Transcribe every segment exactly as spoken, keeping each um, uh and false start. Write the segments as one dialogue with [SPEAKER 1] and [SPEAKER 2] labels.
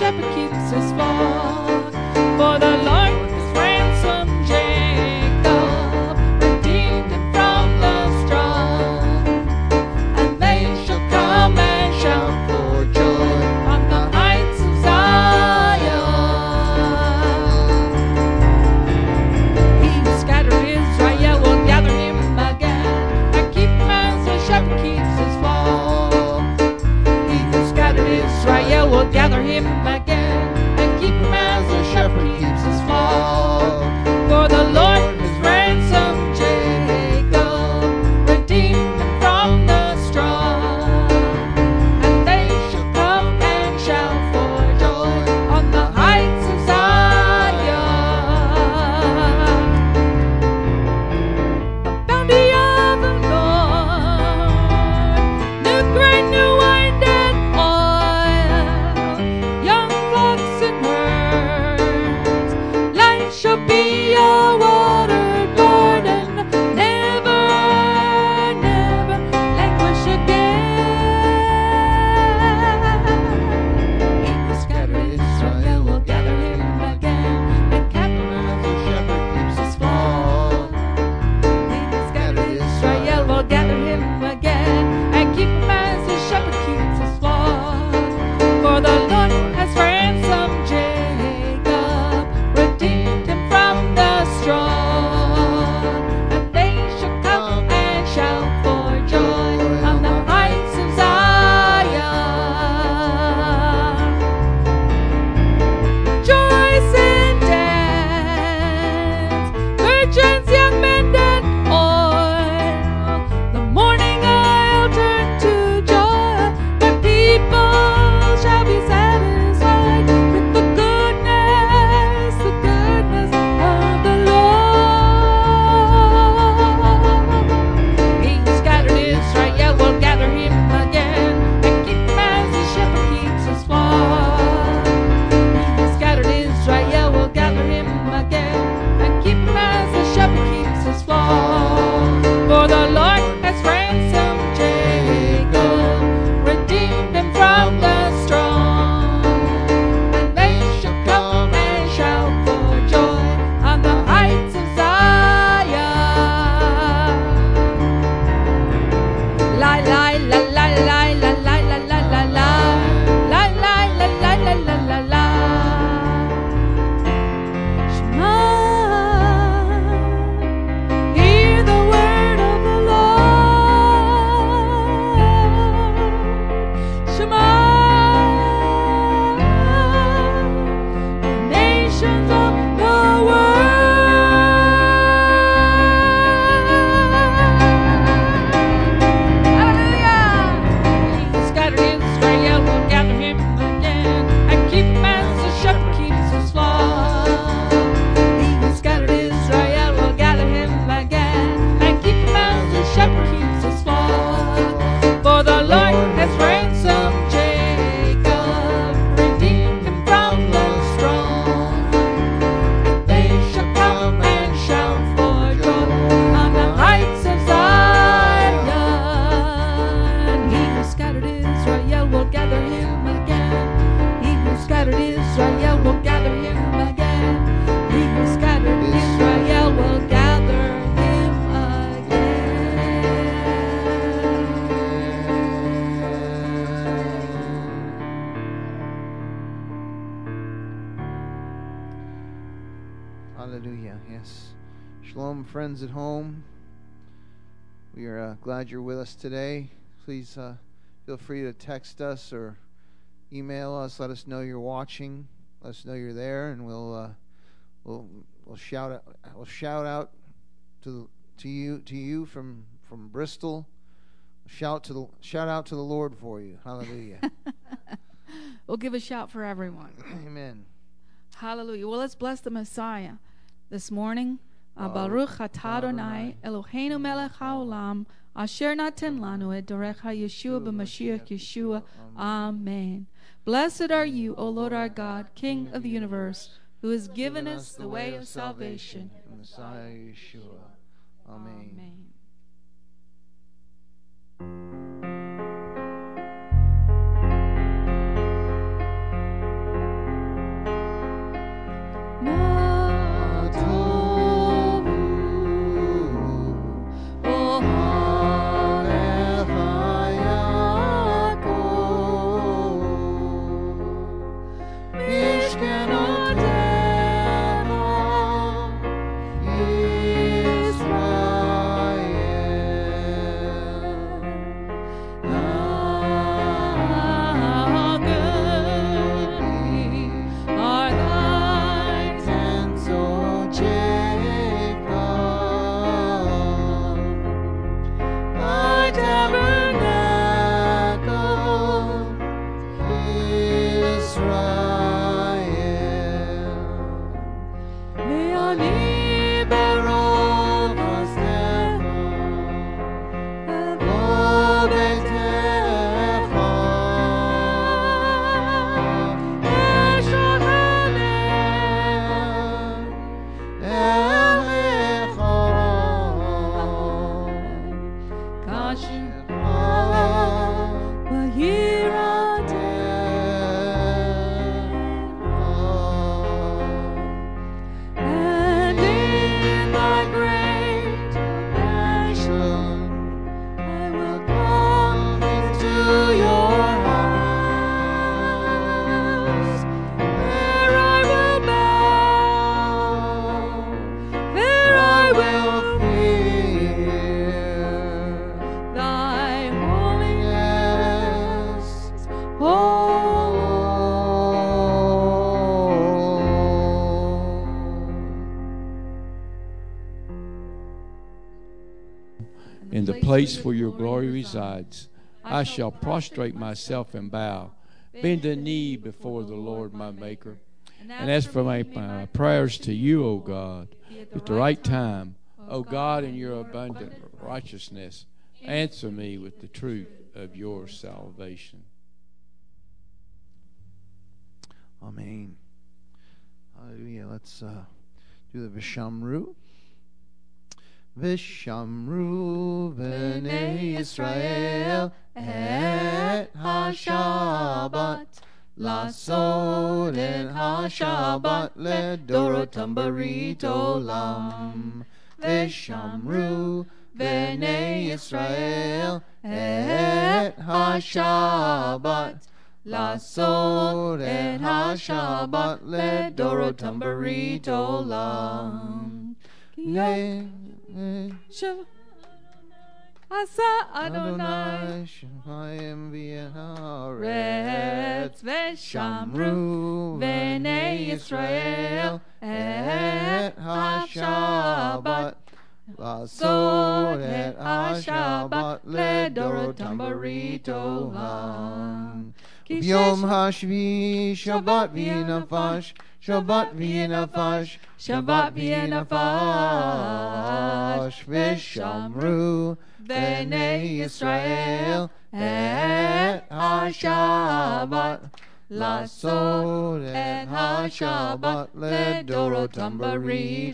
[SPEAKER 1] shepherd keeps his flock. For the Lord has ransomed Jacob, redeemed him from the strong. And they shall come and shout for joy on the heights of Zion. He who scattered Israel will gather him again, and keep him as a shepherd keeps his flock. He who scattered Israel will gather him again, and keep him as a shepherd keeps his flock. For the Lord has ransomed Jacob, redeemed him from the strong. And they shall come and shout for joy on the heights of Zion. The bounty of the Lord, new grain, new wine and oil, young flocks and herds. Life shall be a watered garden, never, never languish again. He who scattered Israel will gather him again, and kept him as a shepherd keeps his flock. He who scattered Israel will gather him again, and keep him as a shepherd keeps his flock. For the Lord has ransomed Jacob, redeemed him from the strong. And they shall come and shout for joy on the heights of Zion. Rejoice and dance, virgins, young men, and oil. The morning I'll turn to joy. My people shall be satisfied with the goodness, the goodness of the Lord. He who scattered Israel will gather him again, and keep him as a shepherd keeps his flock. He who scattered Israel will gather him again, and keep him as a shepherd keeps his flock. For the Lord has ransomed Jacob, redeemed him from the strong. And they shall come and shout for joy on the heights of Zion. La la la la la la la la la la la la la la la la la la la. Shema, hear the word of the Lord. Shema, the nations of the world. Hallelujah! He who scattered Israel will gather him again, and keep him as a shepherd keeps his flock. He who scattered Israel will gather him again, and keep him as a shepherd keeps his flock. For the Lord has ransomed Jacob, redeemed him from the strong. And they shall come and shout for joy on the heights of Zion. He who scattered Israel will gather him again. He who scattered Israel will gather him again. He who scattered Israel will gather him again.
[SPEAKER 2] Hallelujah. Yes. Shalom, friends at home. We are uh, glad you're with us today. Please uh, feel free to text us or email us. Let us know you're watching. Let us know you're there, and we'll uh, we'll we'll shout out we'll shout out to to you to you from from Bristol. Shout to the shout out to the Lord for you. Hallelujah.
[SPEAKER 1] We'll give a shout for everyone.
[SPEAKER 2] Amen.
[SPEAKER 1] Hallelujah. Well, let's bless the Messiah this morning. Uh, Baruch atah Adonai Eloheinu melech haolam asher naten lanu et dorecha Yeshua b'Mashiach Yeshua. Amen. Blessed are you, O Lord our God, King of the universe, who has given us the way of salvation.
[SPEAKER 2] Messiah Yeshua. Amen.
[SPEAKER 1] Amen.
[SPEAKER 3] in the place where your glory resides. I shall prostrate myself and bow, bend the knee before the Lord my Maker. And as for my, my prayers to you, O God, at the right time, O God, in your abundant righteousness, answer me with the truth of your salvation.
[SPEAKER 2] Amen. Hallelujah. Let's uh, do the Vishamru. Vishamru b'nei Yisrael et ha-Shabbat Lasod et ha-Shabbat ledorotam barit olam. Vishamru b'nei Yisrael et ha-Shabbat Lasod et ha-Shabbat ledorotam barit olam.
[SPEAKER 1] Asa Adonai
[SPEAKER 2] Shemayim
[SPEAKER 1] Retz
[SPEAKER 2] Veshamru
[SPEAKER 1] V'nei Yisrael Et ha-Shabbat
[SPEAKER 2] Lasod et ha-Shabbat ledorotam barit olam. Yom hashvi Shabbat v'nafash Shabbat v'nafash Shabbat v'nafash Vishamru b'nei Yisrael et ha-Shabbat Lasod et ha-Shabbat ledorotam barit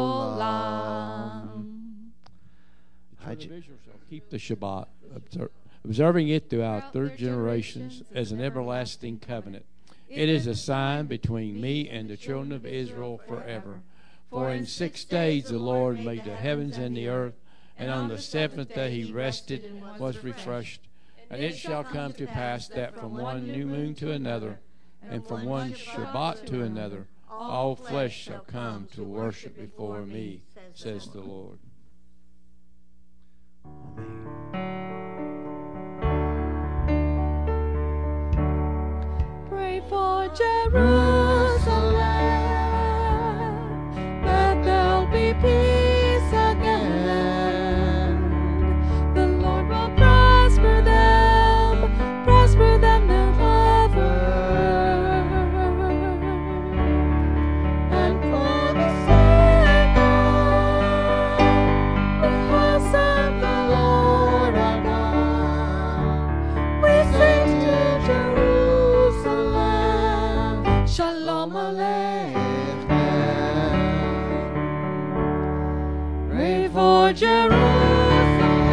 [SPEAKER 2] olam.
[SPEAKER 3] The children of Israel shall keep the Shabbat, observe, observing it throughout their generations as an everlasting covenant. It is a sign between me and the children of Israel forever. For in six days the Lord made the heavens and the earth, and on the seventh day he rested, was refreshed. And it shall come to pass that from one new moon to another, and from one Shabbat to another, all flesh shall come to worship before me, says the Lord.
[SPEAKER 1] Pray for Jerusalem, that there'll be peace again. The Lord will prosper them, prosper them that love her. And for the sake of the house of the Lord our God, we sing to Jerusalem. Shalom Aleichem. Pray for Jerusalem,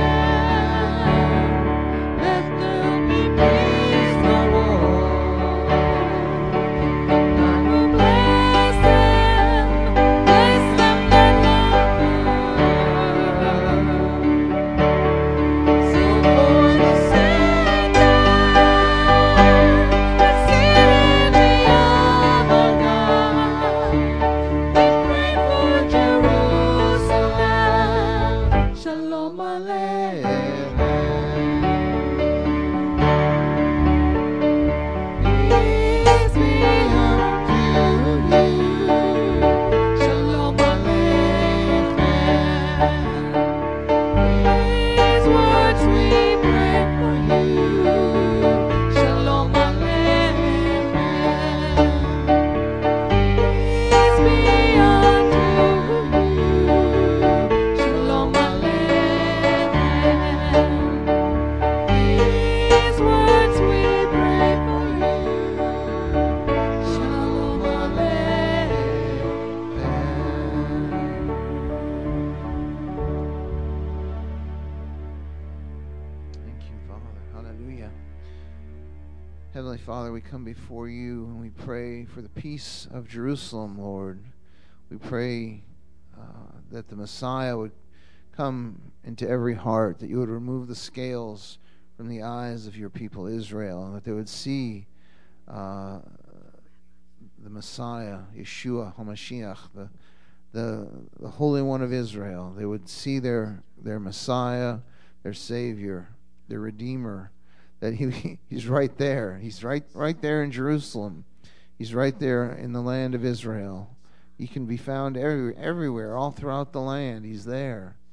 [SPEAKER 1] let there be peace no war. God will bless them, bless them that love Him. So for the Satan that's seated in the our God, we pray for Jerusalem. Shalom Aleichem. Peace be unto you. Shalom Aleichem. These words we pray for you. Shalom Aleichem. Peace be unto you. Shalom Aleichem. These words we pray for you. Shalom
[SPEAKER 2] Thank you, Father. Hallelujah. Heavenly Father, we come before you and we pray for the peace of Jerusalem, Lord. We pray uh, that the Messiah would come into every heart, that you would remove the scales from the eyes of your people Israel, and that they would see uh, the Messiah, Yeshua HaMashiach, the, the the Holy One of Israel. They would see their their Messiah, their Savior, their Redeemer, that he he's right there. He's right right there in Jerusalem. He's right there in the land of Israel. He can be found every, everywhere, all throughout the land. He's there.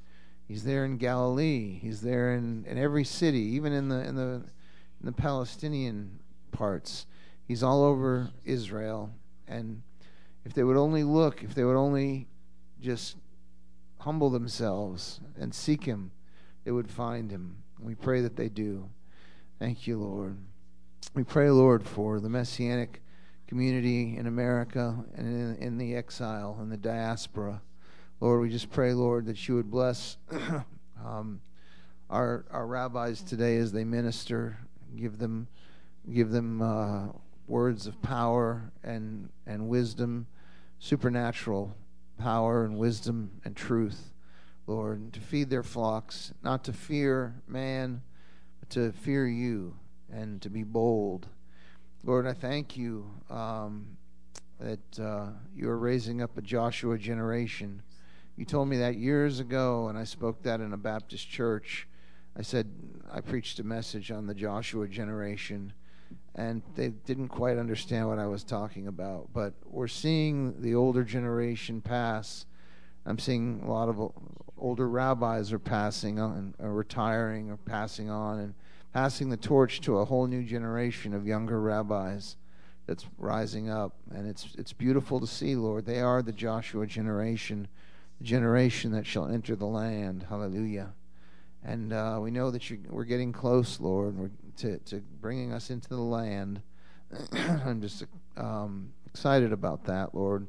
[SPEAKER 2] He's there in Galilee. He's there in, in every city, even in the in the in the Palestinian parts. He's all over Israel. And if they would only look, if they would only just humble themselves and seek him, they would find him. We pray that they do. Thank you, Lord. We pray, Lord, for the Messianic community in America and in, in the exile and the diaspora. Lord, we just pray, Lord, that you would bless um, our our rabbis today as they minister. Give them, give them uh, words of power and and wisdom, supernatural power and wisdom and truth, Lord, to feed their flocks, not to fear man, but to fear you and to be bold. Lord, I thank you um, that uh, you are raising up a Joshua generation. You told me that years ago, and I spoke that in a Baptist church. I said, I preached a message on the Joshua generation, and they didn't quite understand what I was talking about. But we're seeing the older generation pass. I'm seeing a lot of older rabbis are passing on, are retiring, or passing on, and passing the torch to a whole new generation of younger rabbis that's rising up. And it's it's beautiful to see, Lord. They are the Joshua generation, the generation that shall enter the land. Hallelujah. And uh, we know that you, we're getting close, Lord, we're to, to bringing us into the land. I'm just um, excited about that, Lord.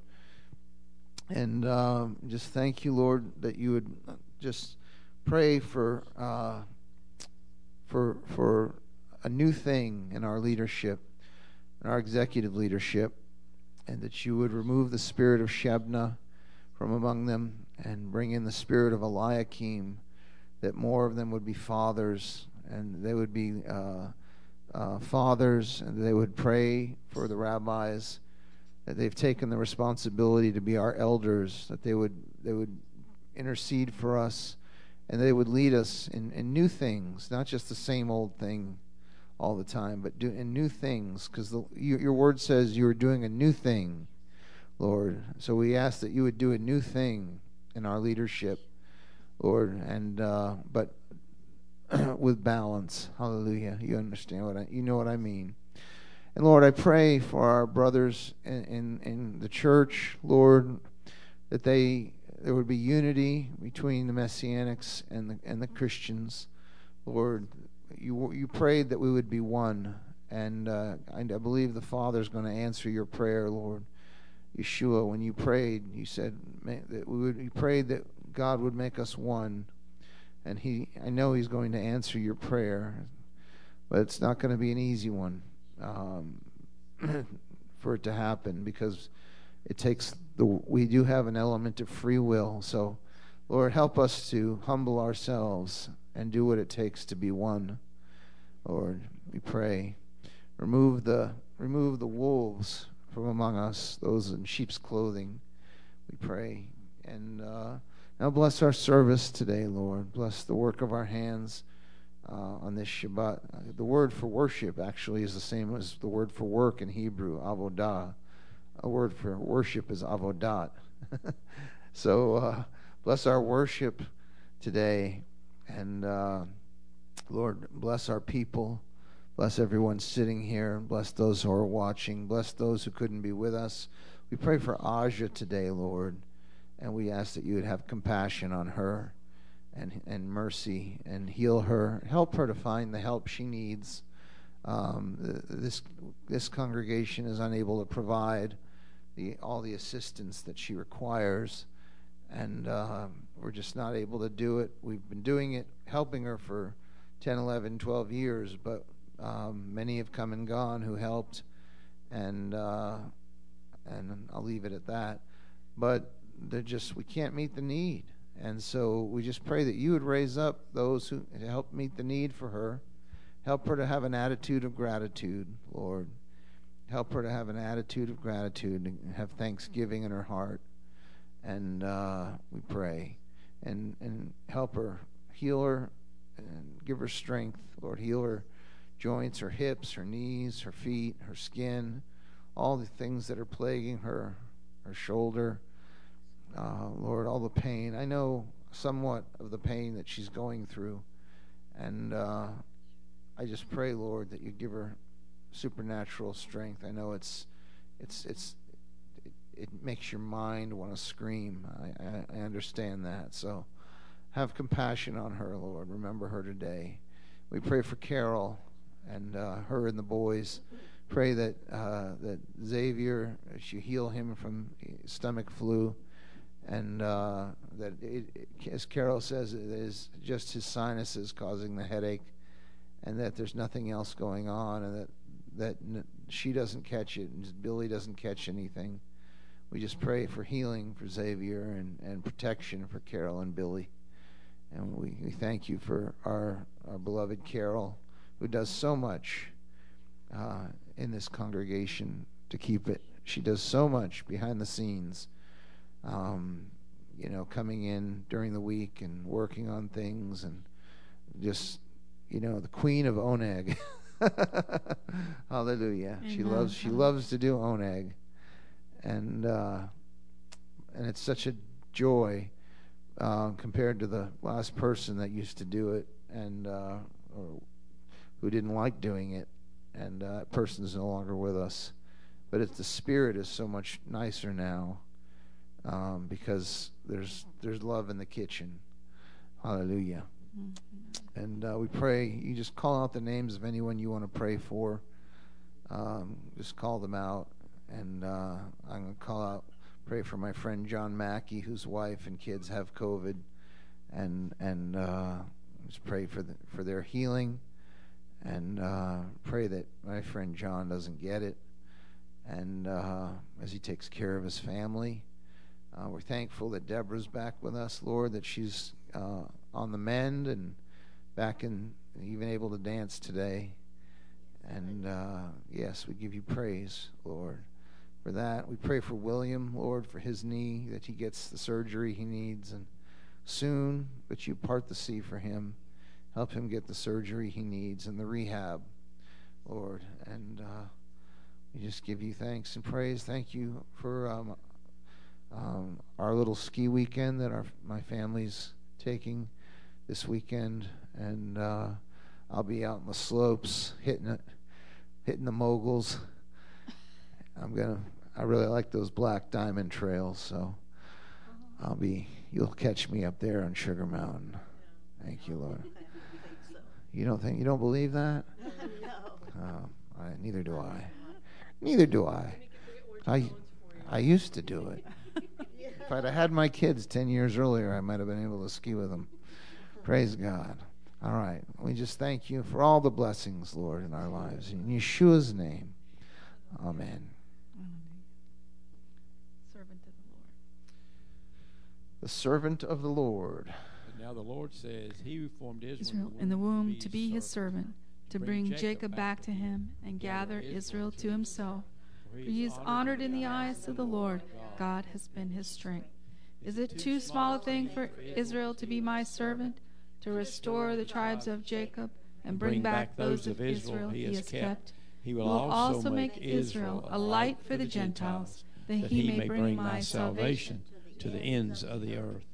[SPEAKER 2] And um, just thank you, Lord, that you would just pray for uh, for for a new thing in our leadership, in our executive leadership, and that you would remove the spirit of Shebna from among them and bring in the spirit of Eliakim, that more of them would be fathers, and they would be uh, uh, fathers, and they would pray for the rabbis, that they've taken the responsibility to be our elders, that they would they would intercede for us, and they would lead us in, in new things, not just the same old thing all the time, but do in new things, because you, your word says you are doing a new thing, Lord. So we ask that you would do a new thing in our leadership, Lord, and uh, but with balance. Hallelujah. You understand what I, you know what I mean. And Lord, I pray for our brothers in, in, in the church, Lord, that they there would be unity between the Messianics and the and the Christians. Lord, you you prayed that we would be one, and uh, I, I believe the Father's going to answer your prayer, Lord. Yeshua, when you prayed, you said that we would. You prayed that God would make us one, and He. I know He's going to answer your prayer, but it's not going to be an easy one um, for it to happen, because it takes the. We do have an element of free will, so Lord, help us to humble ourselves and do what it takes to be one. Lord, we pray. Remove the remove the wolves from among us, those in sheep's clothing, we pray. And uh, now bless our service today, Lord. Bless the work of our hands uh, on this Shabbat. Uh, the word for worship actually is the same as the word for work in Hebrew, avodah. A word for worship is avodat. So uh, bless our worship today. And uh, Lord, bless our people. Bless everyone sitting here. Bless those who are watching. Bless those who couldn't be with us. We pray for Aja today, Lord, and we ask that you would have compassion on her and and mercy and heal her. Help her to find the help she needs. Um, this this congregation is unable to provide the all the assistance that she requires, and uh, we're just not able to do it. We've been doing it, helping her for ten, eleven, twelve years, but Um, many have come and gone who helped, and uh, and I'll leave it at that. But they're just we can't meet the need, and so we just pray that you would raise up those who help meet the need for her. Help her to have an attitude of gratitude, Lord. Help her to have an attitude of gratitude and have thanksgiving in her heart. And uh, we pray, and and help her, heal her, and give her strength, Lord. Heal her joints, her hips, her knees, her feet, her skin, all the things that are plaguing her, her shoulder, uh, Lord, all the pain. I know, somewhat of the pain that she's going through. And uh, I just pray, Lord, that you give her supernatural strength. I know it's it's it's it, it makes your mind want to scream. I, I, I understand that. So have compassion on her, Lord. Remember her today. We pray for Carol and uh, her and the boys. Pray that uh, that Xavier, you heal him from stomach flu, and uh, that, it, it, as Carol says, it is just his sinuses causing the headache, and that there's nothing else going on, and that that n- she doesn't catch it, and Billy doesn't catch anything. We just pray for healing for Xavier and, and protection for Carol and Billy. And we, we thank you for our, our beloved Carol, who does so much uh, in this congregation to keep it. She does so much behind the scenes, um, you know, coming in during the week and working on things, and just, you know, the queen of Oneg. Hallelujah. Amen. She loves she loves to do Oneg. And uh, and it's such a joy uh, compared to the last person that used to do it and uh, or who didn't like doing it, and uh, that person is no longer with us. But it's, the spirit is so much nicer now um, because there's there's love in the kitchen. Hallelujah. Mm-hmm. And uh, we pray, you just call out the names of anyone you want to pray for. Um, just call them out. And uh, I'm going to call out, pray for my friend John Mackey, whose wife and kids have COVID, and and uh, just pray for the, for their healing, and uh, pray that my friend John doesn't get it, and uh, as he takes care of his family. Uh, we're thankful that Deborah's back with us, Lord, that she's uh, on the mend and back and even able to dance today. And uh, yes, we give you praise, Lord, for that. We pray for William, Lord, for his knee, that he gets the surgery he needs, and soon that you part the sea for him. Help him get the surgery he needs and the rehab, Lord. And uh, we just give you thanks and praise. Thank you for um, um, our little ski weekend that our my family's taking this weekend. And uh, I'll be out in the slopes hitting it, hitting the moguls. I'm gonna. I really like those black diamond trails, so I'll be. You'll catch me up there on Sugar Mountain. Thank you, Lord. You don't think? You don't believe that? No. Uh, I, neither do I. Neither do I. I I used to do it. If I'd have had my kids ten years earlier, I might have been able to ski with them. Praise God. All right. We just thank you for all the blessings, Lord, in our lives. In Yeshua's name. Amen.
[SPEAKER 1] Servant of the Lord.
[SPEAKER 2] The servant of the Lord.
[SPEAKER 3] And now the Lord says, he who formed Israel,
[SPEAKER 4] Israel in the womb to be his servant, to bring Jacob back to him and gather Israel to himself. For he is honored in the eyes of the Lord. God has been his strength. Is it too small a thing for Israel to be my servant, to restore the tribes of Jacob and bring back those of Israel he has kept? He will also make Israel a light for the Gentiles, that he may bring my salvation
[SPEAKER 3] to the ends of the earth.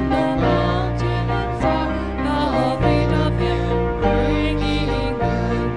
[SPEAKER 1] Bringing good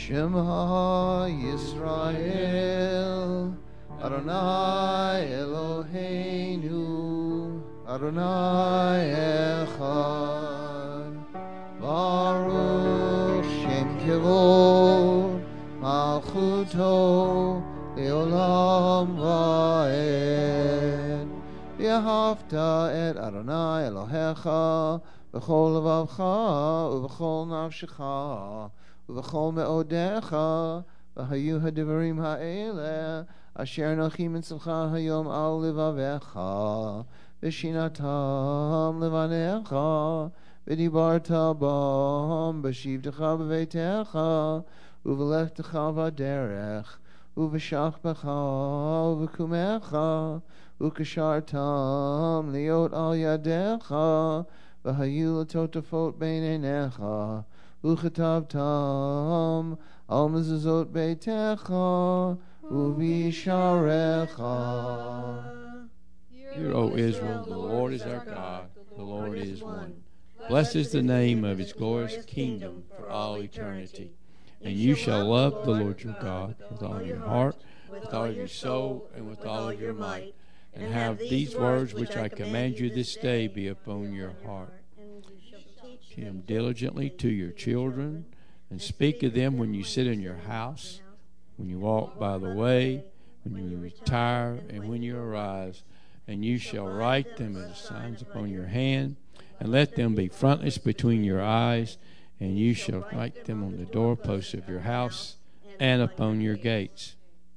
[SPEAKER 2] Shema Yisrael, Adonai Eloheinu, Adonai Echad, Baruch Shem Kevod, Malchuto, Leolam Va'ed. V'ahavta et Adonai Elohecha, B'chol levavcha, u'b'chol nafshecha, u'b'chol me'odecha, v'hayu hadivarim ha'eleh, asher anochi mitzvcha hayom al levavecha, v'shinatam levanecha, v'dibarta bam, b'shivtecha b'veitecha, u'v'lechtecha v'derech, u'v'shachbecha, u'v'kumecha, u'kashartam liot al yadecha, v'hayu l'totafot beinenecha, u'chetavtam al mezuzot beitecha, u'visharecha.
[SPEAKER 3] Hear, O Israel, the Lord is our God, the Lord is one. Blessed is the name of his glorious kingdom for all eternity. And you shall love the Lord your God with all your heart, with all your soul, and with all of your might. And have these words which I command you this day be upon your heart. Teach them diligently to your children, and speak of them when you sit in your house, when you walk by the way, when you retire, and when you arise. And you shall write them as signs upon your hand, and let them be frontlets between your eyes, and you shall write them on the doorposts of your house and upon your gates.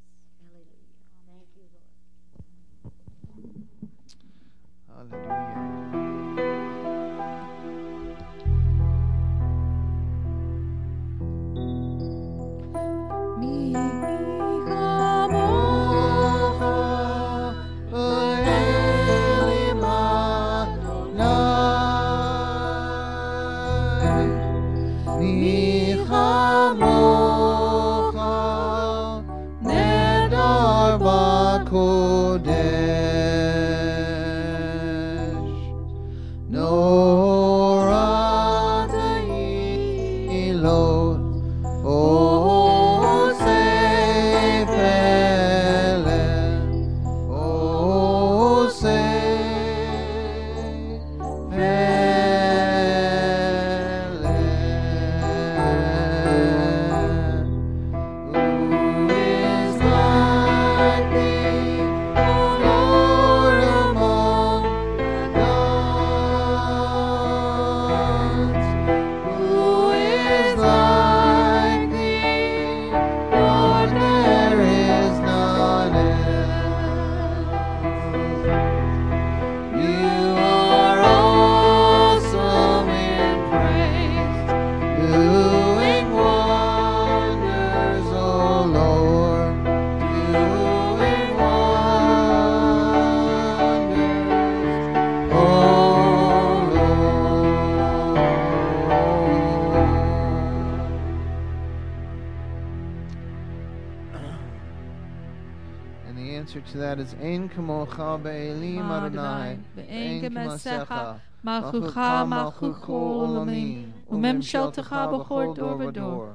[SPEAKER 2] To that is Ein Kamocha Be'elim Adonai, Ve'ein Kemasecha, Malchucha Malchut Kol Olamim, Umemsheltecha B'chol Dor V'Dor.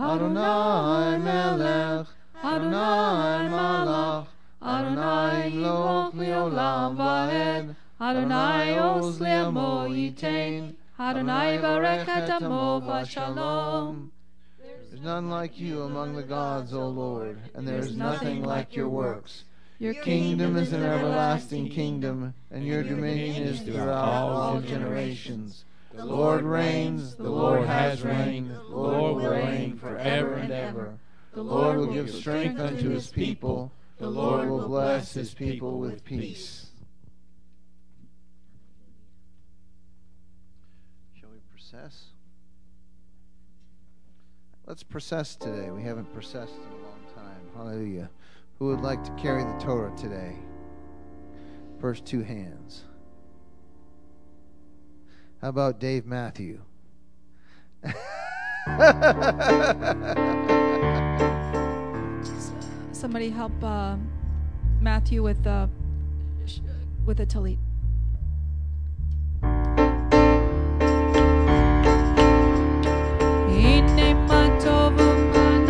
[SPEAKER 2] Adonai Melech, Adonai Malach, Adonai Imloch Le'olam Va'ed, Adonai Oz Le'amo Yitain, Adonai Barech Et Amo V'Shalom. There's none like you among the gods, O Lord, and there is nothing like your works. Your kingdom is an everlasting kingdom, and your dominion is throughout all generations. The Lord reigns, the Lord has reigned, the Lord will reign forever and ever. The Lord will give strength unto his people, the Lord will bless his people with peace. Shall we process? Let's process today. We haven't processed in a long time. Hallelujah. Who would like to carry the Torah today? First two hands. How about Dave Matthew?
[SPEAKER 4] Somebody help uh, Matthew with the uh, with a talit. Ine matovu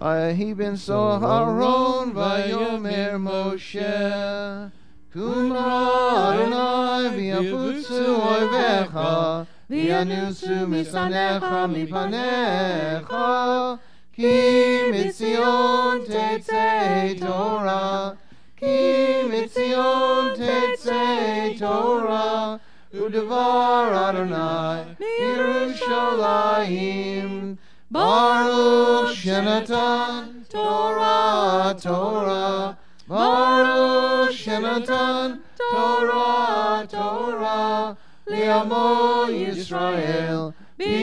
[SPEAKER 2] Ahi ben so haron vayomer Moshe. Kumra Adonai v'yafutzu oivecha v'yanusu misanecha mipanecha ki mitzion tetzei Torah ki mitzion tetzei Torah u'devar Adonai Yerushalayim Baruch Shenatan Torah Torah Baruch Shenatan Torah, Torah, Li'amo Yisrael,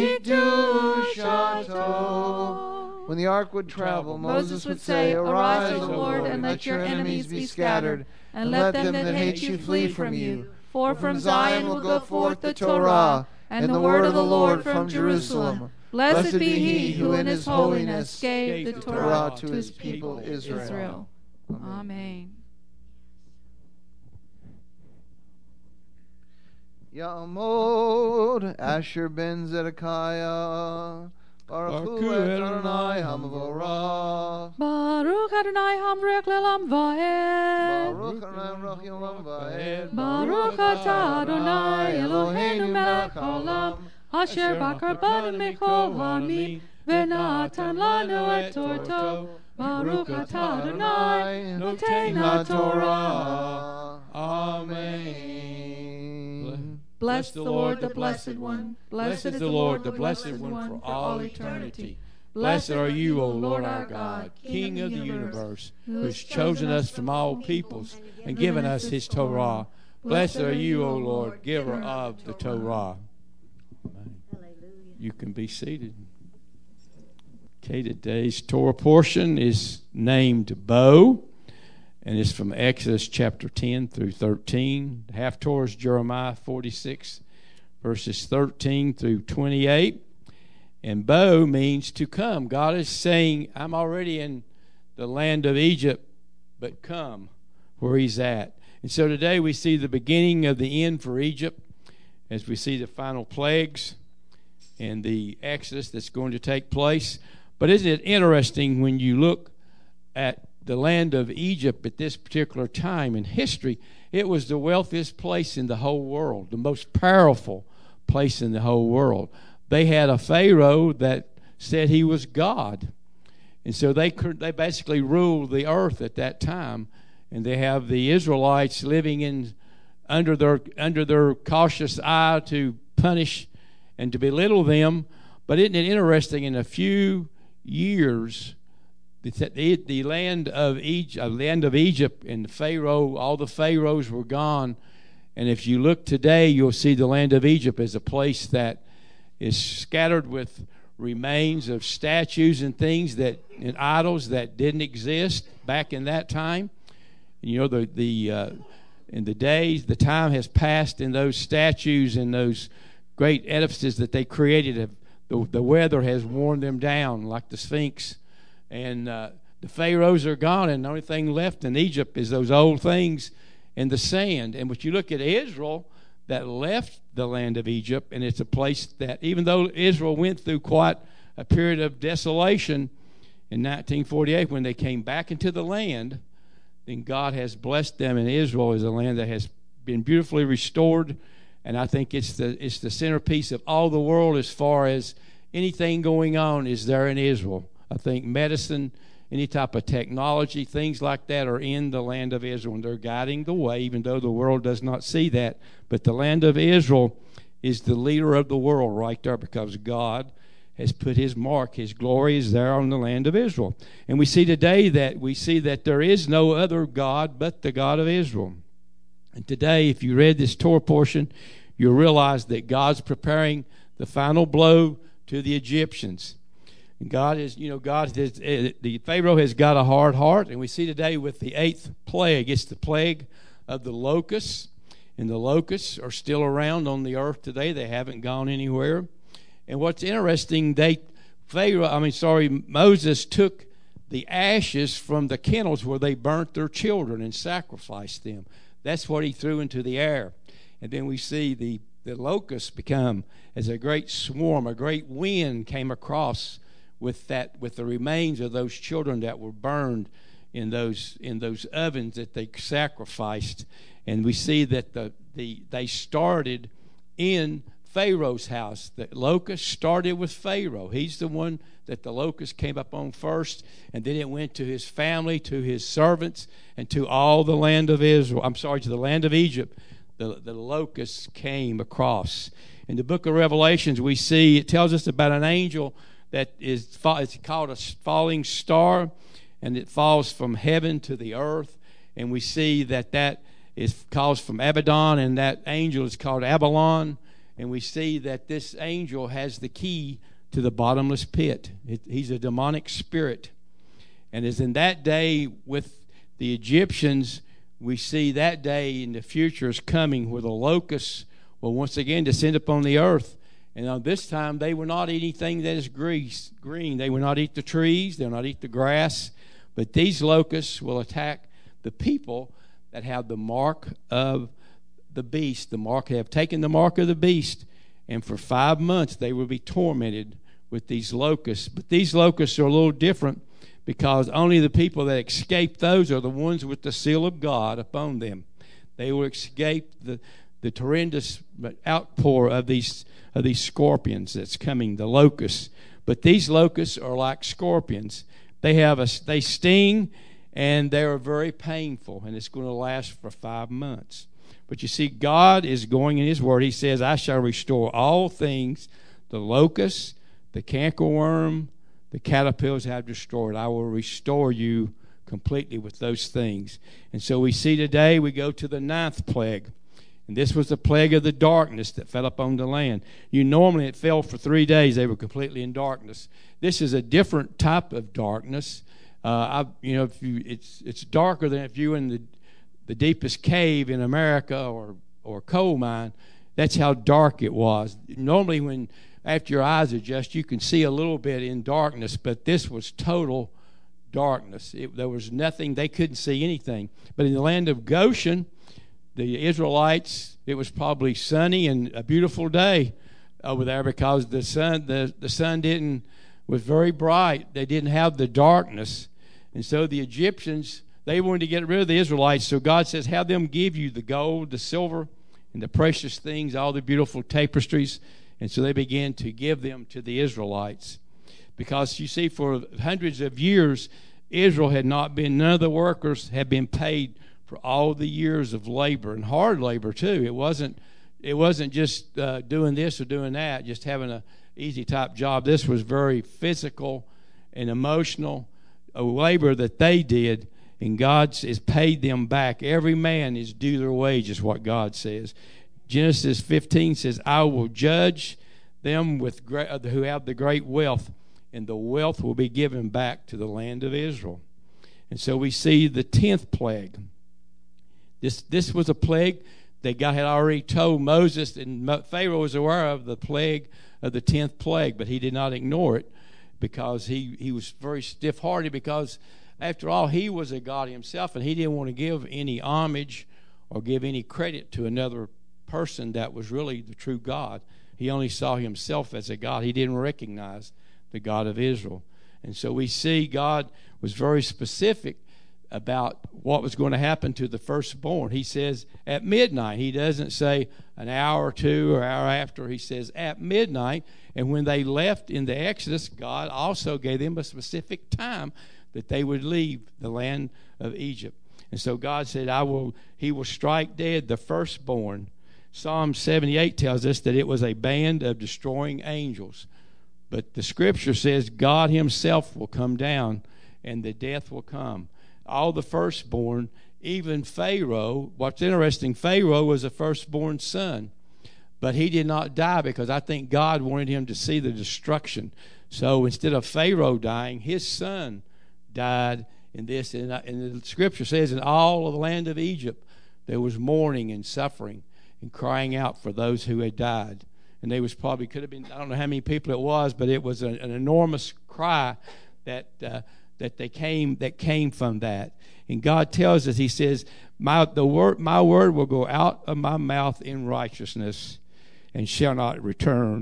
[SPEAKER 2] B'kedushato. When the ark would travel, Moses would say, Arise, O Lord, and let your enemies be scattered, and let them that hate you flee from you. For from Zion will go forth the Torah, and the word of the Lord from Jerusalem. Blessed be he who in his holiness gave the Torah to his people Israel.
[SPEAKER 4] Amen.
[SPEAKER 2] Ya'amod Asher ben Zedekiah Baruch Adonai Hamvorach
[SPEAKER 4] Baruch Adonai Hamrech Lelam Vaed
[SPEAKER 2] Baruch Adonai Lelam Vaed
[SPEAKER 4] Baruch Atah Adonai Eloheinu Melech Haolam Asher Bakar Banu Mikol Ha'ami V'natan Lanu et Torto Baruch Atah Adonai Noten HaTorah.
[SPEAKER 2] Amen.
[SPEAKER 4] Bless the Lord, the Blessed One. Blessed is the Lord, the Blessed One, for all eternity.
[SPEAKER 3] Blessed are you, O Lord our God, King of the universe, who has chosen us from all peoples and given us his Torah. Blessed are you, O Lord, giver of the Torah. You can be seated. Okay, today's Torah portion is named Bo, and it's from Exodus chapter ten through thirteen. Half Torah is Jeremiah forty-six, verses thirteen through twenty-eight. And Bo means to come. God is saying, I'm already in the land of Egypt, but come where he's at. And so today we see the beginning of the end for Egypt as we see the final plagues and the Exodus that's going to take place. But isn't it interesting when you look at the land of Egypt at this particular time in history? It was the wealthiest place in the whole world, the most powerful place in the whole world. They had a Pharaoh that said he was God. And so they they basically ruled the earth at that time. And they have the Israelites living in under their under their cautious eye to punish and to belittle them. But isn't it interesting, in a few years, the, the land of Egypt, land of Egypt and the Pharaoh, all the pharaohs were gone. And if you look today, you'll see the land of Egypt as a place that is scattered with remains of statues and things that and idols that didn't exist back in that time. And, you know, the the uh, in the days, the time has passed, and those statues and those great edifices that they created have. The, the weather has worn them down, like the Sphinx. And uh, the pharaohs are gone, and the only thing left in Egypt is those old things in the sand. And when you look at Israel, that left the land of Egypt, and it's a place that, even though Israel went through quite a period of desolation in nineteen forty-eight, when they came back into the land, then God has blessed them, and Israel is a land that has been beautifully restored. And I think it's the it's the centerpiece of all the world as far as anything going on is there in Israel. I think medicine, any type of technology, things like that are in the land of Israel. And they're guiding the way, even though the world does not see that. But the land of Israel is the leader of the world right there, because God has put his mark. His glory is there on the land of Israel. And we see today that we see that there is no other God but the God of Israel. And today, if you read this Torah portion, you'll realize that God's preparing the final blow to the Egyptians. And God is, you know, God is, the Pharaoh has got a hard heart, and we see today with the eighth plague, it's the plague of the locusts. And the locusts are still around on the earth today. They haven't gone anywhere. And what's interesting, they Pharaoh, I mean, sorry, Moses took the ashes from the kennels where they burnt their children and sacrificed them. That's what he threw into the air. And then we see the, the locusts become as a great swarm, a great wind came across with that, with the remains of those children that were burned in those in those ovens that they sacrificed. And we see that the, the they started in Pharaoh's house. The locust started with Pharaoh. He's the one that the locust came up on first, and then it went to his family, to his servants, and to all the land of Israel. I'm sorry, to the land of Egypt. The, the locusts came across. In the book of Revelations, we see, it tells us about an angel that is it's called a falling star, and it falls from heaven to the earth. And we see that that is calls from Abaddon, and that angel is called Abalon. And we see that this angel has the key to the bottomless pit. It, he's a demonic spirit. And as in that day with the Egyptians, we see that day in the future is coming where the locusts will once again descend upon the earth. And on this time, they will not eat anything that is grease, green. They will not eat the trees. They will not eat the grass. But these locusts will attack the people that have the mark of the beast. The mark, they have taken the mark of the beast. And for five months, they will be tormented with these locusts. But these locusts are a little different because only the people that escape those are the ones with the seal of God upon them. They will escape the, the tremendous outpour of these of these scorpions that's coming, the locusts. But these locusts are like scorpions. They have a they sting, and they are very painful, and it's going to last for five months. But you see, God is going in His Word. He says, I shall restore all things, the locusts, the cankerworm, the caterpillars have destroyed. I will restore you completely with those things. And so we see today, we go to the ninth plague. And this was the plague of the darkness that fell upon the land. You normally, it fell for three days. They were completely in darkness. This is a different type of darkness. Uh, I, you know, if you, it's it's darker than if you were in the the deepest cave in America or or coal mine. That's how dark it was. Normally, when after your eyes adjust, you can see a little bit in darkness, but this was total darkness. It, there was nothing. They couldn't see anything. But in the land of Goshen, the Israelites, it was probably sunny and a beautiful day over there because the sun the, the sun didn't was very bright. They didn't have the darkness. And so the Egyptians, they wanted to get rid of the Israelites. So God says, have them give you the gold, the silver, and the precious things, all the beautiful tapestries. And so they began to give them to the Israelites. Because you see, for hundreds of years, Israel had not been, none of the workers had been paid for all the years of labor, and hard labor too. It wasn't it wasn't just uh, doing this or doing that, just having a easy type job. This was very physical and emotional a labor that they did, and God has paid them back. Every man is due their wage, is what God says. Genesis fifteen says, I will judge them with great, uh, who have the great wealth, and the wealth will be given back to the land of Israel. And so we see the tenth plague. This this was a plague that God had already told Moses, and Pharaoh was aware of the plague of the tenth plague, but he did not ignore it because he, he was very stiff-hearted because, after all, he was a God himself, and he didn't want to give any homage or give any credit to another person that was really the true God. He only saw himself as a God. He didn't recognize the God of Israel. And so we see God was very specific about what was going to happen to the firstborn. He says at midnight. He doesn't say an hour or two or hour after. He says at midnight. And when they left in the Exodus, God also gave them a specific time that they would leave the land of Egypt. And so God said, I will. He will strike dead the firstborn. Psalm seventy-eight tells us that it was a band of destroying angels. But the scripture says God himself will come down and the death will come. All the firstborn, even Pharaoh. What's interesting, Pharaoh was a firstborn son, but he did not die because I think God wanted him to see the destruction. So instead of Pharaoh dying, his son died in this. And the scripture says in all of the land of Egypt there was mourning and suffering and crying out for those who had died. And there was probably, could have been, I don't know how many people it was, but it was an, an enormous cry that uh, that they came that came from that. And God tells us, he says, my the word my word will go out of my mouth in righteousness and shall not return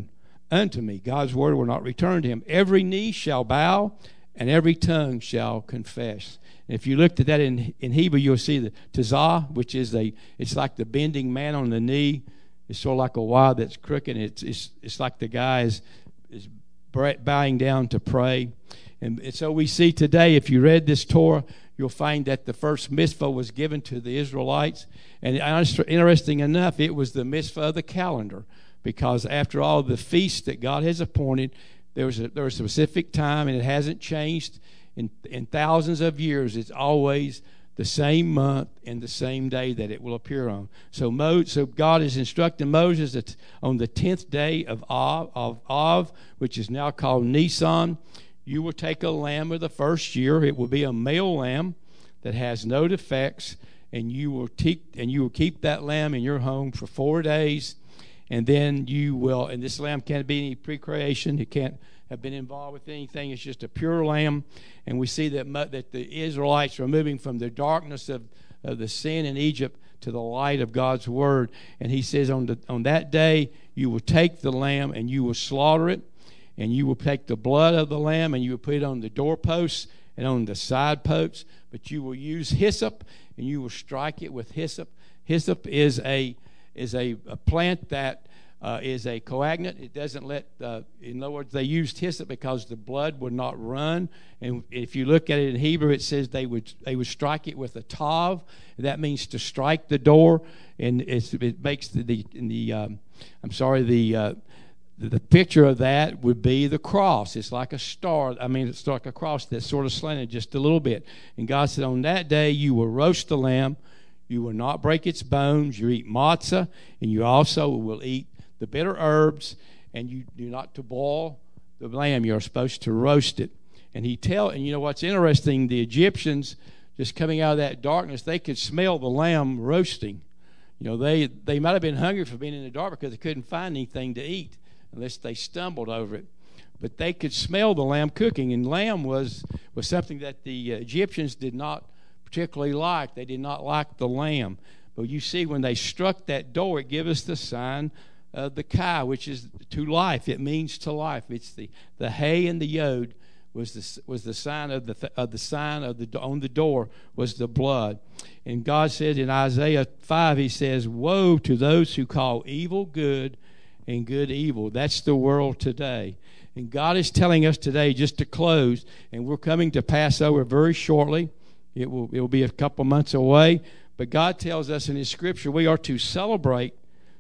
[SPEAKER 3] unto me. God's word will not return to him. Every knee shall bow, and every tongue shall confess. And if you looked at that in in Hebrew, you'll see the tazah, which is a, it's like the bending man on the knee. It's sort of like a Y that's crooked. It's it's it's like the guy is is bowing down to pray. And, and so we see today, if you read this Torah, you'll find that the first mitzvah was given to the Israelites. And interesting enough, it was the mitzvah of the calendar, because after all the feasts that God has appointed, there was a, there was a specific time, and it hasn't changed in in thousands of years. It's always the same month and the same day that it will appear on. So Mo, so God is instructing Moses that on the tenth day of Av, of Av, which is now called Nisan, you will take a lamb of the first year. It will be a male lamb that has no defects, and you will te- and you will keep that lamb in your home for four days, and then you will. And this lamb can't be any pre-creation. It can't have been involved with anything. It's just a pure lamb. And we see that that the Israelites are moving from the darkness of, of the sin in Egypt to the light of God's word. And he says on the on that day you will take the lamb and you will slaughter it, and you will take the blood of the lamb and you will put it on the doorposts and on the side posts, but you will use hyssop and you will strike it with hyssop. Hyssop is a is a, a plant that uh, is a coagulant. It doesn't let, uh, in other words, they used hyssop because the blood would not run. And if you look at it in Hebrew, it says they would they would strike it with a tav. That means to strike the door, and it's, it makes the the, the um, I'm sorry the uh, The picture of that would be the cross. It's like a star. I mean, it's like a cross that's sort of slanted just a little bit. And God said, on that day you will roast the lamb. You will not break its bones. You eat matzah, and you also will eat the bitter herbs. And you do not to boil the lamb. You're supposed to roast it. And he tell. And you know what's interesting? The Egyptians, just coming out of that darkness, they could smell the lamb roasting. You know, they they might have been hungry for being in the dark because they couldn't find anything to eat, unless they stumbled over it. But they could smell the lamb cooking, and lamb was, was something that the Egyptians did not particularly like. They did not like the lamb. But you see, when they struck that door, it gives us the sign of the Kai, which is to life. It means to life. It's the, the hay and the yod was the was the sign of the of the sign of the on the door was the blood. And God says in Isaiah five, he says, "Woe to those who call evil good and good evil." That's the world today. And God is telling us today, just to close, and we're coming to Passover very shortly. It will it will be a couple months away. But God tells us in His Scripture we are to celebrate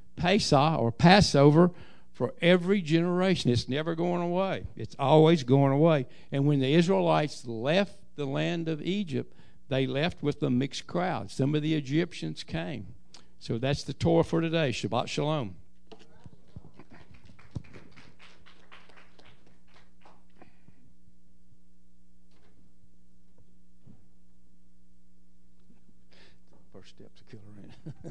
[SPEAKER 3] Pesach or Passover for every generation. It's never going away. It's always going away. And when the Israelites left the land of Egypt, they left with a mixed crowd. Some of the Egyptians came. So that's the Torah for today. Shabbat Shalom. First step to kill her in.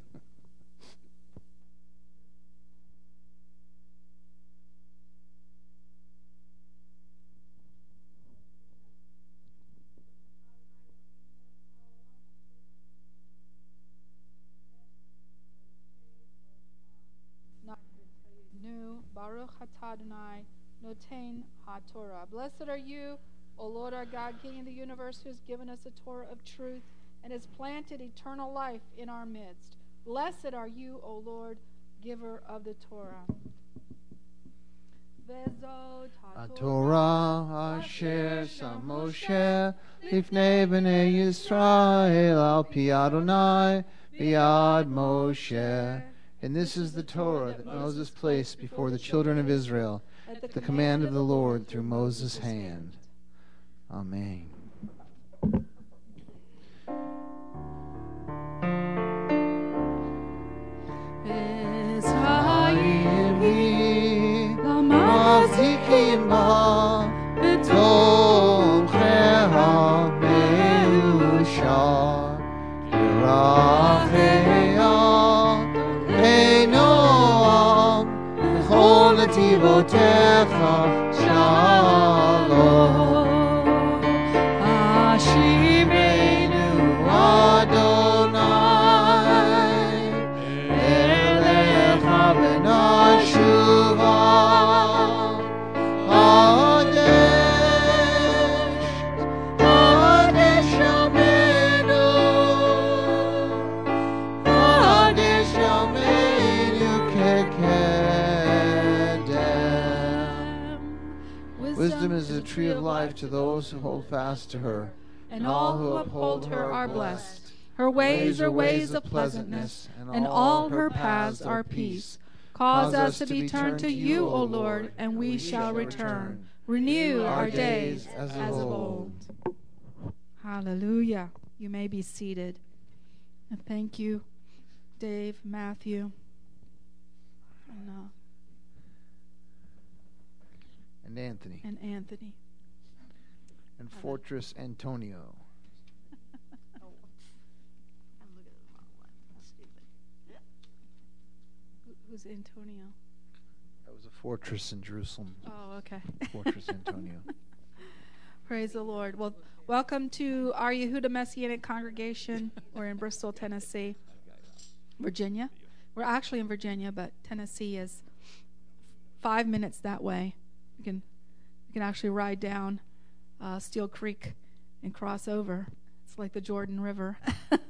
[SPEAKER 4] Baruch atah Adonai, noten haTorah. Blessed are you, O Lord our God, King of the universe, who has given us a Torah of truth and has planted eternal life in our midst. Blessed are you, O Lord, giver of the Torah.
[SPEAKER 2] HaTorah asher sham Moshe lifnei bnei Yisrael al pi Adonai biyad Moshe. And this is the Torah that Moses placed before the children of Israel at the command of the Lord through Moses' hand. Amen. Adonai, Elecha b'nashuva. is a tree of life to those who hold fast to her.
[SPEAKER 4] And all who uphold her are blessed. Her ways are ways of pleasantness, and all her paths are peace. Cause us to be turned to you, O Lord, and we shall return. Renew our days as of old. Hallelujah. You may be seated. And thank you, Dave, Matthew, and, uh,
[SPEAKER 2] and Anthony.
[SPEAKER 4] And Anthony.
[SPEAKER 2] And Fortress Antonio.
[SPEAKER 4] Who's Antonio?
[SPEAKER 2] That was a fortress in Jerusalem.
[SPEAKER 4] Oh, okay.
[SPEAKER 2] Fortress Antonio.
[SPEAKER 4] Praise the Lord. Well, welcome to our Yehuda Messianic Congregation. We're in Bristol, Tennessee, Virginia. We're actually in Virginia, but Tennessee is five minutes that way. You can you can actually ride down uh, Steel Creek and cross over. It's like the Jordan River.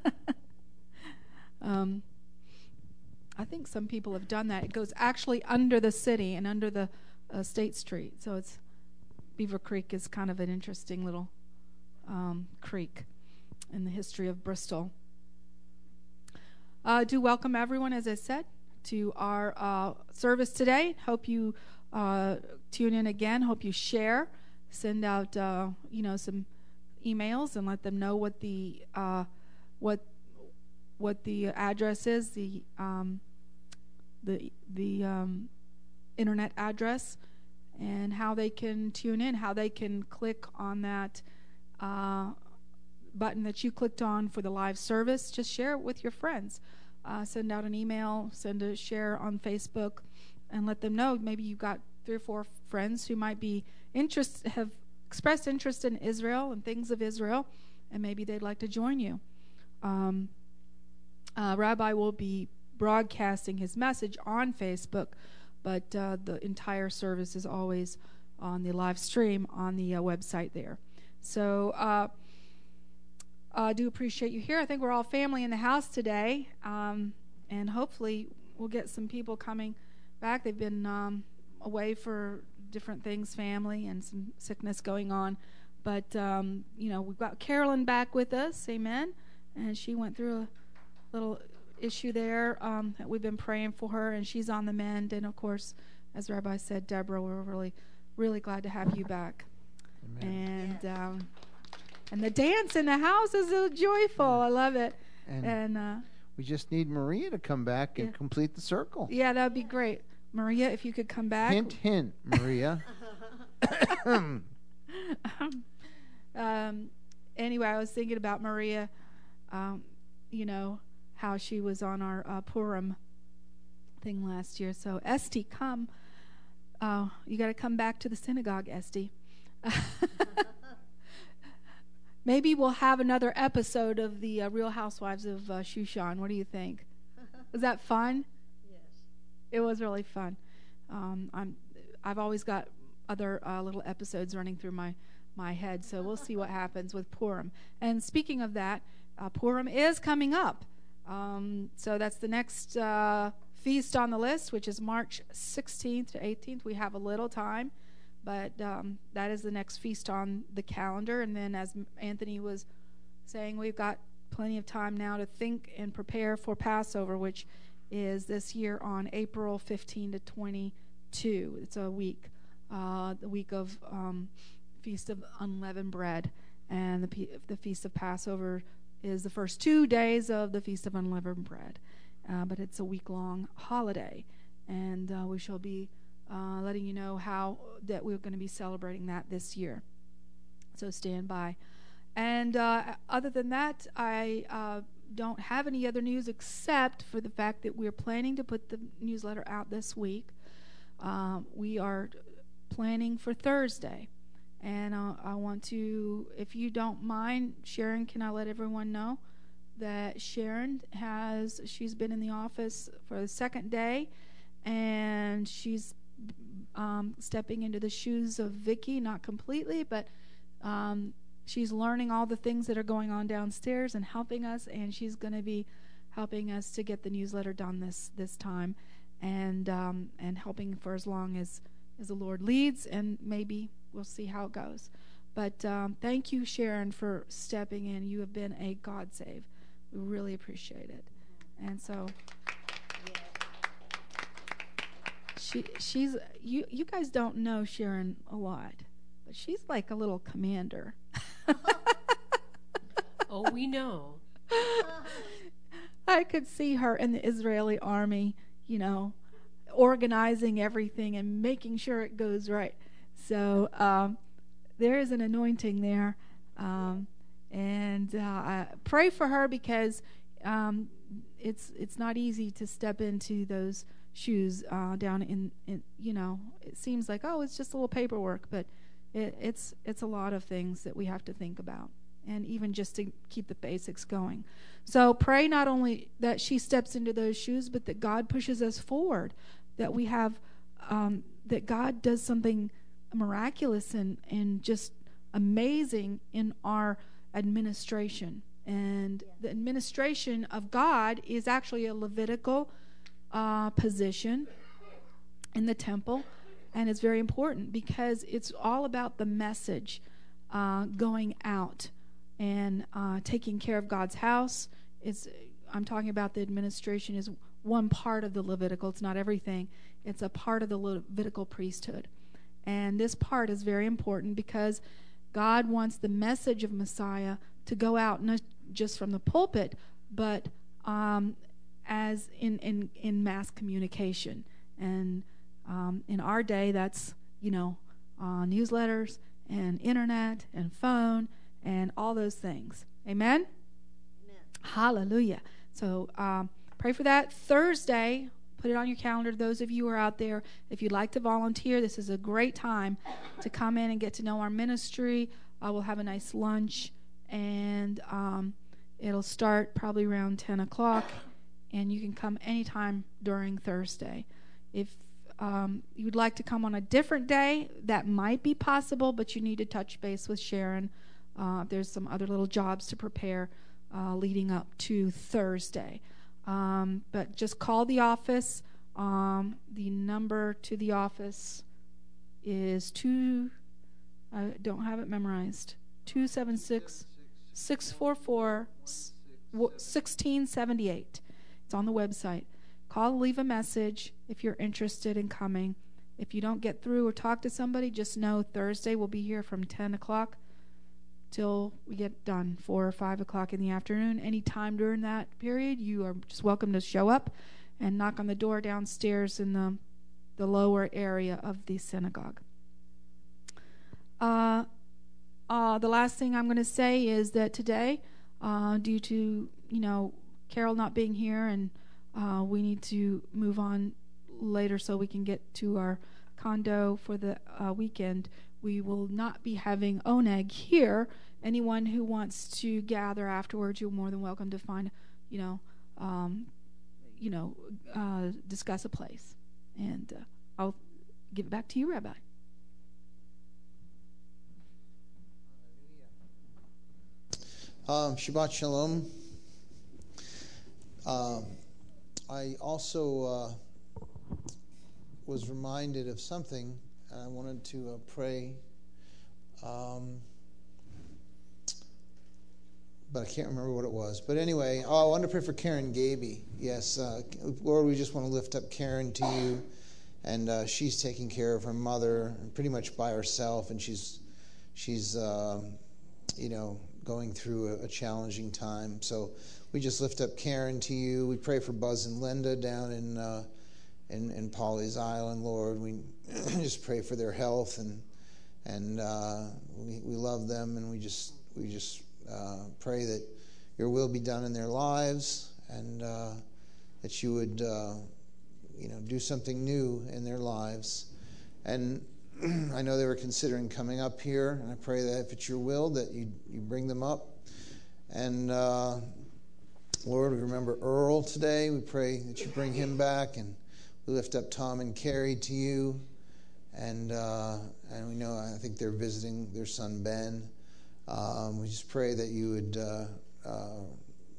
[SPEAKER 4] um, I think some people have done that. It goes actually under the city and under the uh, State Street. So it's Beaver Creek is kind of an interesting little um, creek in the history of Bristol. I uh, do welcome everyone, as I said, to our uh, service today. Hope you uh, tune in again. Hope you share. Send out, uh, you know, some emails and let them know what the uh, what what the address is, the um, the the um, internet address, and how they can tune in, how they can click on that uh, button that you clicked on for the live service. Just share it with your friends. Uh, send out an email, send a share on Facebook, and let them know. Maybe you've got three or four friends who might be interest, have expressed interest in Israel and things of Israel, and maybe they'd like to join you. Um, uh, Rabbi will be broadcasting his message on Facebook, but uh, the entire service is always on the live stream on the uh, website there. So uh, I do appreciate you here. I think we're all family in the house today, um, and hopefully we'll get some people coming back. They've been um, away for different things, family, and some sickness going on. But, um, you know, we've got Carolyn back with us, amen, and she went through a little issue there um, that we've been praying for her, and she's on the mend. And, of course, as Rabbi said, Deborah, we're really, really glad to have you back. Amen. And um, and the dance in the house is so joyful. Yeah. I love it.
[SPEAKER 2] And,
[SPEAKER 4] and uh,
[SPEAKER 2] we just need Maria to come back and
[SPEAKER 4] yeah. complete
[SPEAKER 2] the circle.
[SPEAKER 4] Yeah, that would be great. Maria, if you could come back.
[SPEAKER 2] Hint, hint, Maria.
[SPEAKER 4] um, anyway, I was thinking about Maria, um, you know, how she was on our uh, Purim thing last year. So, Esty, come. Uh, you got to come back to the synagogue, Esty. Maybe we'll have another episode of the uh, Real Housewives of uh, Shushan. What do you think? Was that fun?
[SPEAKER 5] Yes.
[SPEAKER 4] It was really fun. Um, I'm, I've always got other uh, little episodes running through my, my head, so we'll see what happens with Purim. And speaking of that, uh, Purim is coming up. Um, so that's the next uh, feast on the list, which is March sixteenth to eighteenth. We have a little time, but um, that is the next feast on the calendar. And then, as Anthony was saying, we've got plenty of time now to think and prepare for Passover, which is this year on April fifteenth to twenty-second. It's a week, uh, the week of um, Feast of Unleavened Bread, and the, P- the Feast of Passover is the first two days of the Feast of Unleavened Bread. Uh, but it's a week-long holiday, and uh, we shall be uh, letting you know how that we're going to be celebrating that this year. So stand by. And uh, other than that, I uh, don't have any other news except for the fact that we're planning to put the newsletter out this week. Um, we are planning for Thursday. And uh, I want to, if you don't mind, Sharon, can I let everyone know that Sharon has, she's been in the office for the second day, and she's um, stepping into the shoes of Vicky, not completely, but um, she's learning all the things that are going on downstairs and helping us, and she's going to be helping us to get the newsletter done this this time, and um, and helping for as long as, as the Lord leads, and maybe we'll see how it goes. But um, thank you, Sharon, for stepping in. You have been a God save. We really appreciate it. And so she she's you you guys don't know Sharon a lot, but she's like a little commander.
[SPEAKER 5] Oh, we know.
[SPEAKER 4] I could see her in the Israeli army, you know, organizing everything and making sure it goes right. So um, there is an anointing there. Um, and uh, I pray for her, because um, it's it's not easy to step into those shoes uh, down in, in, you know, it seems like, oh, it's just a little paperwork, but it, it's it's a lot of things that we have to think about, and even just to keep the basics going. So pray not only that she steps into those shoes, but that God pushes us forward, that we have, um, that God does something miraculous and, and just amazing in our administration. And yeah. The administration of God is actually a Levitical uh, position in the temple, and it's very important because it's all about the message uh, going out and uh, taking care of God's house. It's, I'm talking about the administration is one part of the Levitical. It's not everything. It's a part of the Levitical priesthood. And this part is very important because God wants the message of Messiah to go out not just from the pulpit, but um, as in, in, in mass communication. And um, in our day, that's, you know, uh, newsletters and internet and phone and all those things. Amen? Amen. Hallelujah. So um, pray for that. Thursday, put it on your calendar. Those of you who are out there, if you'd like to volunteer, this is a great time to come in and get to know our ministry. Uh, we'll have a nice lunch, and um, it'll start probably around ten o'clock, and you can come anytime during Thursday. If um, you'd like to come on a different day, that might be possible, but you need to touch base with Sharon. Uh, there's some other little jobs to prepare uh, leading up to Thursday. Um, but just call the office. Um, the number to the office is two, I don't have it memorized, two seven six, six four four, one six seven eight. It's on the website. Call, leave a message if you're interested in coming. If you don't get through or talk to somebody, just know Thursday we'll be here from ten o'clock till we get done, four or five o'clock in the afternoon. Any time during that period, you are just welcome to show up and knock on the door downstairs in the the lower area of the synagogue. Uh, uh, the last thing I'm going to say is that today, uh, due to, you know, Carol not being here, and uh, we need to move on later so we can get to our condo for the uh, weekend, we will not be having Oneg here. Anyone who wants to gather afterwards, you're more than welcome to find, you know, um, you know, uh, discuss a place. And uh, I'll give it back to you, Rabbi.
[SPEAKER 2] Um, Shabbat Shalom. Uh, I also uh, was reminded of something, and I wanted to uh, pray. Um, but I can't remember what it was. But anyway, oh, I wanted to pray for Karen Gaby. Yes, uh, Lord, we just want to lift up Karen to you. And uh, she's taking care of her mother pretty much by herself, and she's, she's, um, you know, going through a, a challenging time. So we just lift up Karen to you. We pray for Buzz and Linda down in uh, in, in Pawleys Island, Lord. We just pray for their health, and and uh, we we love them, and we just we just uh, pray that your will be done in their lives, and uh, that you would uh, you know do something new in their lives. And I know they were considering coming up here, and I pray that if it's your will, that you you bring them up. And uh, Lord, we remember Earl today. We pray that you bring him back, and we lift up Tom and Carrie to you. And uh, and we know, I think they're visiting their son Ben. Um, we just pray that you would uh, uh,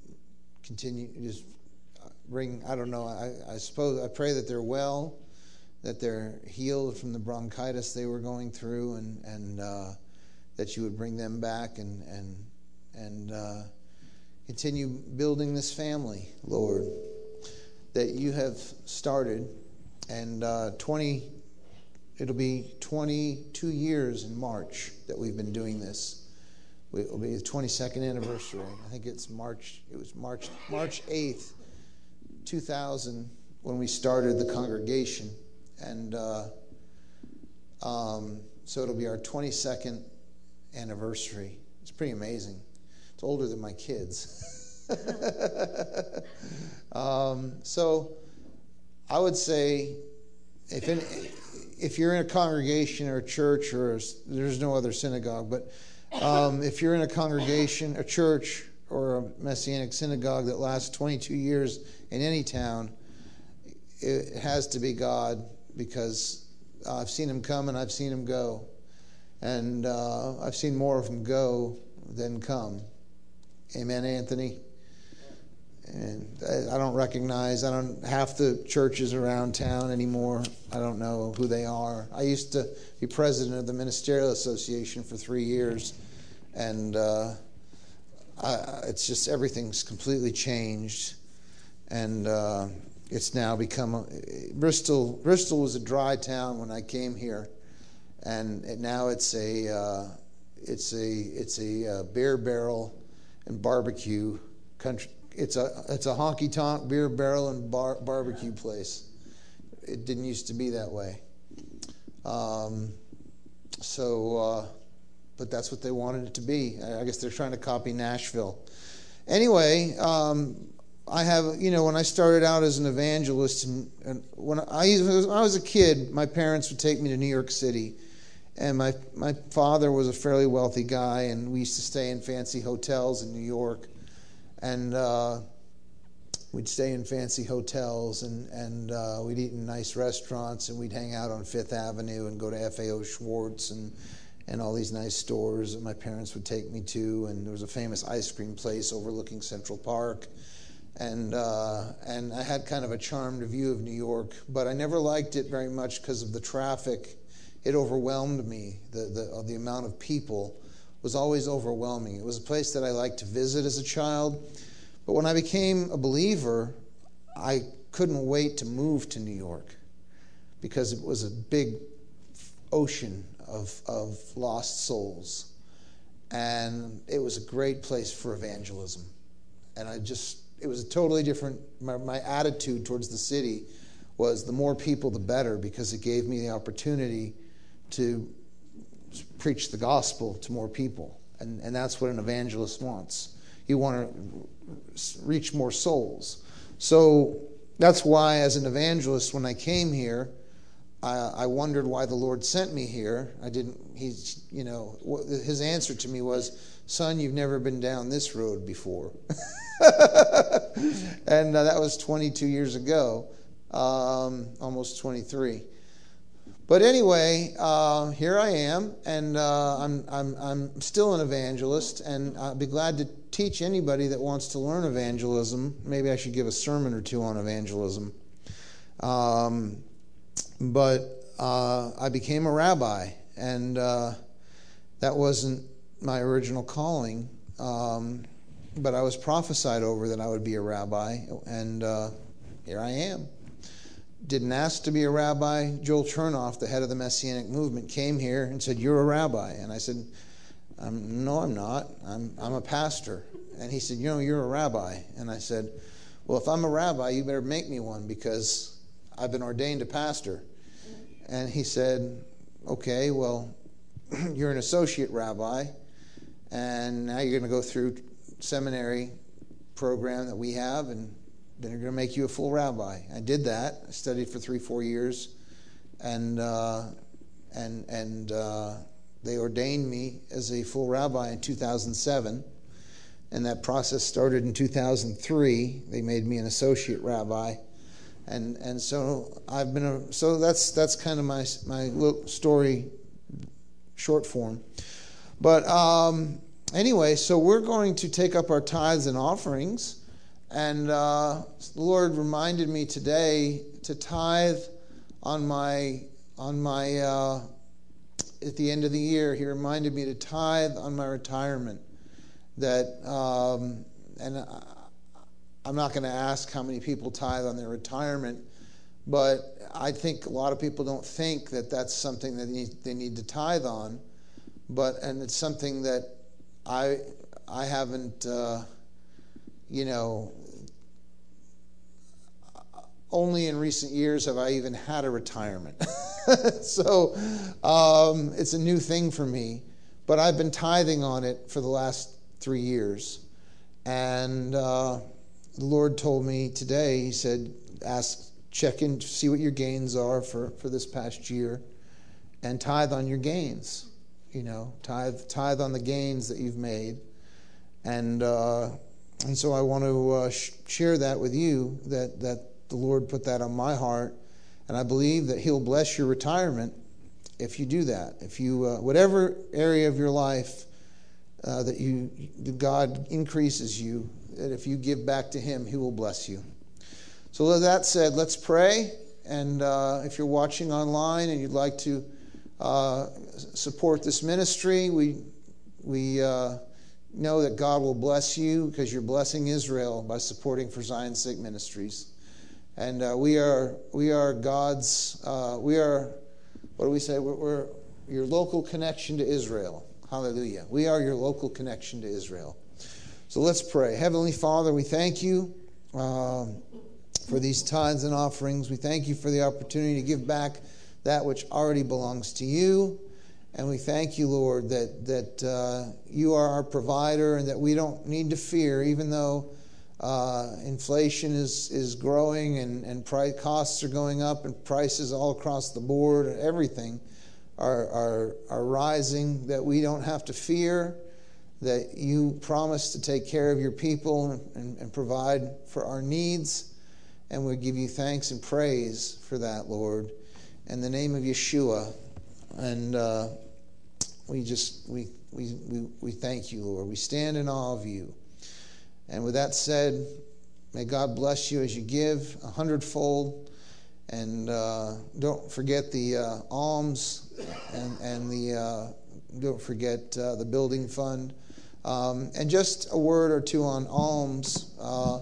[SPEAKER 2] continue, just bring, I don't know, I, I suppose, I pray that they're well, that they're healed from the bronchitis they were going through, and and uh, that you would bring them back and and and uh, continue building this family, Lord, that you have started. And uh, twenty, it'll be twenty-two years in March that we've been doing this. It will be the twenty-second anniversary. I think it's March. It was March March eighth, two thousand, when we started the congregation. And uh, um, so it'll be our twenty-second anniversary. It's pretty amazing. It's older than my kids. um, so I would say if in, if you're in a congregation or a church, or a, there's no other synagogue, but um, if you're in a congregation, a church, or a Messianic synagogue that lasts twenty-two years in any town, it has to be God. Because uh, I've seen him come and I've seen him go. And uh, I've seen more of him go than come. Amen, Anthony? And I, I don't recognize, I don't, half the churches around town anymore, I don't know who they are. I used to be president of the Ministerial Association for three years. And uh, I, it's just, everything's completely changed. And Uh, It's now become a, Bristol. Bristol was a dry town when I came here, and it, now it's a uh, it's a it's a uh, beer barrel and barbecue country. It's a it's a honky tonk beer barrel and bar, barbecue place. It didn't used to be that way. Um, so, uh, but that's what they wanted it to be. I guess they're trying to copy Nashville. Anyway. Um, I have, you know, when I started out as an evangelist, and, and when I, when I was a kid, my parents would take me to New York City, and my my father was a fairly wealthy guy, and we used to stay in fancy hotels in New York, and uh, we'd stay in fancy hotels, and and uh, we'd eat in nice restaurants, and we'd hang out on Fifth Avenue and go to F A O Schwartz and and all these nice stores that my parents would take me to, and there was a famous ice cream place overlooking Central Park. And uh, and I had kind of a charmed view of New York, but I never liked it very much because of the traffic. It overwhelmed me. The the the amount of people was always overwhelming. It was a place that I liked to visit as a child, but when I became a believer, I couldn't wait to move to New York because it was a big ocean of of lost souls, and it was a great place for evangelism. And I just It was a totally different, my, my attitude towards the city was the more people, the better, because it gave me the opportunity to preach the gospel to more people. And, and that's what an evangelist wants. You want to reach more souls. So that's why, as an evangelist, when I came here, I, I wondered why the Lord sent me here. I didn't, he's, you know, his answer to me was, son, you've never been down this road before. And uh, that was twenty-two years ago, um, almost twenty-three. But anyway, uh, here I am, and uh, I'm I'm I'm still an evangelist, and I'd be glad to teach anybody that wants to learn evangelism. Maybe I should give a sermon or two on evangelism. Um, but uh, I became a rabbi, and uh, that wasn't my original calling. Um, But I was prophesied over that I would be a rabbi, and uh, here I am. Didn't ask to be a rabbi. Joel Chernoff, the head of the Messianic movement, came here and said, "You're a rabbi." And I said, um, "No, I'm not. I'm I'm a pastor." And he said, "You know, you're a rabbi." And I said, "Well, if I'm a rabbi, you better make me one because I've been ordained a pastor." And he said, "Okay, well, you're an associate rabbi, and now you're going to go through seminary program that we have, and then they're going to make you a full rabbi." I did that. I studied for three, four years, and uh, and and uh, they ordained me as a full rabbi in two thousand seven, and that process started in two thousand three. They made me an associate rabbi, and and so I've been a so that's that's kind of my my little story, short form, but. Um, Anyway, so we're going to take up our tithes and offerings, and uh, the Lord reminded me today to tithe on my on my uh, at the end of the year, he reminded me to tithe on my retirement. That um, and I, I'm not going to ask how many people tithe on their retirement, but I think a lot of people don't think that that's something that they need, they need to tithe on. But and it's something that I I haven't uh, you know. Only in recent years have I even had a retirement. so um, it's a new thing for me. But I've been tithing on it for the last three years. And uh, the Lord told me today, he said, ask, check in, see what your gains are for, for this past year, and tithe on your gains. You know, tithe, tithe on the gains that you've made. And uh, and so I want to uh, sh- share that with you, that that the Lord put that on my heart, and I believe that He'll bless your retirement if you do that. If you, uh, whatever area of your life uh, that you, God increases you, that if you give back to Him, He will bless you. So with that said, let's pray. And uh, if you're watching online and you'd like to uh, support this ministry, we we uh, know that God will bless you because you're blessing Israel by supporting For Zion's Sake Ministries. And uh, we are we are God's, uh, we are, what do we say? We're, we're your local connection to Israel. Hallelujah. We are your local connection to Israel. So let's pray. Heavenly Father, we thank you um, for these tithes and offerings. We thank you for the opportunity to give back that which already belongs to you. And we thank you, Lord, that, that uh, you are our provider and that we don't need to fear, even though Uh, inflation is, is growing and, and price, costs are going up and prices all across the board and everything are, are, are rising, that we don't have to fear, that you promise to take care of your people and, and, and provide for our needs. And we give you thanks and praise for that, Lord, in the name of Yeshua. And uh, we just, we, we, we, we thank you, Lord. We stand in awe of you. And with that said, may God bless you as you give a hundredfold. And uh, don't forget the uh, alms and, and the uh, don't forget uh, the building fund. Um, and just a word or two on alms. Uh,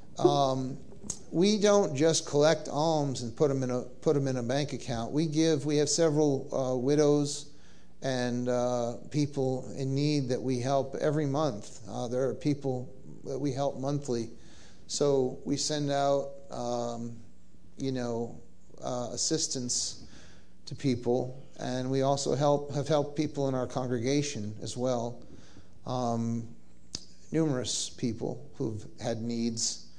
[SPEAKER 2] um, we don't just collect alms and put them in a put them in a bank account. We give. We have several uh, widows and uh, people in need that we help every month. Uh, there are people that we help monthly. So we send out, um, you know, uh, assistance to people. And we also help have helped people in our congregation as well. Um, numerous people who've had needs.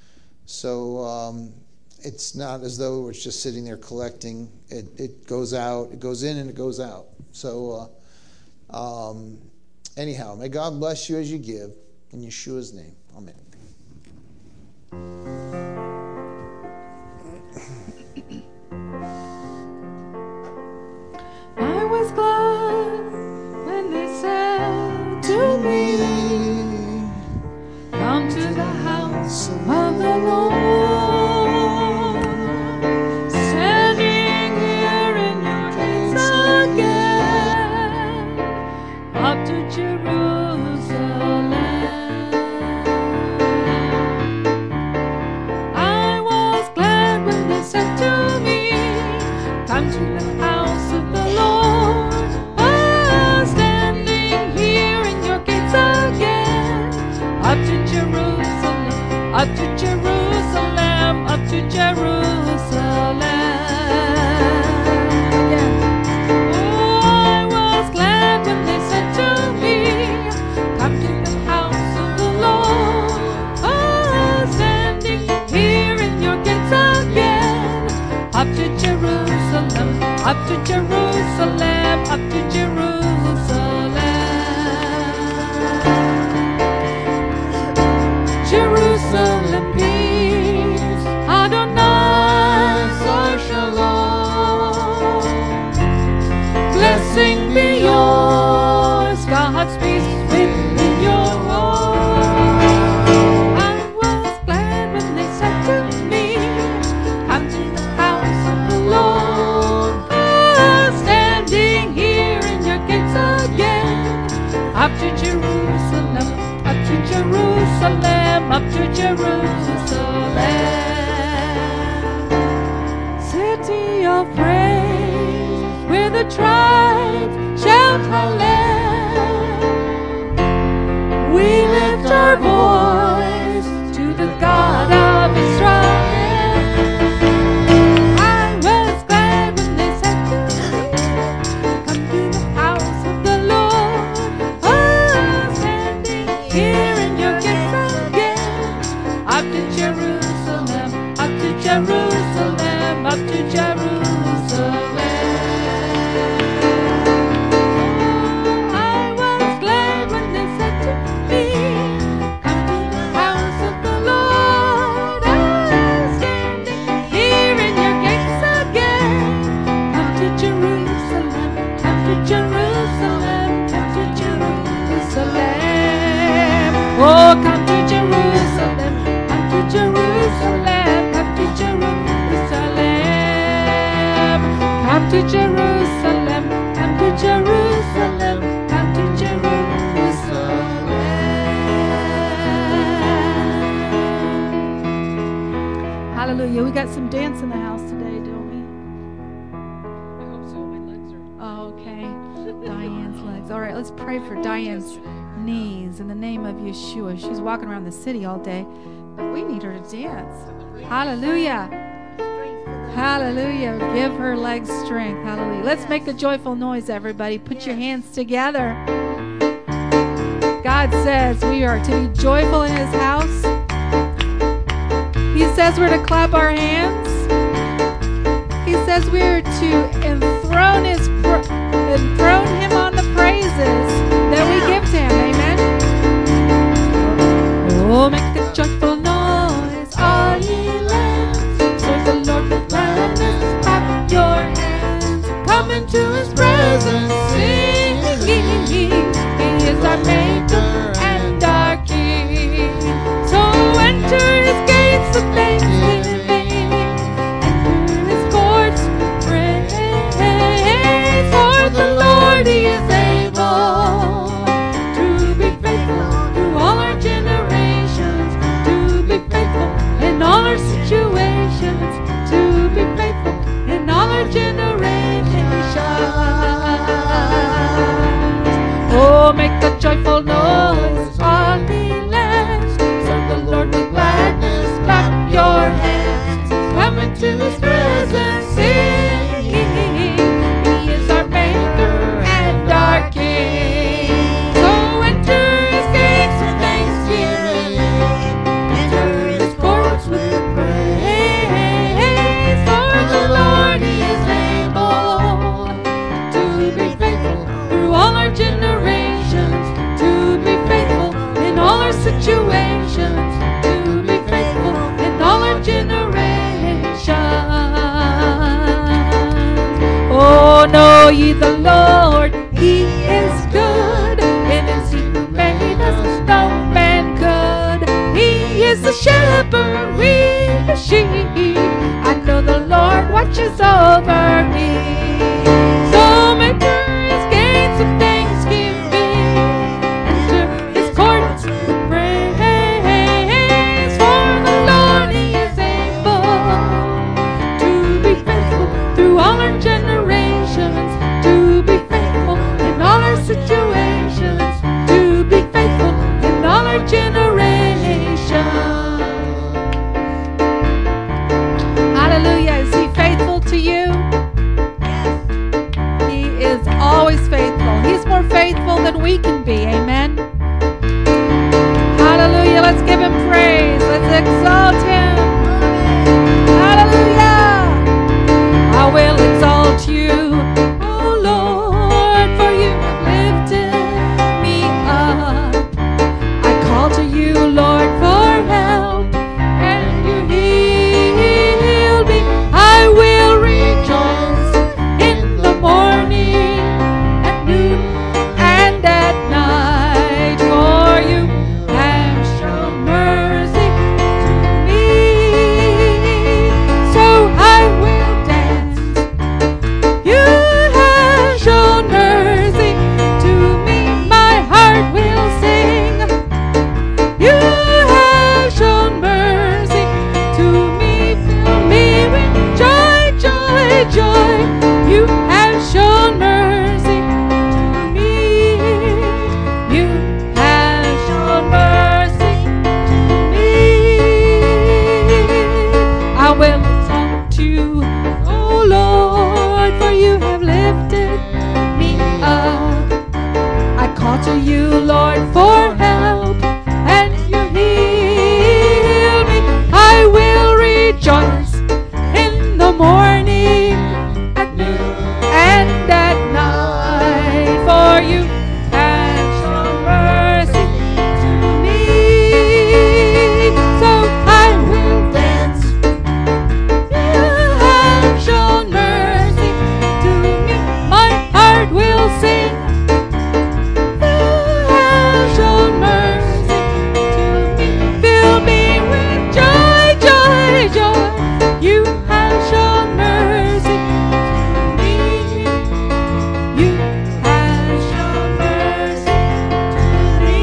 [SPEAKER 2] So um, it's not as though it's just sitting there collecting. It, it goes out, it goes in and it goes out. So uh, um, anyhow, may God bless you as you give. In Yeshua's name. Amen.
[SPEAKER 4] I was glad when they said to me, come to the house of the Lord, standing here in your gates again, up to Jerusalem. I was glad when they said to me, come to the house of the Lord, oh, standing here in your gates again, up to Jerusalem, up to Jerusalem, up to Jerusalem. Again. Oh, I was glad when they said to me, come to the house of the Lord, oh, standing here in your gates again, up to Jerusalem, up to Jerusalem, up to Jerusalem. Jerusalem peace, Adonai
[SPEAKER 1] up to Jerusalem, up to Jerusalem, up to Jerusalem. City of praise, where the tribes shout hallelujah. We lift our voice to the God of Israel. Jerusalem, up to Jerusalem. I was glad when they said to me, come to the house of the Lord. I'm standing here in your gates again. Come to Jerusalem, come to Jerusalem, come to Jerusalem. Oh, come to Jerusalem, come to Jerusalem. Come to Jerusalem, come to Jerusalem, come to Jerusalem.
[SPEAKER 4] Hallelujah. We got some dance in the house today, don't we?
[SPEAKER 1] I hope so. My legs are...
[SPEAKER 4] Oh, okay. Diane's legs. All right, let's pray for Diane's knees in the name of Yeshua. She's walking around the city all day, but we need her to dance. Hallelujah. Hallelujah. Give her legs strength. Hallelujah. Let's make a joyful noise, everybody. Put your hands together. God says we are to be joyful in his house. He says we're to clap our hands. He says we're to enthrone his enthrone him on the praises that we give to him. Amen. Oh, make a joyful noise, all ye lands. Serve the Lord with gladness. Clap your hands. Come into his presence, singing. He is our maker and our king. So enter his gates with thanksgiving, enter his courts with praise. For the Lord, he is able to be faithful through all our generations, to be faithful in all our situations, to be faithful in all our generations. Oh, make a joyful noise, all ye lands. Serve the Lord with gladness, clap your hands. Come into his presence, singing. He is our maker and our king. So enter his gates with thanksgiving, enter his courts with praise. For the Lord, he is able to be faithful through all our generations, to be faithful in all our situations, to be faithful in all our generations. Oh, know ye the Lord, he is good. In his he made us, no man could. He is the shepherd, we the sheep. I know the Lord watches over me. So enter his gates with thanksgiving, enter his courts with praise. For the Lord, he is able to be faithful through all our generations, to be faithful in all our situations, to be faithful in all our generations. Hallelujah. Is he faithful to you?
[SPEAKER 1] Lord, for help, and you heal me. I will rejoice in the morning, at noon, and at night, for you have shown mercy to me. So I will dance. You have shown mercy to me. My heart will sing. You have shown mercy to me. Fill me with joy, joy, joy. You have shown mercy to me. You have shown mercy to me.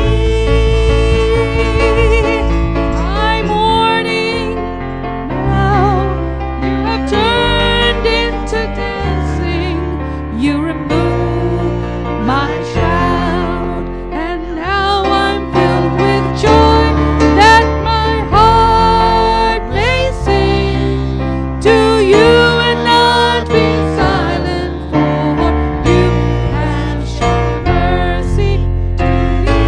[SPEAKER 1] My morning now you have turned into dancing. You remove my shroud, and now I'm filled with joy that my heart may sing to you and not be silent, for you have shown mercy to me.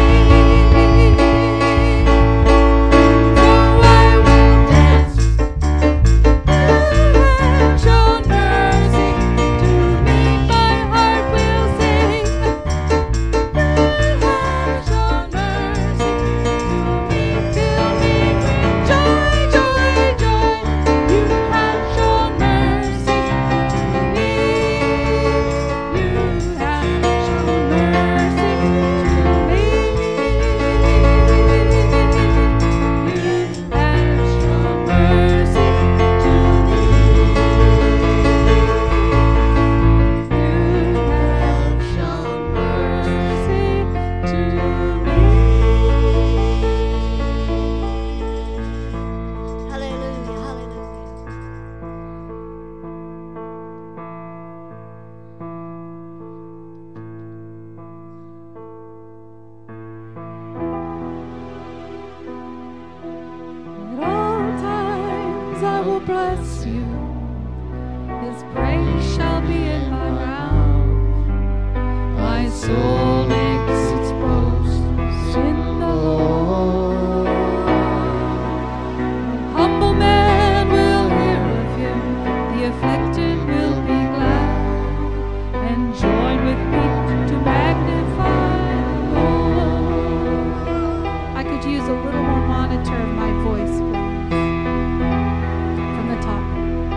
[SPEAKER 1] So I will dance. You have shown mercy to me. My heart will sing. You have shown mercy to me. Fill me with joy, joy, joy. You have shown mercy to me. You have shown mercy to me. You have shown mercy to me.
[SPEAKER 5] Hallelujah, hallelujah.
[SPEAKER 1] At all times I will bless you. His praise shall be in my mouth. My soul makes its boast in the Lord. The humble man will hear of him. The afflicted will be glad and join with me to magnify the Lord. I could use a little more monitor of my voice, please. From the top.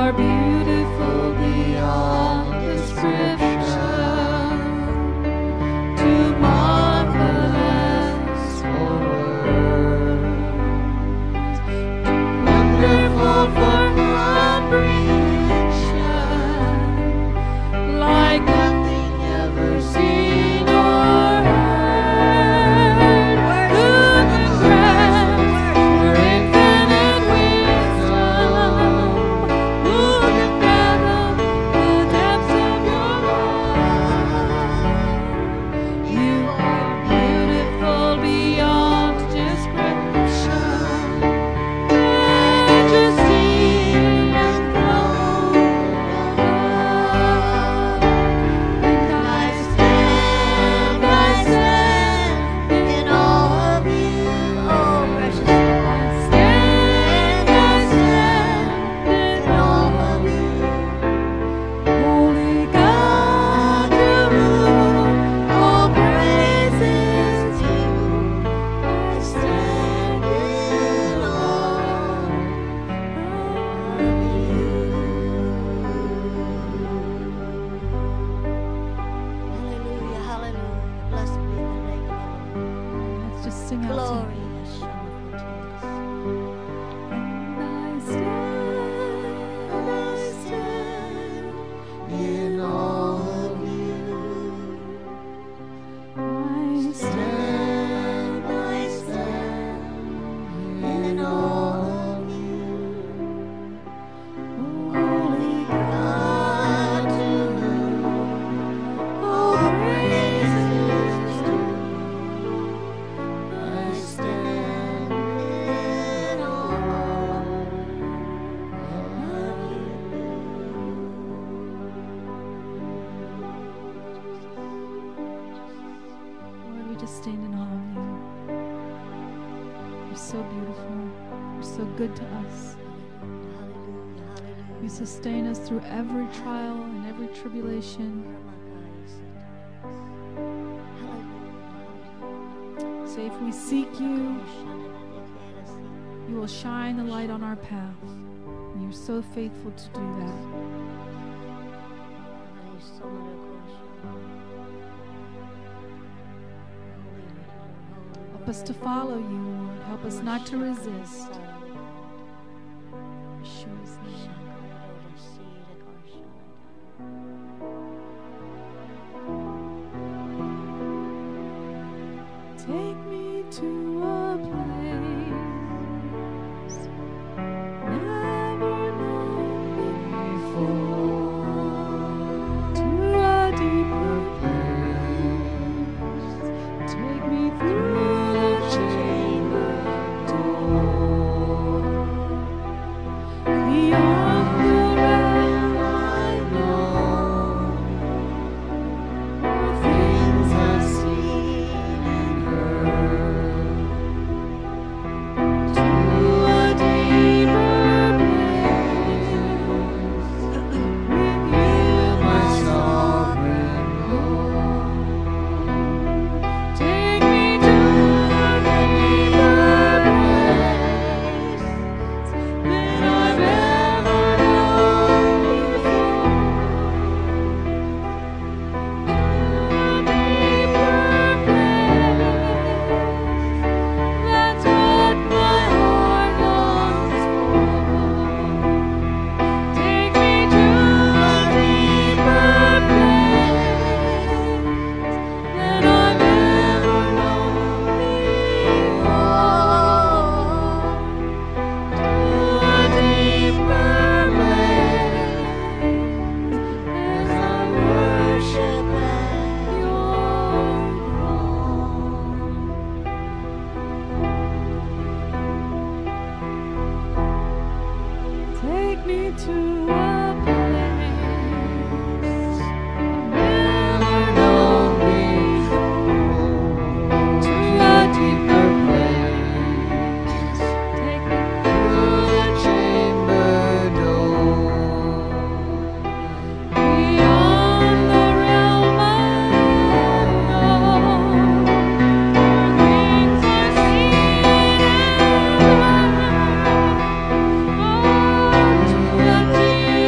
[SPEAKER 1] are beautiful beyond description, too marvelous for words, wonderful for comprehension, like nothing ever seen or heard. Who can grasp your infinite wisdom? Who can fathom the depths of your love? You are beautiful beyond description, majesty and throne above. And I stand, I stand in awe of you, oh precious Lord. I stand, I stand in awe of you, holy God, to whom all praise is due. I stand in awe of you.
[SPEAKER 5] Hallelujah, hallelujah. Blessed be the name of the
[SPEAKER 4] Let's just sing
[SPEAKER 5] Lord.
[SPEAKER 4] out to
[SPEAKER 5] Glory, Yeshua.
[SPEAKER 1] I stand, I stand in awe of you. I stand, I stand in awe of you. Holy God, to whom all praise is due. I stand in awe of
[SPEAKER 4] Lord, we just stand in awe of you. You're so beautiful. You're so good to us.
[SPEAKER 5] Hallelujah, hallelujah.
[SPEAKER 4] You sustain us through every trial and every tribulation. So if we seek you, you will shine the light on our path. And you're so faithful to do that. Help us to follow you, Lord. Help us not to resist. Yeshua's name.
[SPEAKER 1] Take me to a place never known before, to a deeper place. Take me through the chamber door, beyond the realm I know, where things I've seen and heard, to a deeper place with you, my sovereign Lord. Take me to a deeper place than I've ever known before. To a deeper place, that's what my heart longs for. Take me to a deeper place than I've ever known before. To a deeper place as I worship at your throne. Take me to a place never known before, to a deeper place. Take me through the chamber door, beyond the realm I know, where things I've seen and heard. Oh, to a deeper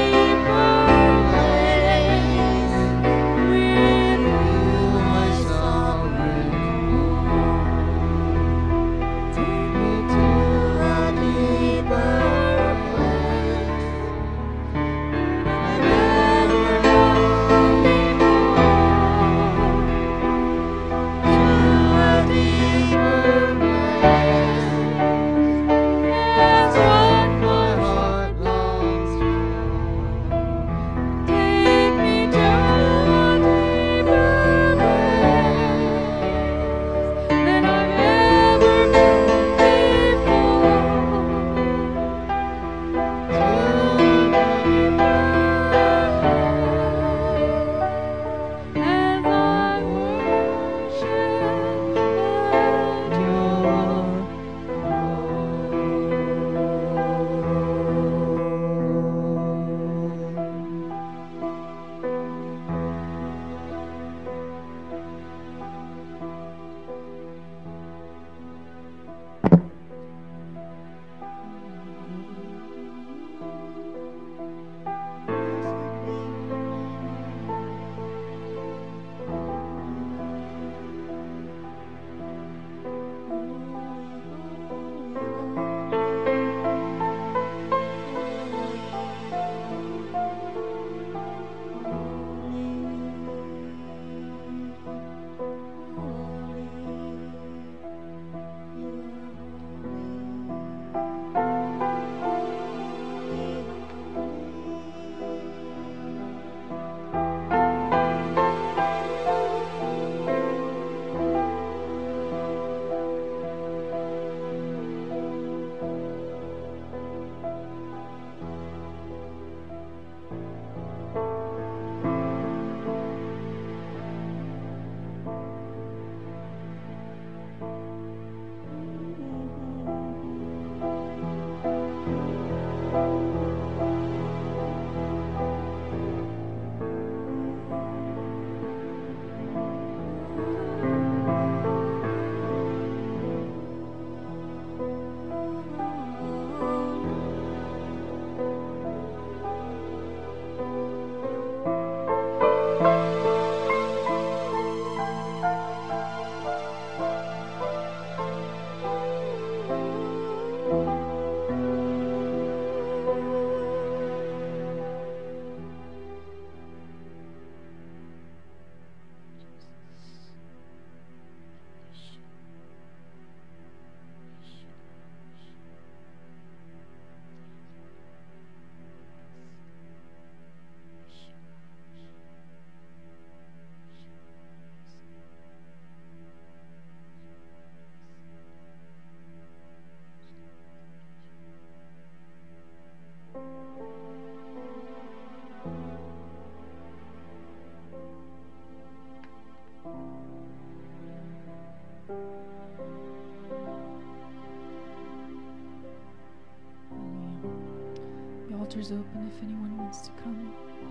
[SPEAKER 4] altar's open if anyone wants to come.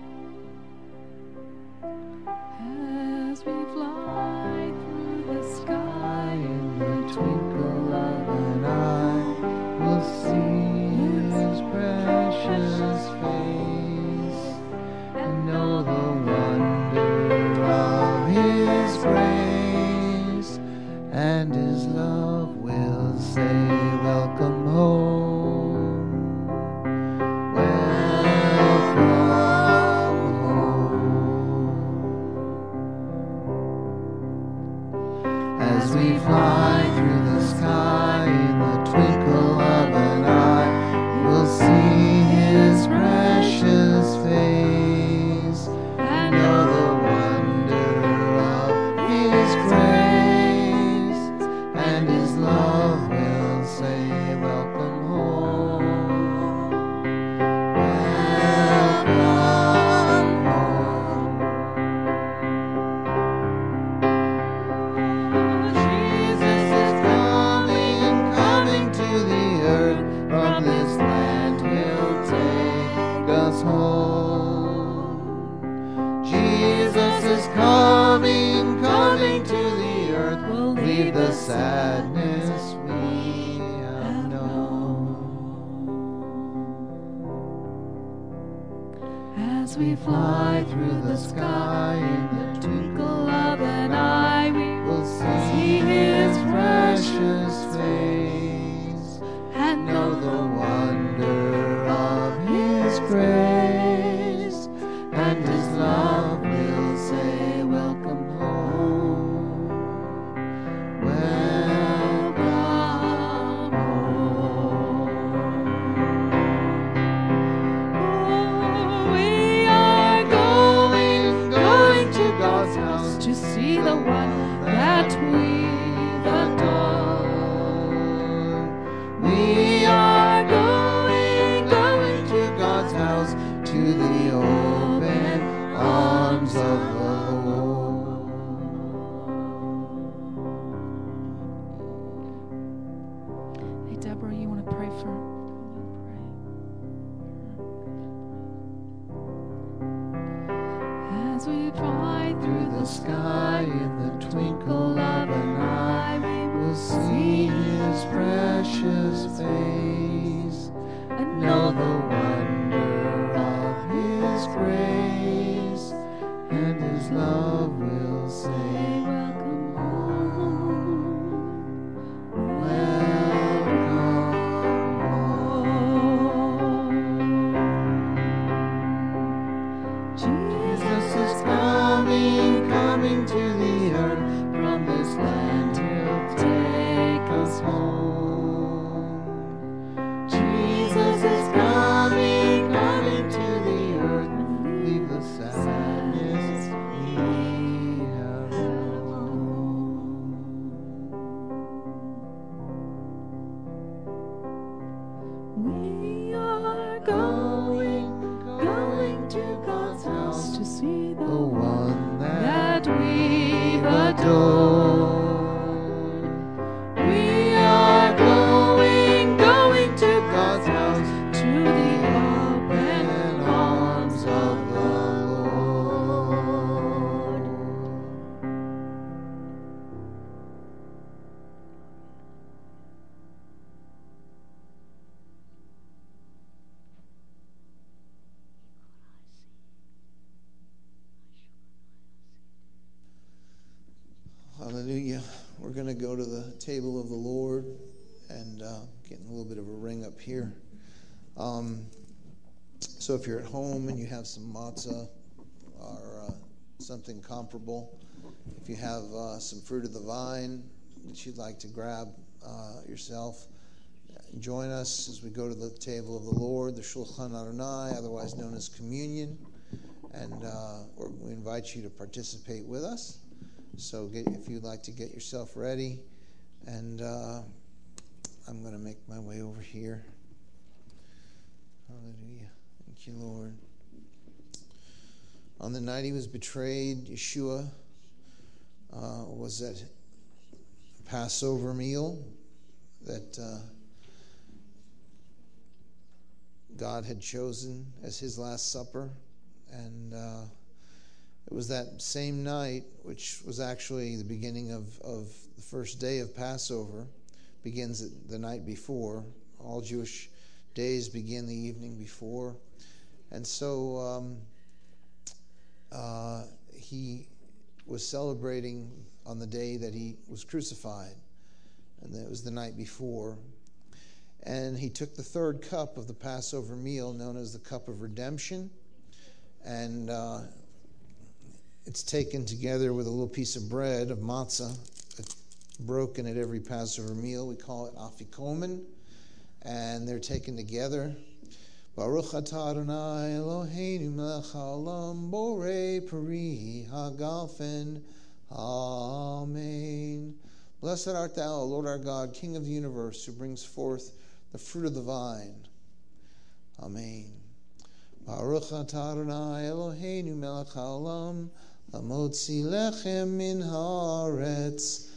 [SPEAKER 4] As we fly through the sky,
[SPEAKER 2] In the twinkle of an eye, we'll see His precious face and know the wonder of His grace, and His love will say, welcome home, welcome home. As we fly through the sky in the twinkle of an eye, we'll see His precious face and know the wonder of His grace, and His love will say, welcome home, welcome home. Jesus is coming, coming to the earth. From this land He'll take us home. Jesus is coming, coming to the earth. We'll leave the sadness we have known.
[SPEAKER 4] As we fly through the sky in the twinkle of an eye, we
[SPEAKER 2] We'll
[SPEAKER 4] see His
[SPEAKER 2] precious face
[SPEAKER 4] and
[SPEAKER 2] know the wonder of His grace, and His love will say, welcome home, welcome home.
[SPEAKER 4] we are going,
[SPEAKER 2] Going to God's house
[SPEAKER 4] to see the one that we've
[SPEAKER 2] adored. We are going, going to God's house, to the open arms of the Lord.
[SPEAKER 4] Hey, Deborah, you want to pray for? As we fly
[SPEAKER 2] Through the sky in the twinkle of an eye, we'll see His precious face and know the wonder of His grace, and His love will say, welcome home, welcome home. Jesus is coming, coming to the earth. From this land He'll take us home. Jesus is coming, coming to the earth. Leave the sadness we have known.
[SPEAKER 4] We are going, going to God's house to see the
[SPEAKER 2] The one
[SPEAKER 4] that
[SPEAKER 2] that
[SPEAKER 4] we've
[SPEAKER 2] adored. We are going, going to God's house,
[SPEAKER 4] to the
[SPEAKER 2] open arms of the Lord. Hallelujah. We're going to go to the table of the Lord and uh, getting a little bit of a ring up here. Um, so if you're at home and you have some matzah or uh, something comparable, if you have uh, some fruit of the vine that you'd like to grab uh, yourself, join us as we go to the table of the Lord, the Shulchan Adonai, otherwise known as communion, and uh, we invite you to participate with us. So get, if you'd like to get yourself ready, and uh, I'm going to make my way over here. Hallelujah. Thank you, Lord. On the night He was betrayed, Yeshua uh, was at a Passover meal that uh, God had chosen as his Last Supper. And uh, it was that same night, which was actually the beginning of, of the first day of Passover, begins the night before. All Jewish days begin the evening before. And so um, uh, he was celebrating on the day that he was crucified. And it was the night before. And he took the third cup of the Passover meal, known as the cup of redemption. And uh, it's taken together with a little piece of bread, of matzah, broken at every Passover meal. We call it afikomen. And they're taken together. Baruch atah Adonai Eloheinu melech haolam borei peri hagalfen. Amen. Blessed art thou, O Lord our God, King of the universe, who brings forth the fruit of the vine. Amen. Baruch atah Adonai Eloheinu melech haolam lamotzi lechem min haaretz.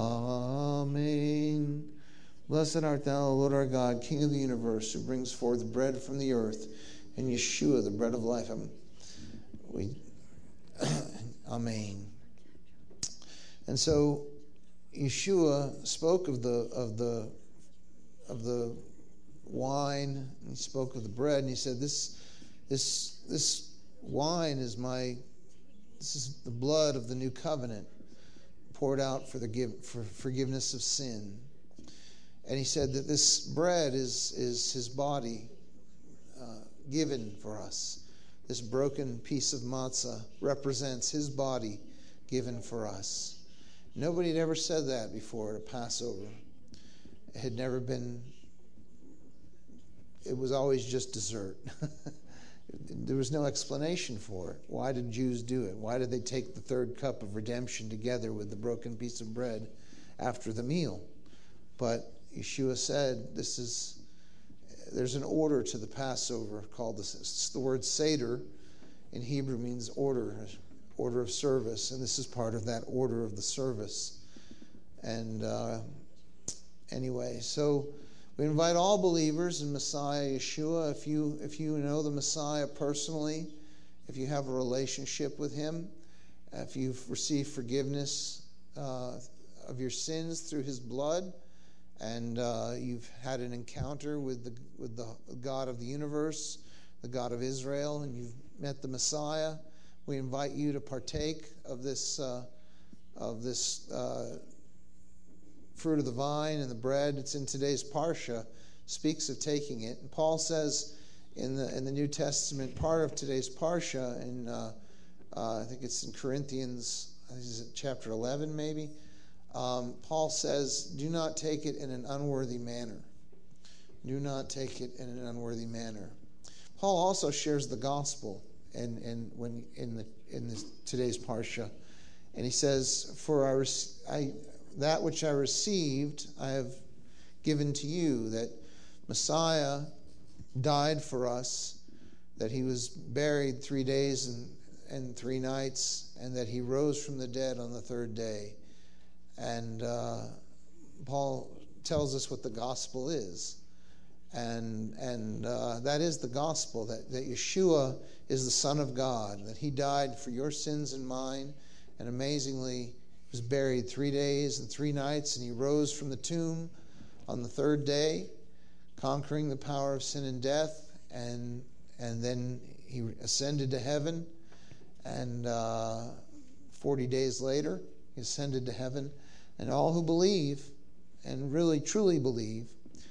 [SPEAKER 2] Amen. Blessed art thou, O Lord our God, King of the universe, who brings forth bread from the earth, and Yeshua, the bread of life. We, Amen. And so Yeshua spoke of the of the of the wine, and he spoke of the bread, and he said, This this this wine is my this is the blood of the new covenant, poured out for the give for forgiveness of sin. And he said that this bread is, is his body uh, given for us. This broken piece of matzah represents his body given for us. Nobody had ever said that before at a Passover. It had never been, it was always just dessert. There was no explanation for it. Why did Jews do it? Why did they take the third cup of redemption together with the broken piece of bread after the meal? But Yeshua said, "This is." There's an order to the Passover called the, the word Seder in Hebrew means order, order of service, and this is part of that order of the service. And uh, anyway, so we invite all believers in Messiah Yeshua. If you if you know the Messiah personally, if you have a relationship with him, if you've received forgiveness uh, of your sins through his blood, and uh, you've had an encounter with the with the God of the universe, the God of Israel, and you've met the Messiah, we invite you to partake of this uh, of this uh, fruit of the vine and the bread. It's in today's parsha, speaks of taking it. And Paul says in the in the New Testament part of today's parsha, in uh, uh, I think it's in Corinthians, I think it's chapter eleven maybe. Um, Paul says, do not take it in an unworthy manner. Do not take it in an unworthy manner. Paul also shares the gospel in, in, when, in, the, in this, today's parsha. And he says, For I, I, that which I received I have given to you, that Messiah died for us, that he was buried three days and, and three nights, and that he rose from the dead on the third day. And uh, Paul tells us what the gospel is. And and uh, that is the gospel, that, that Yeshua is the Son of God, that he died for your sins and mine, and amazingly was buried three days and three nights, and he rose from the tomb on the third day, conquering the power of sin and death, and and then he ascended to heaven, and uh, forty days later he ascended to heaven. And all who believe, and really truly believe,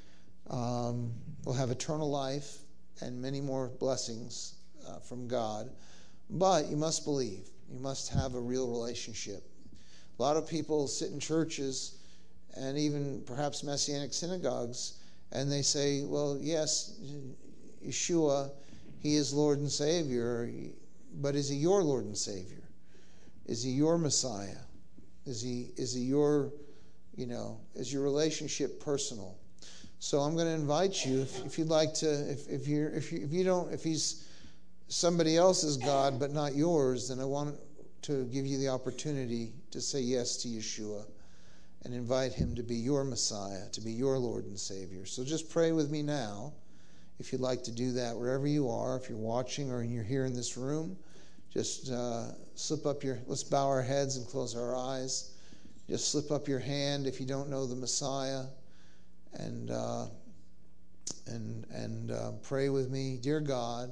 [SPEAKER 2] um, will have eternal life and many more blessings uh, from God. But you must believe. You must have a real relationship. A lot of people sit in churches and even perhaps Messianic synagogues, and they say, well, yes, Yeshua, he is Lord and Savior, but is he your Lord and Savior? Is he your Messiah? Is he is he your, you know, is your relationship personal? So I'm going to invite you, if, if you'd like to, if if you're if you if you don't if he's somebody else's God but not yours, then I want to give you the opportunity to say yes to Yeshua and invite him to be your Messiah, to be your Lord and Savior. So just pray with me now if you'd like to do that, wherever you are, if you're watching or you're here in this room, just uh, slip up your, let's bow our heads and close our eyes. Just slip up your hand if you don't know the Messiah, and uh, and and uh, pray with me. Dear God,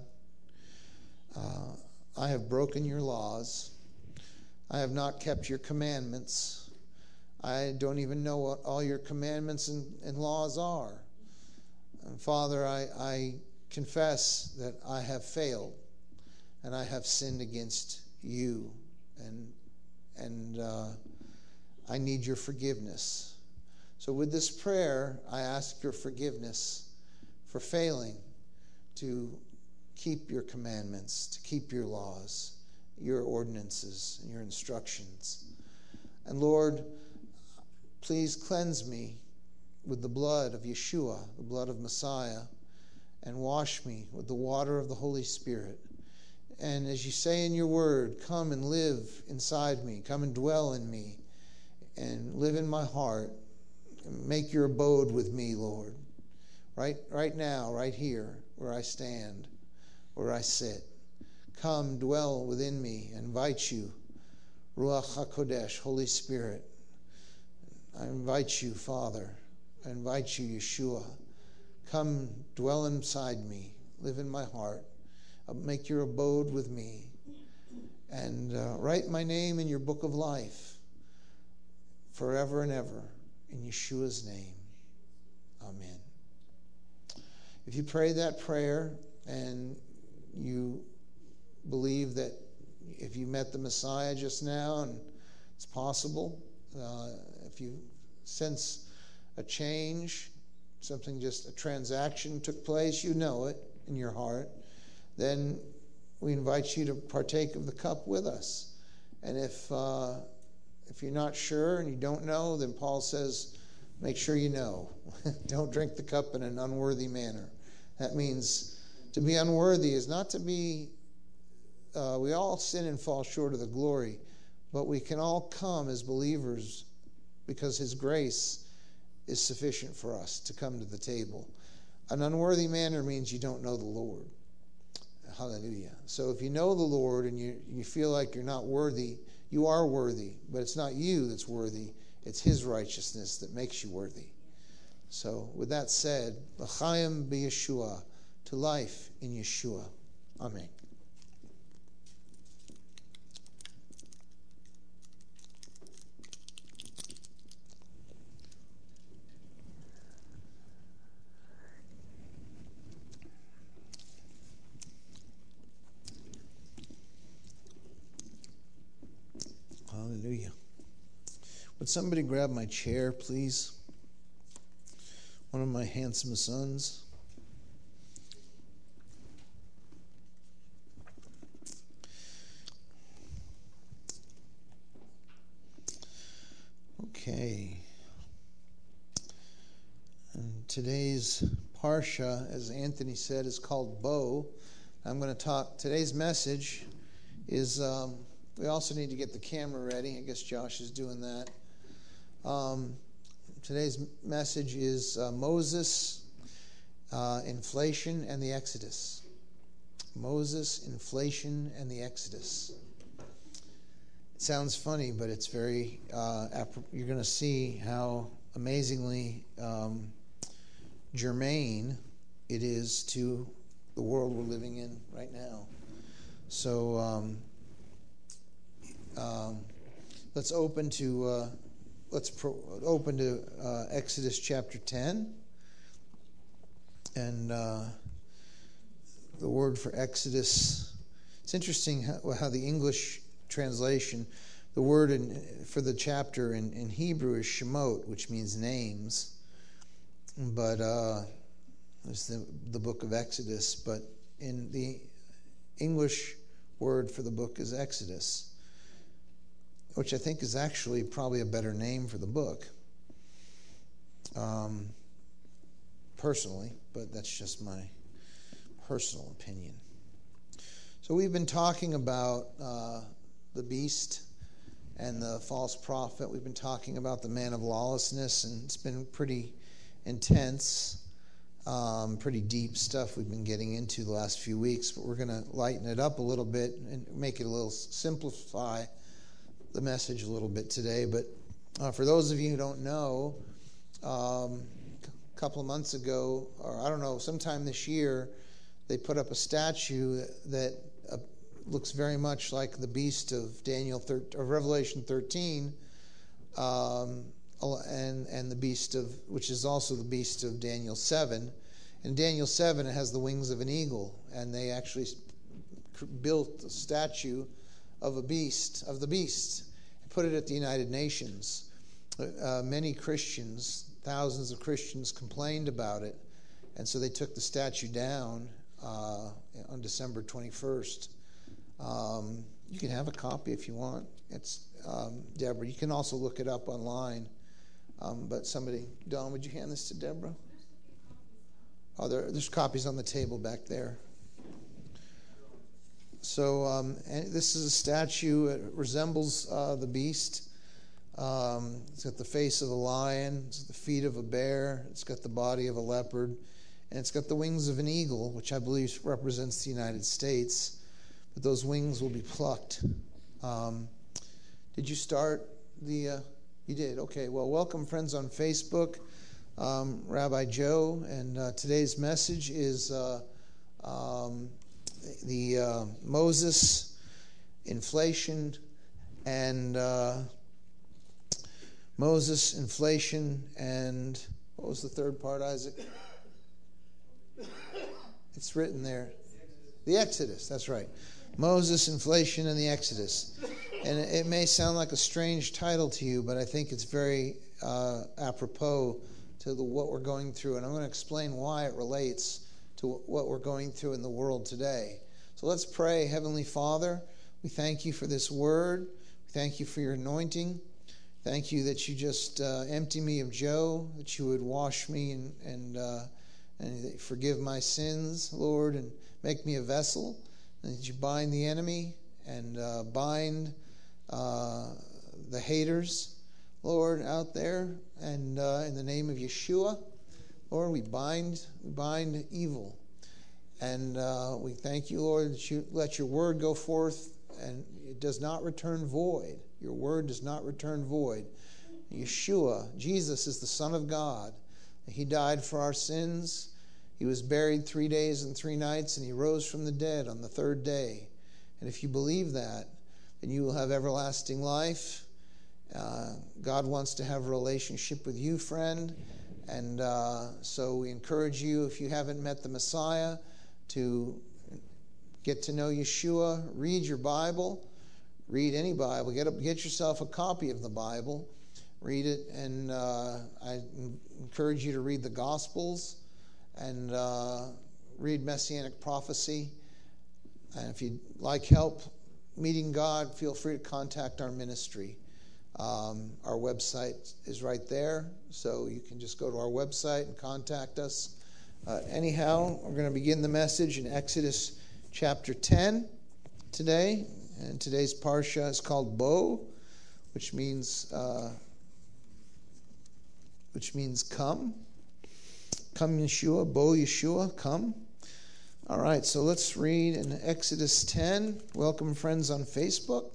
[SPEAKER 2] uh, I have broken your laws. I have not kept your commandments. I don't even know what all your commandments and, and laws are. And Father, I, I confess that I have failed and I have sinned against you, and and uh, I need your forgiveness. So with this prayer, I ask your forgiveness for failing to keep your commandments, to keep your laws, your ordinances, and your instructions. And Lord, please cleanse me with the blood of Yeshua, the blood of Messiah, and wash me with the water of the Holy Spirit. And as you say in your word, come and live inside me, come and dwell in me, and live in my heart. Make your abode with me, Lord. Right, right now, right here, where I stand, where I sit. Come, dwell within me. I invite you, Ruach HaKodesh, Holy Spirit. I invite you, Father. I invite you, Yeshua. Come, dwell inside me. Live in my heart. Make your abode with me. And uh, write my name in your book of life forever and ever. In Yeshua's name. Amen. If you pray that prayer and you believe that if you met the Messiah just now, and it's possible, uh, if you sense a change, something, just a transaction took place, you know it in your heart, then we invite you to partake of the cup with us. And if uh, if you're not sure and you don't know, then Paul says, make sure you know. Don't drink the cup in an unworthy manner. That means to be unworthy is not to be, uh, we all sin and fall short of the glory, but we can all come as believers because his grace is sufficient for us to come to the table. An unworthy manner means you don't know the Lord. Hallelujah. So if you know the Lord and you, you feel like you're not worthy, you are worthy, but it's not you that's worthy. It's his righteousness that makes you worthy. So with that said, l'chaim b'Yeshua, to life in Yeshua. Amen. Hallelujah. Would somebody grab my chair, please? One of my handsome sons. Okay. And today's Parsha, as Anthony said, is called Bo. I'm going to talk, today's message is... Um, We also need to get the camera ready. I guess Josh is doing that. Um, today's message is uh, Moses, uh, inflation, and the Exodus. Moses, inflation, and the Exodus. It sounds funny, but it's very, uh, you're going to see how amazingly um, germane it is to the world we're living in right now. So... Um, Um, let's open to uh, let's pro- open to uh, Exodus chapter ten, and uh, the word for Exodus. It's interesting how, how the English translation, the word in, for the chapter in, in Hebrew is Shemot, which means names, but uh, it's the the book of Exodus. But in the English word for the book is Exodus, which I think is actually probably a better name for the book, um, personally, but that's just my personal opinion. So we've been talking about uh, the beast and the false prophet. We've been talking about the man of lawlessness, and it's been pretty intense. Um, pretty deep stuff we've been getting into the last few weeks, but we're going to lighten it up a little bit and make it a little, simplify the message a little bit today. But uh, for those of you who don't know, um, a couple of months ago, or I don't know, sometime this year, they put up a statue that uh, looks very much like the beast of Daniel thir- or Revelation thirteen, um, and and the beast of, which is also the beast of Daniel seven. In Daniel seven, it has the wings of an eagle, and they actually built a statue of a beast, of the beast, and put it at the United Nations. Uh, many Christians, thousands of Christians, complained about it, and so they took the statue down uh, on December twenty-first. Um, you can have a copy if you want. It's um, Deborah. You can also look it up online. Um, but somebody, Dawn, would you hand this to Deborah? Oh, there, there's copies on the table back there. So um, and this is a statue. It resembles uh, the beast. Um, it's got the face of a lion. It's got the feet of a bear. It's got the body of a leopard. And it's got the wings of an eagle, which I believe represents the United States. But those wings will be plucked. Um, did you start the... Uh, You did? Okay. Well, welcome, friends on Facebook. Um, Rabbi Joe, and uh, today's message is uh, um, the uh, Moses, inflation, and uh, Moses, inflation, and what was the third part, Isaac? It's written there. The Exodus, that's right. Moses, inflation, and the Exodus. And it may sound like a strange title to you, but I think it's very uh, apropos to the, what we're going through. And I'm going to explain why it relates to what we're going through in the world today. So let's pray. Heavenly Father, we thank you for this word. We thank you for your anointing. Thank you that you just uh, empty me of Joe, that you would wash me and, and, uh, and forgive my sins, Lord, and make me a vessel. And that you bind the enemy and uh, bind uh, the haters, Lord, out there. And uh, in the name of Yeshua, Lord, we bind we bind evil. And uh, we thank you, Lord, that you let your word go forth and it does not return void. Your word does not return void. Yeshua, Jesus, is the Son of God. He died for our sins. He was buried three days and three nights, and he rose from the dead on the third day. And if you believe that, then you will have everlasting life. Uh, God wants to have a relationship with you, friend. And uh, so we encourage you, if you haven't met the Messiah, to get to know Yeshua. Read your Bible. Read any Bible. Get, a, get yourself a copy of the Bible. Read it. And uh, I encourage you to read the Gospels. And uh, read Messianic prophecy. And if you'd like help meeting God, feel free to contact our ministry. Um, our website is right there, so you can just go to our website and contact us. Uh, anyhow, we're going to begin the message in Exodus chapter ten today. And today's parsha is called Bo, which means uh, which means come. Come, Yeshua, Bo, Yeshua, come. All right, so let's read in Exodus ten. Welcome, friends on Facebook.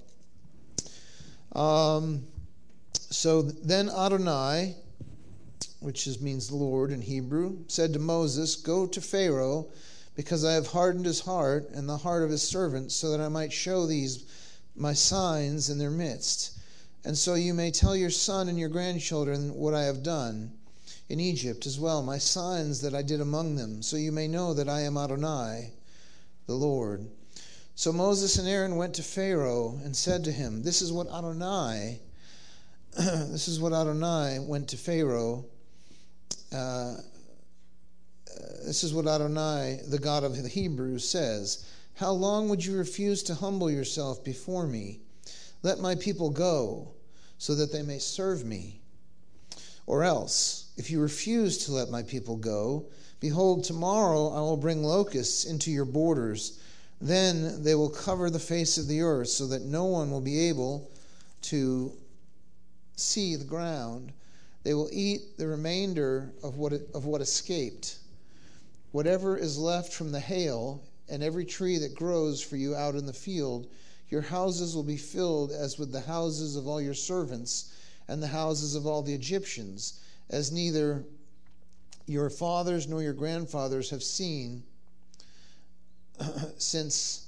[SPEAKER 2] Um, so then Adonai, which is, means Lord in Hebrew, said to Moses, "Go to Pharaoh, because I have hardened his heart and the heart of his servants, so that I might show these my signs in their midst. And so you may tell your son and your grandchildren what I have done in Egypt as well, my signs that I did among them, so you may know that I am Adonai, the Lord." So Moses and Aaron went to Pharaoh and said to him, This is what Adonai, this is what Adonai went to Pharaoh. Uh, this is what Adonai, the God of the Hebrews, says. How long would you refuse to humble yourself before me? Let my people go, so that they may serve me. Or else, if you refuse to let my people go, behold, tomorrow I will bring locusts into your borders. Then they will cover the face of the earth, so that no one will be able to see the ground. They will eat the remainder of what of what escaped. whatever is left from the hail, and every tree that grows for you out in the field, your houses will be filled as with the houses of all your servants and the houses of all the Egyptians, as neither your fathers nor your grandfathers have seen since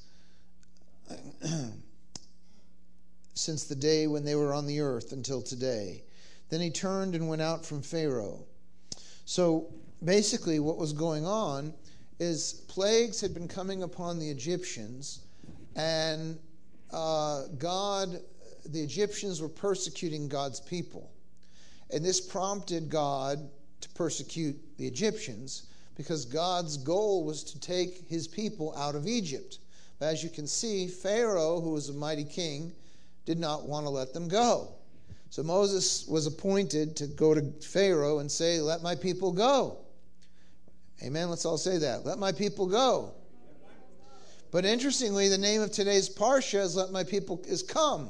[SPEAKER 2] since the day when they were on the earth until today. Then he turned and went out from Pharaoh. So basically what was going on is plagues had been coming upon the Egyptians, and uh, God, the Egyptians were persecuting God's people. And this prompted God to persecute the Egyptians because God's goal was to take his people out of Egypt. But as you can see, Pharaoh, who was a mighty king, did not want to let them go. So Moses was appointed to go to Pharaoh and say, "Let my people go." Amen. Let's all say that. Let my people go. But interestingly, the name of today's Parsha is "Let my people is come."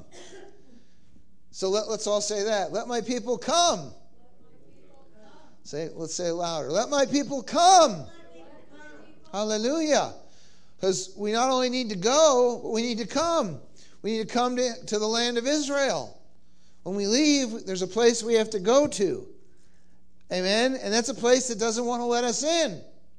[SPEAKER 2] So let, let's all say that. Let my people come. Say, let's say it louder. Let my people come. Hallelujah. Because we not only need to go, but we need to come. We need to come to, to the land of Israel. When we leave, there's a place we have to go to. Amen? And that's a place that doesn't want to let us in.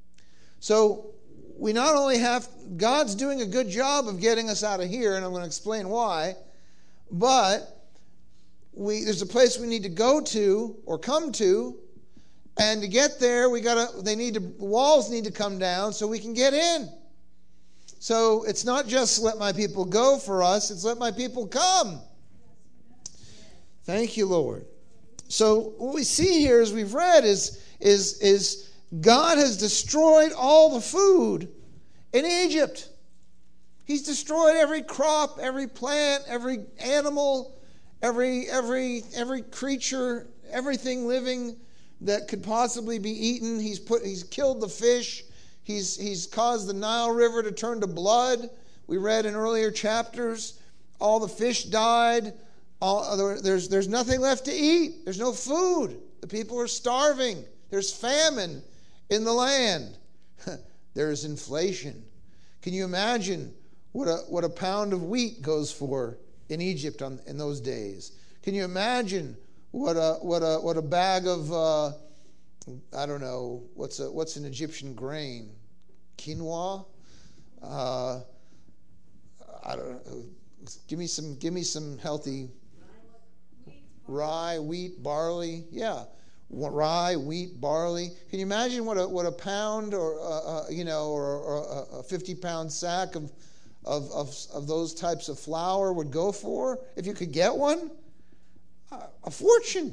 [SPEAKER 2] So we not only have, God's doing a good job of getting us out of here, and I'm going to explain why, but we there's a place we need to go to or come to, and to get there, we gotta they need to walls need to come down so we can get in. So it's not just let my people go for us, it's let my people come. Thank you, Lord. So what we see here, as we've read, is, is, is God has destroyed all the food in Egypt. He's destroyed every crop, every plant, every animal, every every every creature, everything living that could possibly be eaten. He's put he's killed the fish. He's he's caused the Nile River to turn to blood. We read in earlier chapters, all the fish died. All, there's, there's nothing left to eat. There's no food. The people are starving. There's famine in the land. There's inflation. Can you imagine what a, what a pound of wheat goes for in Egypt on, in those days? Can you imagine what a what a what a bag of uh, I don't know what's a what's an Egyptian grain? Quinoa. Uh, I don't know. Give me some. Give me some healthy. Rye, wheat, barley. Yeah, rye, wheat, barley. Can you imagine what a what a pound or uh, uh, you know or, or a fifty pound sack of, of of of those types of flour would go for if you could get one? A fortune,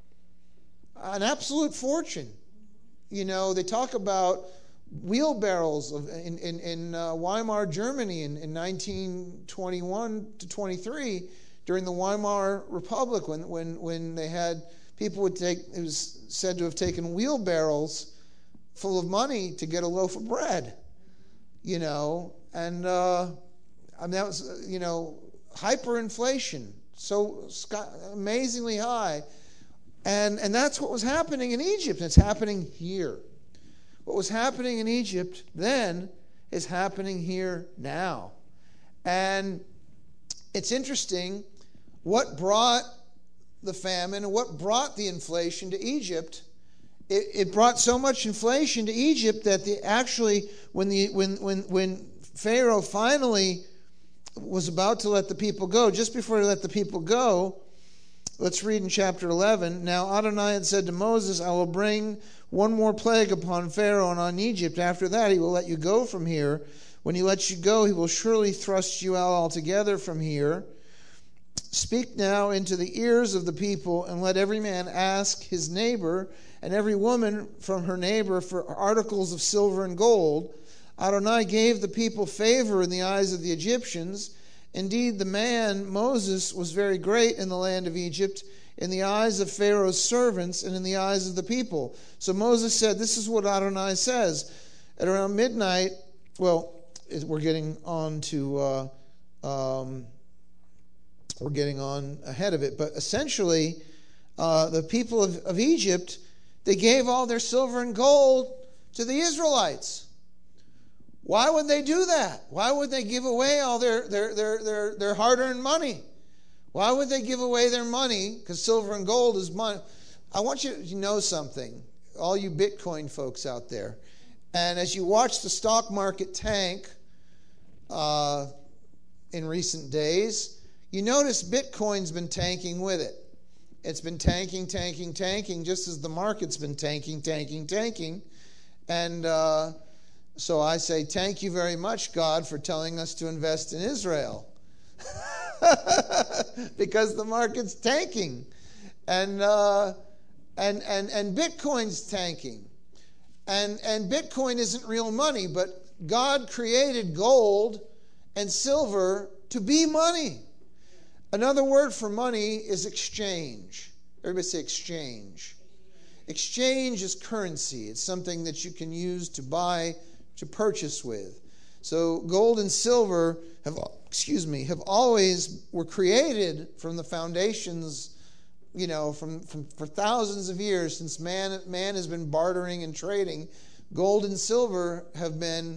[SPEAKER 2] an absolute fortune. You know, they talk about wheelbarrows of, in in, in uh, Weimar, Germany, in, in nineteen twenty-one to twenty-three, during the Weimar Republic, when when when they had people would take, it was said to have taken wheelbarrows full of money to get a loaf of bread. You know, and uh, I mean that was you know hyperinflation. So amazingly high. And and that's what was happening in Egypt. It's happening here. What was happening in Egypt then is happening here now. And it's interesting what brought the famine and what brought the inflation to Egypt. It, it brought so much inflation to Egypt that the actually when the when when when Pharaoh finally was about to let the people go, just before he let the people go, let's read in chapter eleven. Now Adonai had said to Moses, I will bring one more plague upon Pharaoh and on Egypt. After that he will let you go from here. When he lets you go, he will surely thrust you out altogether from here. Speak now into the ears of the people, and let every man ask his neighbor, and every woman from her neighbor, for articles of silver and gold. Adonai gave the people favor in the eyes of the Egyptians. Indeed, the man, Moses, was very great in the land of Egypt, in the eyes of Pharaoh's servants and in the eyes of the people. So Moses said, this is what Adonai says. At around midnight, well, we're getting on to, uh, um, we're getting on ahead of it, but essentially, uh, the people of, of Egypt, they gave all their silver and gold to the Israelites. Why would they do that? Why would they give away all their, their, their, their, their hard-earned money? Why would they give away their money? Because silver and gold is money. I want you to know something, all you Bitcoin folks out there. And as you watch the stock market tank uh, in recent days, you notice Bitcoin's been tanking with it. It's been tanking, tanking, tanking, just as the market's been tanking, tanking, tanking. And uh, so I say, thank you very much, God, for telling us to invest in Israel. Because the market's tanking. And uh, and and and Bitcoin's tanking. And and Bitcoin isn't real money, but God created gold and silver to be money. Another word for money is exchange. Everybody say exchange. Exchange is currency. It's something that you can use to buy, to purchase with. So gold and silver have, excuse me, have always were created from the foundations, you know, from, from for thousands of years since man man has been bartering and trading. Gold and silver have been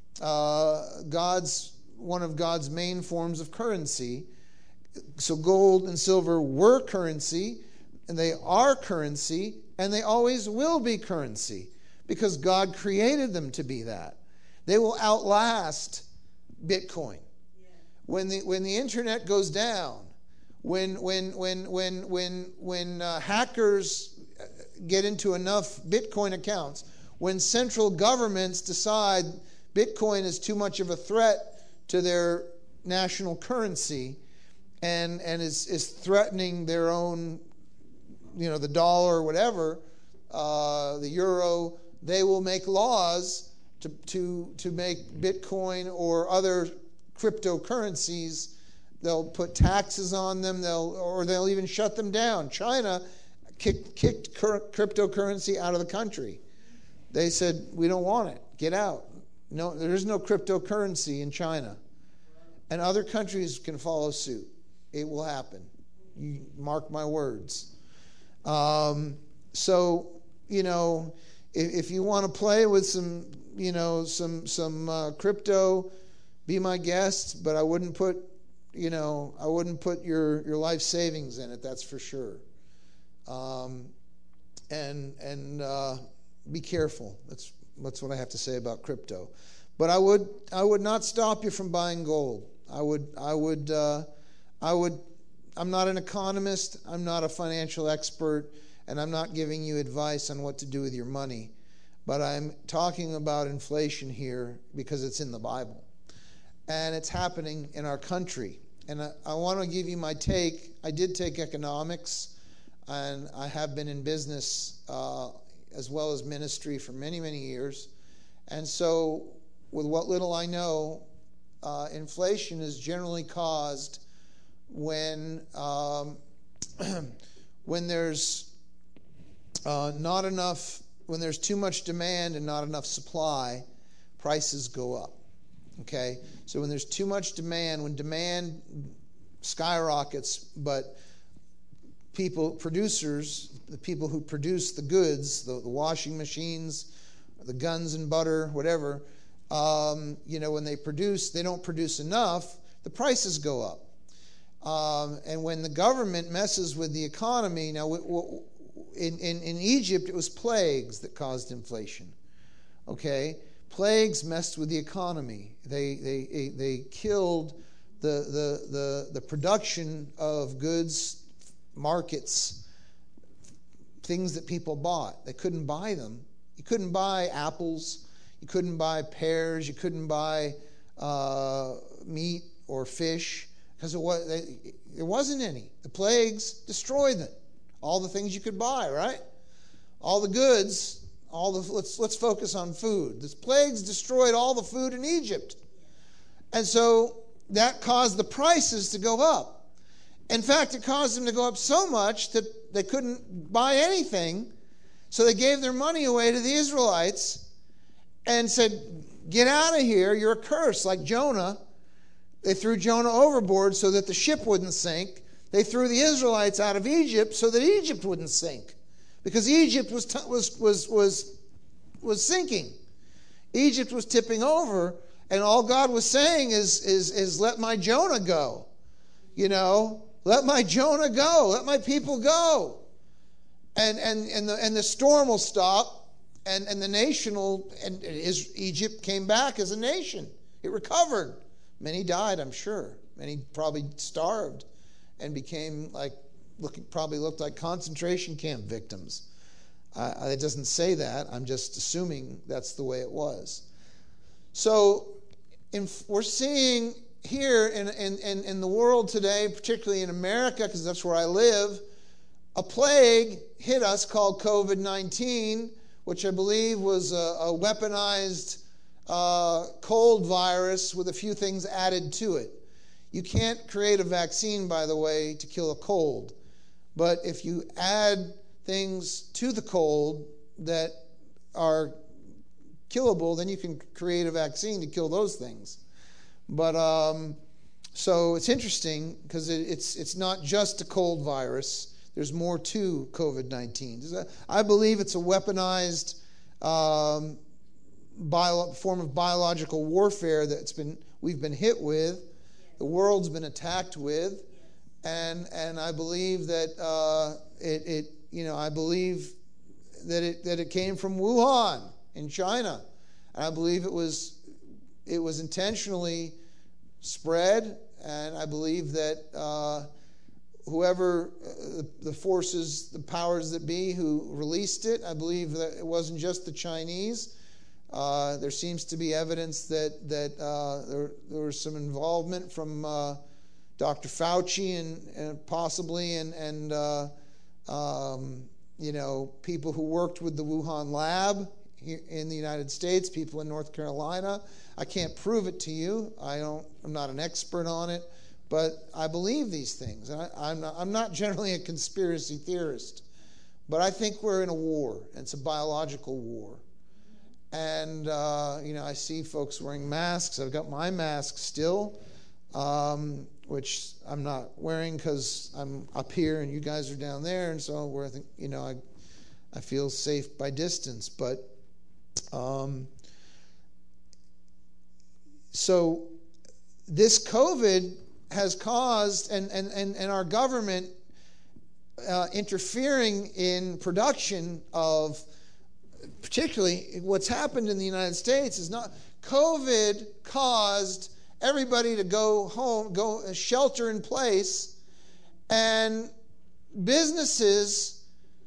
[SPEAKER 2] uh, God's one of God's main forms of currency. So gold and silver were currency, and they are currency, and they always will be currency because God created them to be that. They will outlast Bitcoin. When the when the internet goes down, when when when when when when uh, hackers get into enough Bitcoin accounts, when central governments decide Bitcoin is too much of a threat to their national currency, and and is is threatening their own, you know, the dollar or whatever, uh, the euro, they will make laws to to to make Bitcoin or other cryptocurrencies. They'll put taxes on them. They'll or they'll even shut them down. China kicked kicked cryptocurrency out of the country. They said, we don't want it. Get out. No, there is no cryptocurrency in China. And other countries can follow suit. It will happen. You mark my words. Um, so, you know, if, if you want to play with some, you know, some some uh, crypto, be my guest. But I wouldn't put, you know, I wouldn't put your, your life savings in it. That's for sure. Um, and and uh, be careful. That's that's what I have to say about crypto. But I would I would not stop you from buying gold. I would I would uh, I would. I'm not an economist. I'm not a financial expert, and I'm not giving you advice on what to do with your money. But I'm talking about inflation here because it's in the Bible, and it's happening in our country. And I, I want to give you my take. I did take economics, and I have been in business uh, as well as ministry for many many years. And so, with what little I know, uh, inflation is generally caused when um, when there's uh, not enough, when there's too much demand and not enough supply, prices go up. Okay, so when there's too much demand, when demand skyrockets, but people, producers, the people who produce the goods, the, the washing machines, the guns and butter, whatever, um, you know, when they produce, they don't produce enough, the prices go up. Um, and when the government messes with the economy, now in, in, in Egypt it was plagues that caused inflation. Okay, plagues messed with the economy. They they they killed the the the, the production of goods, markets, things that people bought. They couldn't buy them. You couldn't buy apples. You couldn't buy pears. You couldn't buy uh, meat or fish. Because it was, they, there wasn't any. The plagues destroyed them. All the things you could buy, right? All the goods. All the let's let's focus on food. The plagues destroyed all the food in Egypt, and so that caused the prices to go up. In fact, it caused them to go up so much that they couldn't buy anything. So they gave their money away to the Israelites and said, "Get out of here! You're a curse, like Jonah." They threw Jonah overboard so that the ship wouldn't sink. They threw the Israelites out of Egypt so that Egypt wouldn't sink, because Egypt was t- was was was was sinking. Egypt was tipping over, and all God was saying is, is, is let my Jonah go. You know, let my Jonah go. Let my people go. And and and the and the storm will stop, and, and the nation will, and is, Egypt came back as a nation. It recovered. Many died, I'm sure. Many probably starved and became like, looking, probably looked like concentration camp victims. Uh, it doesn't say that. I'm just assuming that's the way it was. So in, we're seeing here in, in, in, in the world today, particularly in America, because that's where I live, a plague hit us called covid nineteen, which I believe was a, a weaponized uh, cold virus with a few things added to it. You can't create a vaccine, by the way, to kill a cold. But if you add things to the cold that are killable, then you can create a vaccine to kill those things. But um, so it's interesting because it, it's it's not just a cold virus. There's more to covid nineteen. I believe it's a weaponized um, bio, form of biological warfare that's been we've been hit with. The world's been attacked with, and and I believe that uh, it it you know I believe that it that it came from Wuhan in China, and I believe it was it was intentionally spread, and I believe that uh, whoever uh, the forces, the powers that be who released it, I believe that it wasn't just the Chinese. Uh, there seems to be evidence that that uh, there, there was some involvement from uh, Doctor Fauci and, and possibly and and uh, um, you know people who worked with the Wuhan lab here in the United States, people in North Carolina. I can't prove it to you. I don't. I'm not an expert on it, but I believe these things. I, I'm not, I'm not generally a conspiracy theorist, but I think we're in a war. And it's a biological war. And, uh, you know, I see folks wearing masks. I've got my mask still, um, which I'm not wearing because I'm up here and you guys are down there. And so we're, I think, you know, I, I feel safe by distance. But um, so this COVID has caused, and, and, and, and our government uh, interfering in production of, particularly what's happened in the United States is not, COVID caused everybody to go home, go shelter in place, and businesses,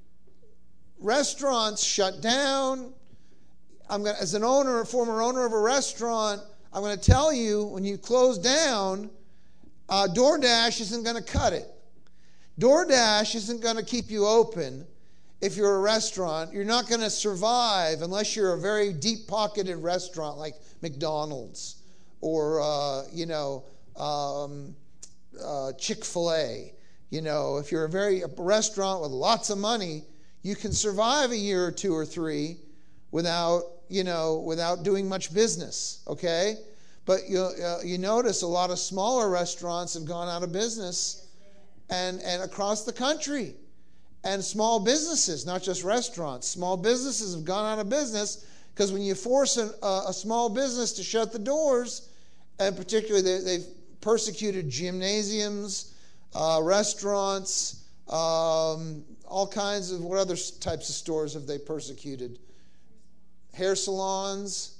[SPEAKER 2] restaurants shut down. I'm gonna, as an owner, a former owner of a restaurant, I'm going to tell you, when you close down, uh, DoorDash isn't going to cut it. DoorDash isn't going to keep you open. If you're a restaurant, you're not going to survive unless you're a very deep-pocketed restaurant like McDonald's or, uh, you know, um, uh, Chick-fil-A. You know, if you're a very a restaurant with lots of money, you can survive a year or two or three without, you know, without doing much business, okay? But you uh, you notice a lot of smaller restaurants have gone out of business and, and across the country. And small businesses, not just restaurants, small businesses have gone out of business because when you force a, a small business to shut the doors, and particularly they, they've persecuted gymnasiums, uh, restaurants, um, all kinds of, what other types of stores have they persecuted? Hair salons.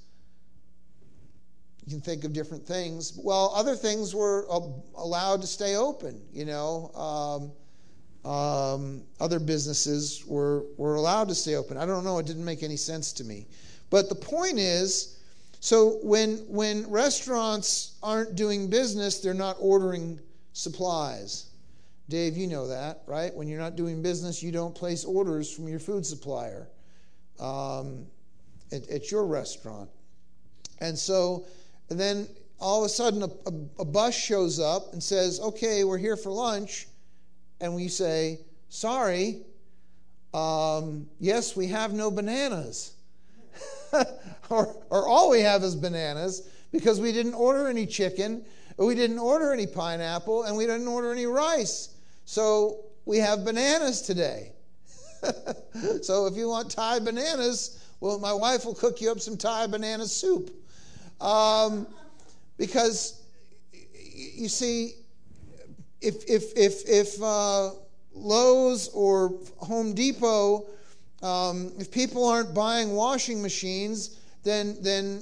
[SPEAKER 2] You can think of different things. Well, other things were uh, allowed to stay open, you know. Um, Um, other businesses were, were allowed to stay open. I don't know. It didn't make any sense to me. But the point is, so when when restaurants aren't doing business, they're not ordering supplies. Dave, you know that, right? When you're not doing business, you don't place orders from your food supplier um, at, at your restaurant. And so and then all of a sudden a, a, a bus shows up and says, okay, we're here for lunch. And we say, sorry, um, yes, we have no bananas. or, or all we have is bananas because we didn't order any chicken, or we didn't order any pineapple, and we didn't order any rice. So we have bananas today. So if you want Thai bananas, Well, my wife will cook you up some Thai banana soup. Um, because, you see, if if if if uh, Lowe's or Home Depot, um, if people aren't buying washing machines, then then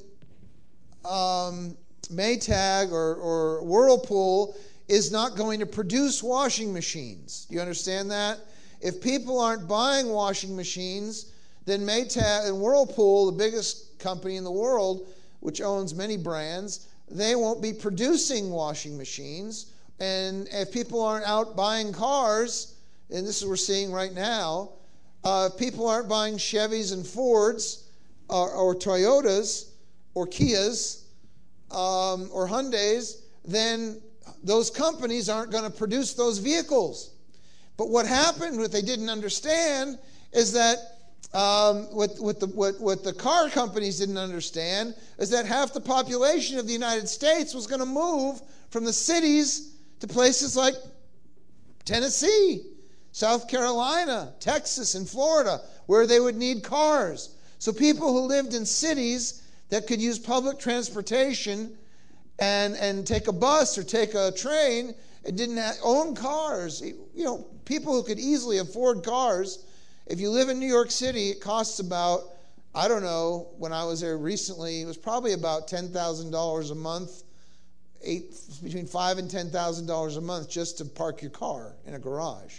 [SPEAKER 2] um, Maytag or, or Whirlpool is not going to produce washing machines. Do you understand that? If people aren't buying washing machines, then Maytag and Whirlpool, the biggest company in the world, which owns many brands, they won't be producing washing machines. And if people aren't out buying cars, and this is what we're seeing right now, uh, if people aren't buying Chevys and Fords or, or Toyotas or Kias um, or Hyundais, then those companies aren't going to produce those vehicles. But what happened, what they didn't understand, is that um, what, what, the, what, what the car companies didn't understand is that half the population of the United States was going to move from the cities to places like Tennessee, South Carolina, Texas, and Florida, where they would need cars. So people who lived in cities that could use public transportation and, and take a bus or take a train and didn't have, own cars, you know, people who could easily afford cars. If you live in New York City, it costs about, I don't know, when I was there recently, it was probably about ten thousand dollars a month, eight, between five thousand dollars and ten thousand dollars a month just to park your car in a garage.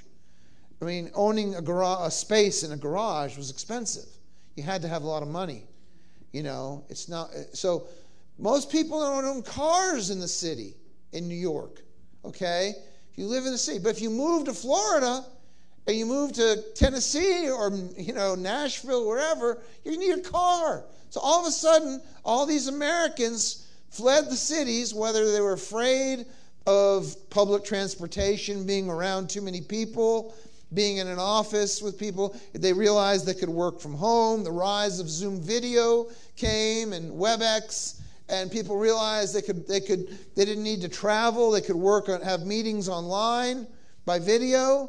[SPEAKER 2] I mean, owning a, garage, a space in a garage was expensive. You had to have a lot of money. You know, it's not, so most people don't own cars in the city, in New York, okay? If you live in the city. But if you move to Florida, and you move to Tennessee or, you know, Nashville, wherever, you need a car. So all of a sudden, all these Americans fled the cities, whether they were afraid of public transportation, being around too many people, being in an office with people. They realized they could work from home. The rise of Zoom video came and WebEx, and people realized they could they could they didn't need to travel. They could work on have meetings online by video.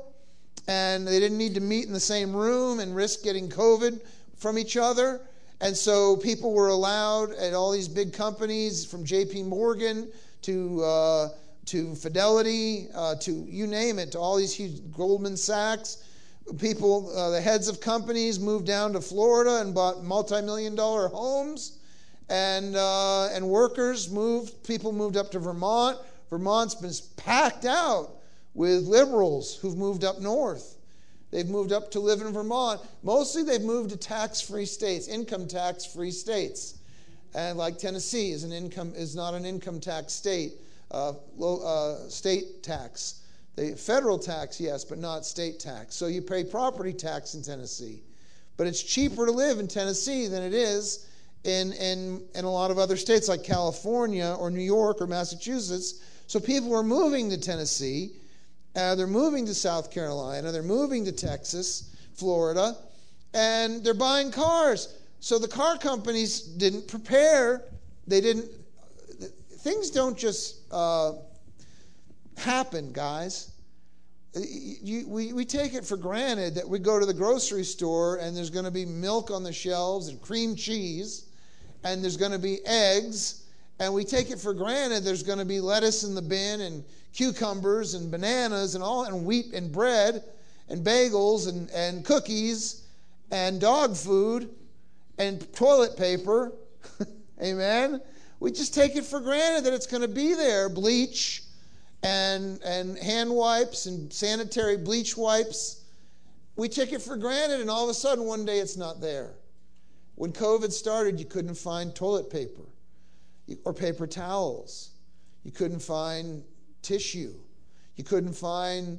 [SPEAKER 2] And they didn't need to meet in the same room and risk getting COVID from each other. And so people were allowed at all these big companies, from J P Morgan to uh, to Fidelity, uh, to you name it, to all these huge Goldman Sachs. People, uh, the heads of companies moved down to Florida and bought multi-million dollar homes. And, uh, and workers moved, people moved up to Vermont. Vermont's been packed out with liberals who've moved up north. They've moved up to live in Vermont. Mostly they've moved to tax-free states, income tax-free states. And like Tennessee is an income is not an income tax state, uh, low, uh, state tax. The federal tax, yes, but not state tax. So you pay property tax in Tennessee. But it's cheaper to live in Tennessee than it is in, in, in a lot of other states like California or New York or Massachusetts. So people are moving to Tennessee. Uh, they're moving to South Carolina. They're moving to Texas, Florida, and they're buying cars. So the car companies didn't prepare. They didn't. Things don't just uh, happen, guys. You, we, we take it for granted that we go to the grocery store and there's going to be milk on the shelves and cream cheese, and there's going to be eggs, and we take it for granted there's going to be lettuce in the bin and cucumbers and bananas and all, and wheat and bread and bagels and, and cookies and dog food and toilet paper. Amen? We just take it for granted that it's going to be there. Bleach and and hand wipes and sanitary bleach wipes. We take it for granted, and all of a sudden one day it's not there. When COVID started, you couldn't find toilet paper or paper towels. You couldn't find tissue. You couldn't find,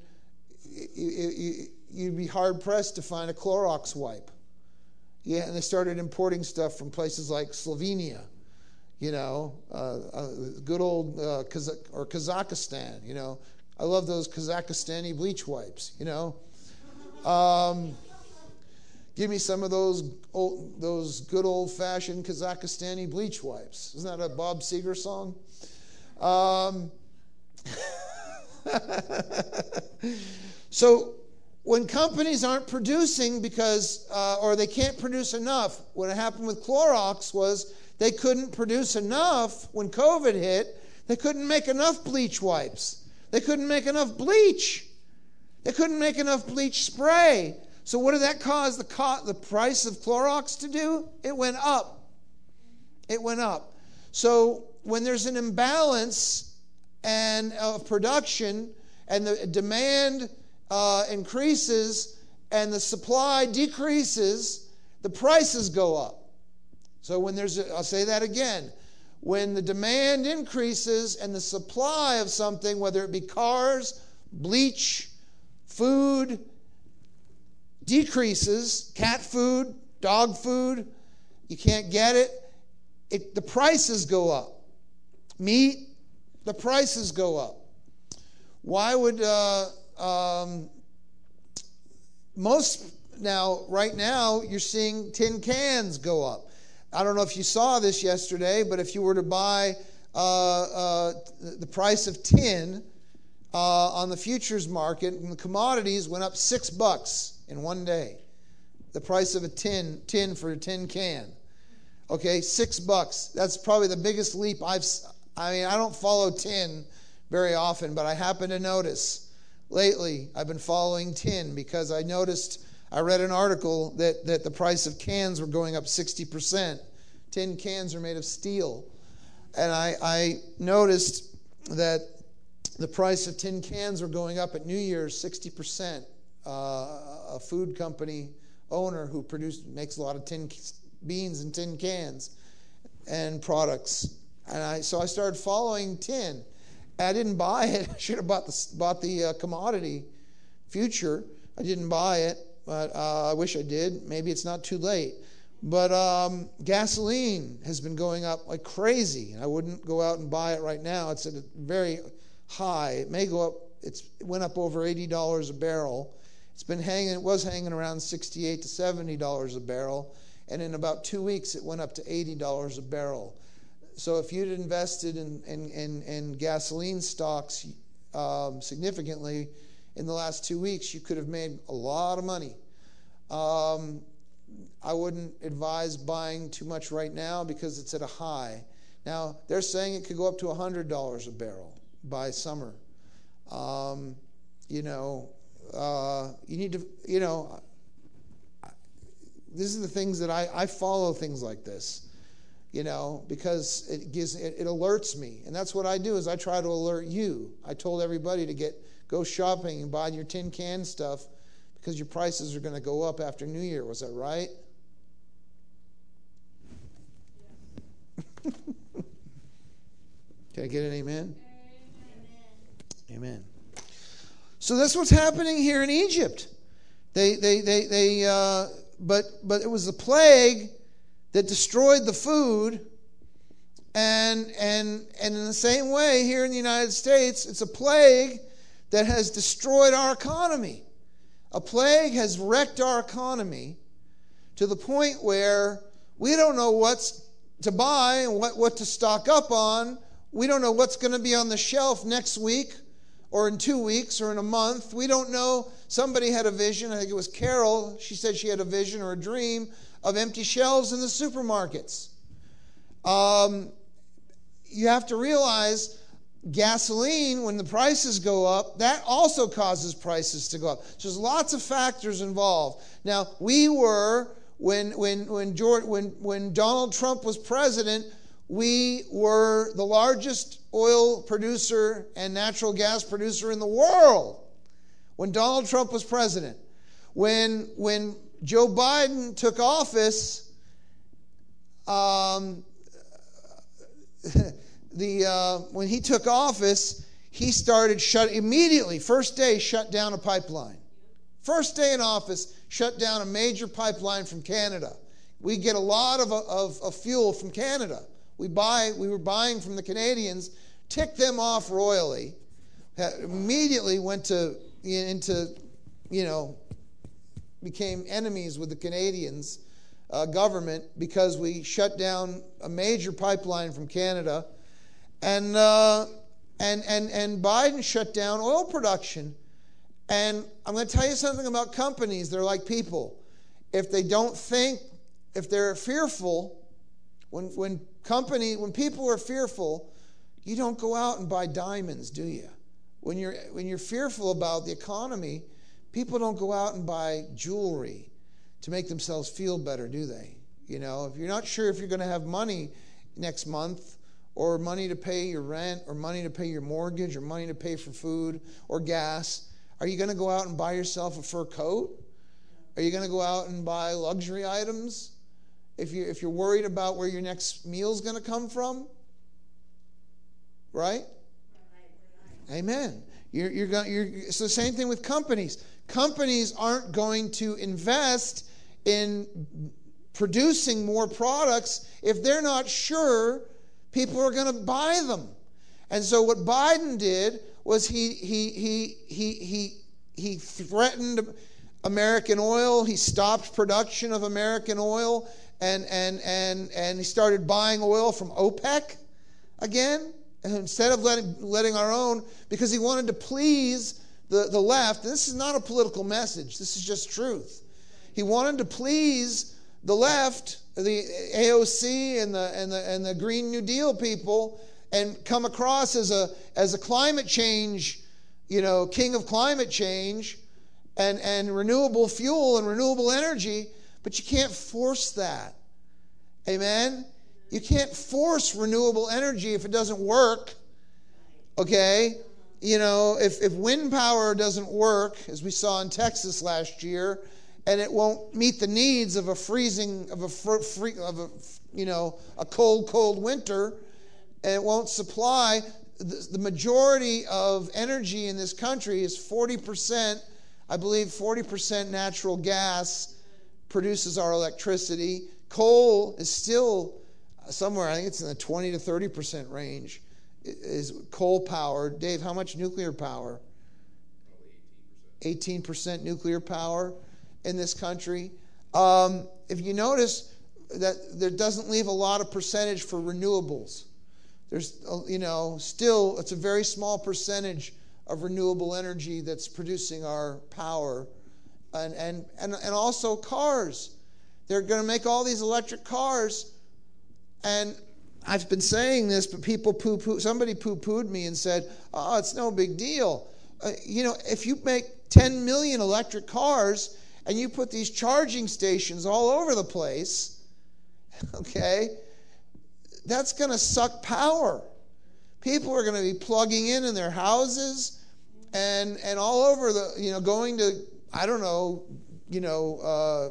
[SPEAKER 2] you'd be hard-pressed to find a Clorox wipe. Yeah, and they started importing stuff from places like Slovenia, you know, uh, uh, good old uh, Kazakh- or Kazakhstan, you know. I love those Kazakhstani bleach wipes, you know. Um, give me some of those old, those good old-fashioned Kazakhstani bleach wipes. Isn't that a Bob Seger song? Um, so when companies aren't producing because, uh, or they can't produce enough, what happened with Clorox was they couldn't produce enough when COVID hit. They couldn't make enough bleach wipes. They couldn't make enough bleach. They couldn't make enough bleach spray. So what did that cause the co- the price of Clorox to do? It went up. It went up. So when there's an imbalance and of production and the demand uh, increases and the supply decreases, the prices go up. So when there's a, I'll say that again. When the demand increases and the supply of something, whether it be cars, bleach, food, decreases, cat food, dog food, you can't get it, it the prices go up. Meat, the prices go up. Why would uh, um, most now, right now, you're seeing tin cans go up. I don't know if you saw this yesterday, but if you were to buy uh, uh, the price of tin uh, on the futures market, and the commodities went up six bucks in one day. The price of a tin tin for a tin can. Okay, six bucks. That's probably the biggest leap I've. I mean, I don't follow tin very often, but I happen to notice lately I've been following tin because I noticed. I read an article that, that the price of cans were going up sixty percent. Tin cans are made of steel. And I, I noticed that the price of tin cans were going up at New Year's sixty percent. Uh, a food company owner who produced makes a lot of tin beans and tin cans and products. And I so I started following tin. I didn't buy it. I should have bought the, bought the uh, commodity future. I didn't buy it. But uh, I wish I did. Maybe it's not too late. But um, gasoline has been going up like crazy. I wouldn't go out and buy it right now. It's at a very high. It may go up. It's, it went up over eighty dollars a barrel. It's been hanging. It was hanging around sixty-eight to seventy dollars a barrel. And in about two weeks, it went up to eighty dollars a barrel. So if you'd invested in, in, in, in gasoline stocks um, significantly, in the last two weeks, you could have made a lot of money. Um, I wouldn't advise buying too much right now because it's at a high. Now, they're saying it could go up to one hundred dollars a barrel by summer. Um, you know, uh, you need to, you know, these are the things that I, I follow things like this, you know, because it gives, it, it alerts me. And that's what I do is I try to alert you. I told everybody to get, go shopping and buy your tin can stuff because your prices are going to go up after New Year. Was that right? Can I get an amen? Amen. Amen. So that's what's happening here in Egypt. They, they, they, they. Uh, but, but it was the plague that destroyed the food, and and and in the same way here in the United States, it's a plague that has destroyed our economy. A plague has wrecked our economy to the point where we don't know what's to buy and what, what to stock up on. We don't know what's going to be on the shelf next week or in two weeks or in a month. We don't know. Somebody had a vision. I think it was Carol. She said she had a vision or a dream of empty shelves in the supermarkets. Um, you have to realize gasoline, when the prices go up, that also causes prices to go up. So there's lots of factors involved. Now, we were, when when when George, when when Donald Trump was president, we were the largest oil producer and natural gas producer in the world when Donald Trump was president. When when Joe Biden took office, um, the uh, when he took office, he started shut immediately. First day, shut down a pipeline. First day in office, shut down a major pipeline from Canada. We get a lot of of, of fuel from Canada. We buy. We were buying from the Canadians. Ticked them off royally. Immediately went to into, you know, became enemies with the Canadians uh, government because we shut down a major pipeline from Canada, and uh, and and and Biden shut down oil production, And I'm going to tell you something about companies. They're like people. If they don't think, if they're fearful, when when company, when people are fearful, you don't go out and buy diamonds, do you? When you're when you're fearful about the economy, people don't go out and buy jewelry to make themselves feel better, do they? You know, if you're not sure if you're going to have money next month, or money to pay your rent, or money to pay your mortgage, or money to pay for food or gas, are you going to go out and buy yourself a fur coat? Are you going to go out and buy luxury items? If you if you're worried about where your next meal's going to come from, right? Amen. You're you're going. You're, it's the same thing with companies. Companies aren't going to invest in producing more products if they're not sure people are going to buy them. And so what Biden did was he he he he he he threatened American oil. He stopped production of American oil, and and and and he started buying oil from OPEC again, instead of letting letting our own, because he wanted to please the, the left. And this is not a political message. This is just truth. He wanted to please the left, the A O C and the and the and the Green New Deal people, and come across as a as a climate change, you know, king of climate change, and and renewable fuel and renewable energy. But you can't force that. Amen. You can't force renewable energy if it doesn't work. Okay? You know, if, if wind power doesn't work, as we saw in Texas last year, and it won't meet the needs of a freezing, of a free, of a, you know, a cold, cold winter, and it won't supply, the, the majority of energy in this country is forty percent, I believe forty percent natural gas produces our electricity. Coal is still somewhere, I think it's in the twenty to thirty percent range, is coal power. Dave, how much nuclear power? eighteen percent nuclear power in this country. Um, if you notice that there doesn't leave a lot of percentage for renewables. There's, you know, still it's a very small percentage of renewable energy that's producing our power. And and and, and also cars. They're going to make all these electric cars. And I've been saying this, but people poo-poo. Somebody poo-pooed me and said, "Oh, it's no big deal." Uh, you know, if you make ten million electric cars and you put these charging stations all over the place, okay, that's going to suck power. People are going to be plugging in in their houses and and all over the, you know, going to, I don't know, you know, uh,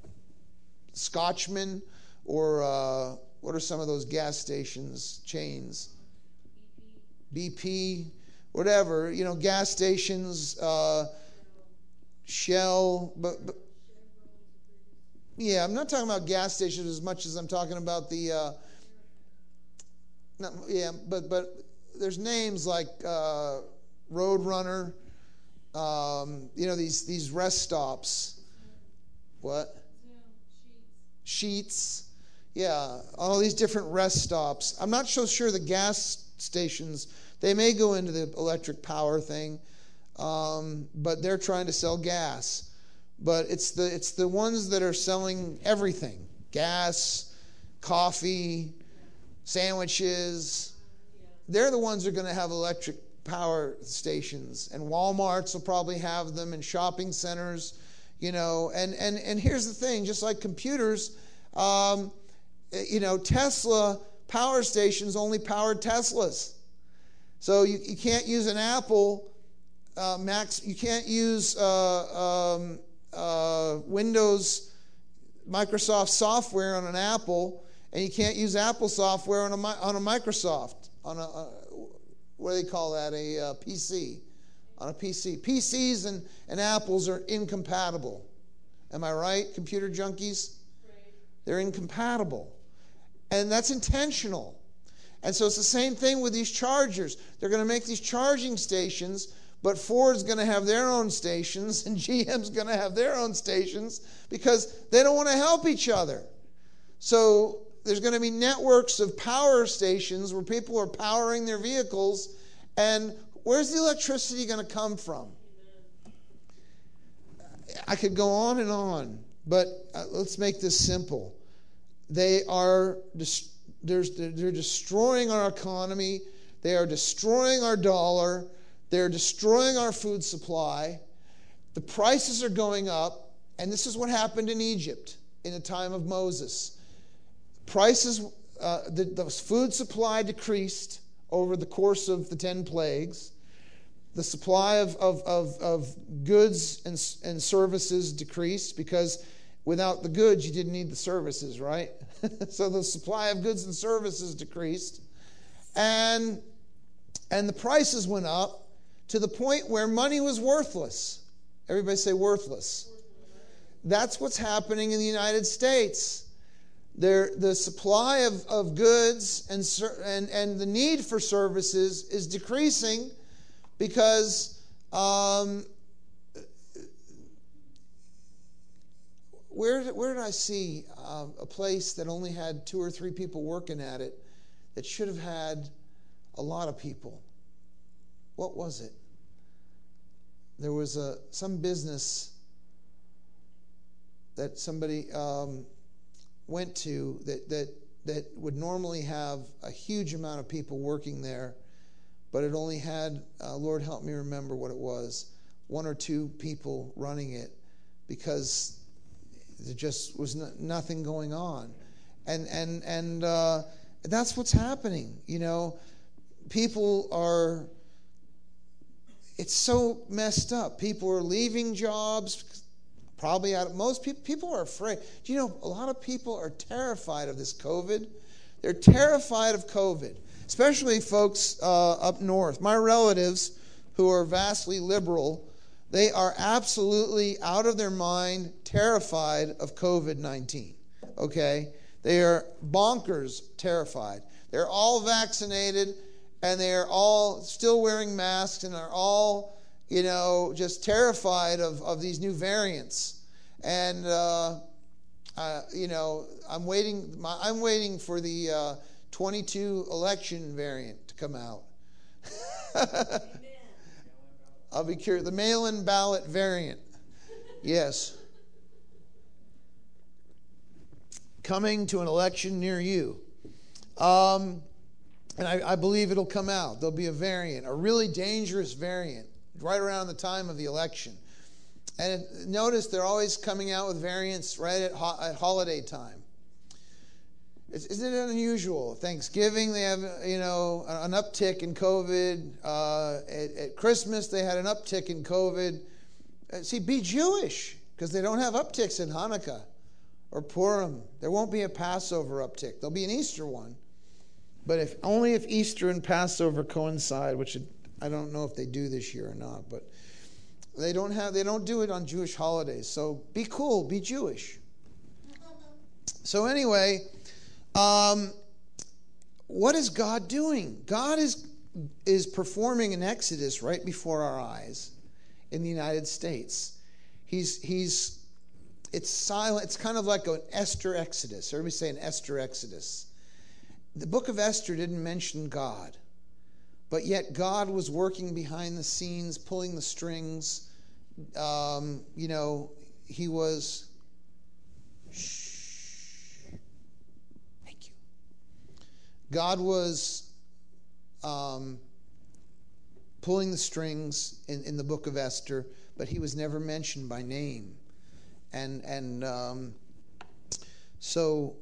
[SPEAKER 2] Scotchman or. Uh, What are some of those gas stations, chains? B P, whatever, you know, gas stations, uh, Shell, but, but yeah, I'm not talking about gas stations as much as I'm talking about the, uh, not, yeah, but but there's names like uh, Roadrunner, um, you know, these these rest stops. What? Sheets. Yeah, all these different rest stops. I'm not so sure the gas stations, they may go into the electric power thing, um, but they're trying to sell gas. But it's the it's the ones that are selling everything. Gas, coffee, sandwiches. They're the ones that are going to have electric power stations. And Walmarts will probably have them, and shopping centers, you know. And, and, and here's the thing, just like computers, um, you know, Tesla power stations only powered Teslas. So you, you can't use an Apple uh, Max. You can't use uh, um, uh, Windows, Microsoft software on an Apple, and you can't use Apple software on a on a Microsoft on a, a what do they call that? A uh, P C on a P C. P Cs and, and Apples are incompatible. Am I right, computer junkies? They're incompatible. And that's intentional. And so it's the same thing with these chargers. They're going to make these charging stations, but Ford's going to have their own stations, and G M's going to have their own stations, because they don't want to help each other. So there's going to be networks of power stations where people are powering their vehicles, and where's the electricity going to come from? I could go on and on, but uh, let's make this simple. They are dis- they're, they're destroying our economy. They are destroying our dollar. They're destroying our food supply. The prices are going up, and this is what happened in Egypt in the time of Moses. Prices, uh, the, the food supply decreased over the course of the ten plagues. The supply of, of, of, of goods and, and services decreased because without the goods, you didn't need the services, right? So the supply of goods and services decreased. And, and the prices went up to the point where money was worthless. Everybody say worthless. That's what's happening in the United States. There, the supply of, of goods and, and, and the need for services is decreasing because um, where, where did I see uh, a place that only had two or three people working at it that should have had a lot of people? What was it? There was a some business that somebody um, went to that, that that would normally have a huge amount of people working there, but it only had, uh, Lord help me remember what it was, one or two people running it because there just was no, nothing going on. And, and, and uh, that's what's happening. You know, people are... It's so messed up. People are leaving jobs, probably out of, most people, people are afraid. Do you know, a lot of people are terrified of this COVID. They're terrified of COVID, especially folks uh, up north. My relatives, who are vastly liberal, they are absolutely out of their mind, terrified of COVID nineteen, okay? They are bonkers terrified. They're all vaccinated, and they're all still wearing masks and are all, you know, just terrified of, of these new variants. And, uh, uh, you know, I'm waiting my, I'm waiting for the uh, twenty-two election variant to come out. I'll be curious. The mail-in ballot variant. Yes. Coming to an election near you. Um... And I, I believe it'll come out. There'll be a variant, a really dangerous variant, right around the time of the election. And it, notice they're always coming out with variants right at, ho- at holiday time. It's, isn't it unusual? Thanksgiving, they have, you know, an uptick in COVID. Uh, at, at Christmas, they had an uptick in COVID. Uh, see, be Jewish, because they don't have upticks in Hanukkah or Purim. There won't be a Passover uptick. There'll be an Easter one. But if only if Easter and Passover coincide, which it, I don't know if they do this year or not, but they don't have they don't do it on Jewish holidays. So be cool, be Jewish. So anyway, um, what is God doing? God is is performing an exodus right before our eyes in the United States. He's he's it's silent. It's kind of like an Esther exodus. Everybody say an Esther exodus. The book of Esther didn't mention God, but yet God was working behind the scenes, pulling the strings. Um, you know, he was... Shh. Thank you. God was um, pulling the strings in, in the book of Esther, but he was never mentioned by name. And, and um, so...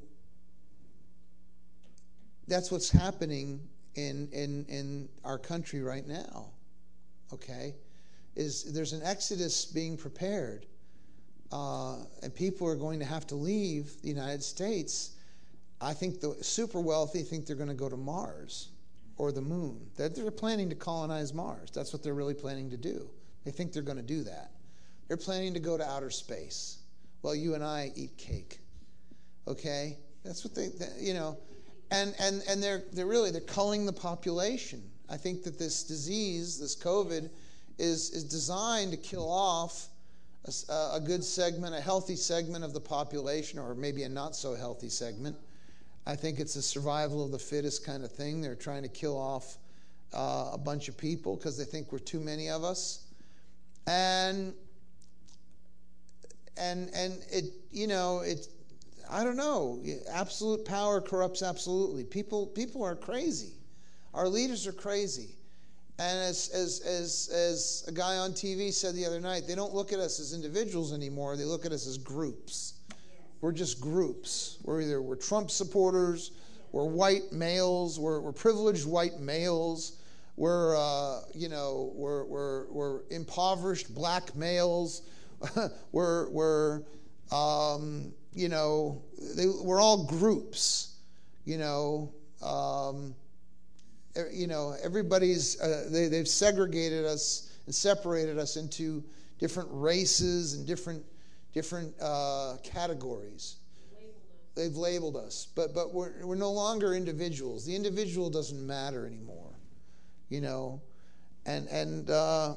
[SPEAKER 2] That's what's happening in, in, in our country right now, okay? Is there's an exodus being prepared, uh, and people are going to have to leave the United States. I think the super wealthy think they're going to go to Mars or the moon. They're, they're planning to colonize Mars. That's what they're really planning to do. They think they're going to do that. They're planning to go to outer space. Well, you and I eat cake, okay? That's what they, they you know... And and and they're they're really they're culling the population. I think that this disease, this COVID, is is designed to kill off a, a good segment, a healthy segment of the population, or maybe a not so healthy segment. I think it's a survival of the fittest kind of thing. They're trying to kill off uh, a bunch of people because they think we're too many of us. And and and it you know it. I don't know. Absolute power corrupts absolutely. People people are crazy. Our leaders are crazy. And as as as as a guy on T V said the other night, they don't look at us as individuals anymore. They look at us as groups. We're just groups. We're either we're Trump supporters, we're white males, we're we're privileged white males, we're uh, you know we're we're we're impoverished black males, we're we're um, you know they, we're all groups, you know. Um, You know, everybody's, uh, they, they've segregated us and separated us into different races and different different uh, categories. Labeled They've labeled us. But but we're, we're no longer individuals. The individual doesn't matter anymore, you know. And, and uh,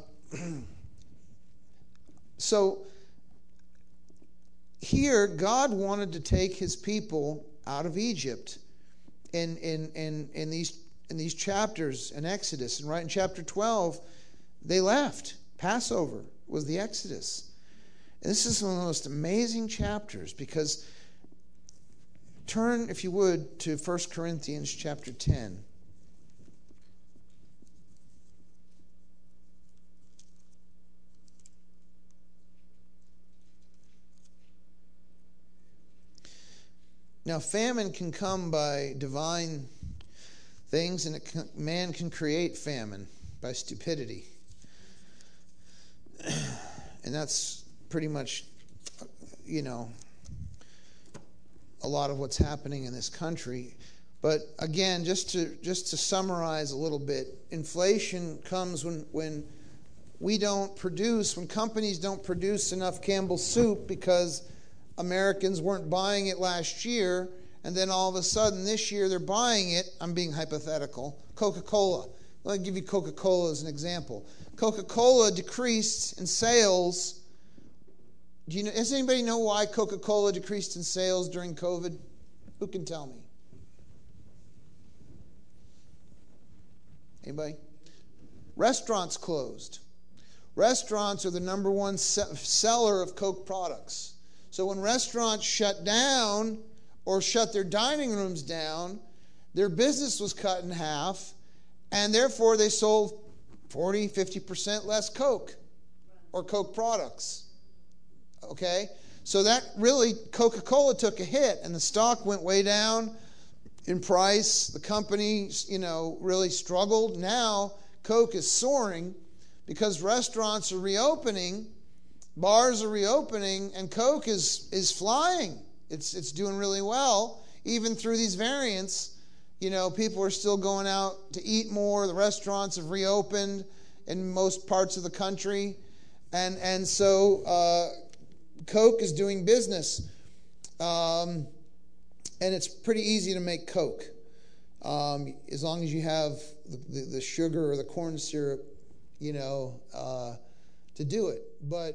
[SPEAKER 2] so here, God wanted to take his people out of Egypt in in in, in these in these chapters in Exodus. And right in chapter twelve, they left. Passover was the Exodus. And this is one of the most amazing chapters because turn, if you would, to First Corinthians chapter ten. Now, famine can come by divine things, and it can, man can create famine by stupidity. And that's pretty much, you know, a lot of what's happening in this country. But again, just to just to summarize a little bit, inflation comes when when we don't produce, when companies don't produce enough Campbell's soup because Americans weren't buying it last year. And then all of a sudden this year they're buying it. I'm being hypothetical. Coca-Cola. Let me give you Coca-Cola as an example. Coca-Cola decreased in sales. Do you know, does anybody know why Coca-Cola decreased in sales during COVID? Who can tell me? Anybody? Restaurants closed. Restaurants are the number one se- seller of Coke products. So when restaurants shut down or shut their dining rooms down, their business was cut in half, and therefore they sold forty, fifty percent less Coke or Coke products. Okay? So that really, Coca-Cola took a hit, and the stock went way down in price. The company, you know, really struggled. Now, Coke is soaring because restaurants are reopening, bars are reopening, and Coke is is flying. It's it's doing really well. Even through these variants, you know, people are still going out to eat more. The restaurants have reopened in most parts of the country. And and so uh, Coke is doing business. Um, and it's pretty easy to make Coke. Um, as long as you have the, the, the sugar or the corn syrup, you know, uh, to do it. But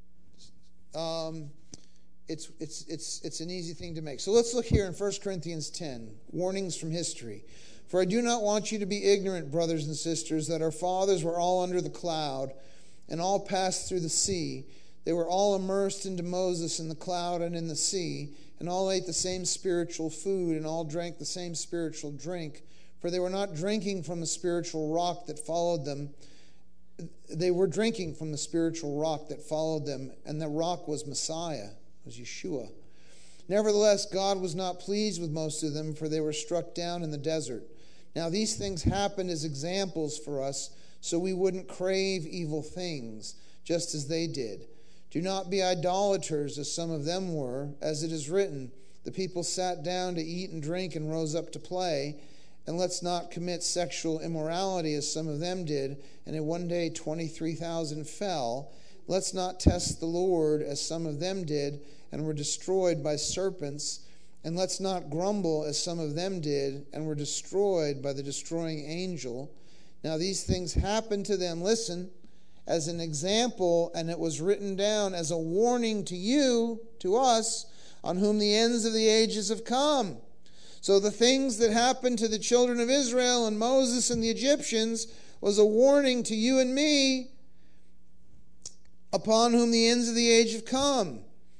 [SPEAKER 2] um, it's it's it's it's an easy thing to make. So let's look here in First Corinthians ten, warnings from history. For I do not want you to be ignorant, brothers and sisters, that our fathers were all under the cloud, and all passed through the sea. They were all immersed into Moses in the cloud and in the sea, and all ate the same spiritual food, and all drank the same spiritual drink. For they were not drinking from the spiritual rock that followed them. They were drinking from the spiritual rock that followed them, and the rock was Messiah, was Yeshua. Nevertheless, God was not pleased with most of them, for they were struck down in the desert. Now these things happened as examples for us, so we wouldn't crave evil things, just as they did. Do not be idolaters, as some of them were, as it is written, the people sat down to eat and drink and rose up to play. And let's not commit sexual immorality, as some of them did, and in one day twenty-three thousand fell. Let's not test the Lord, as some of them did, and were destroyed by serpents. And let's not grumble, as some of them did, and were destroyed by the destroying angel. Now these things happened to them, listen, as an example, and it was written down as a warning to you, to us, on whom the ends of the ages have come. So the things that happened to the children of Israel and Moses and the Egyptians was a warning to you and me, upon whom the ends of the age have come.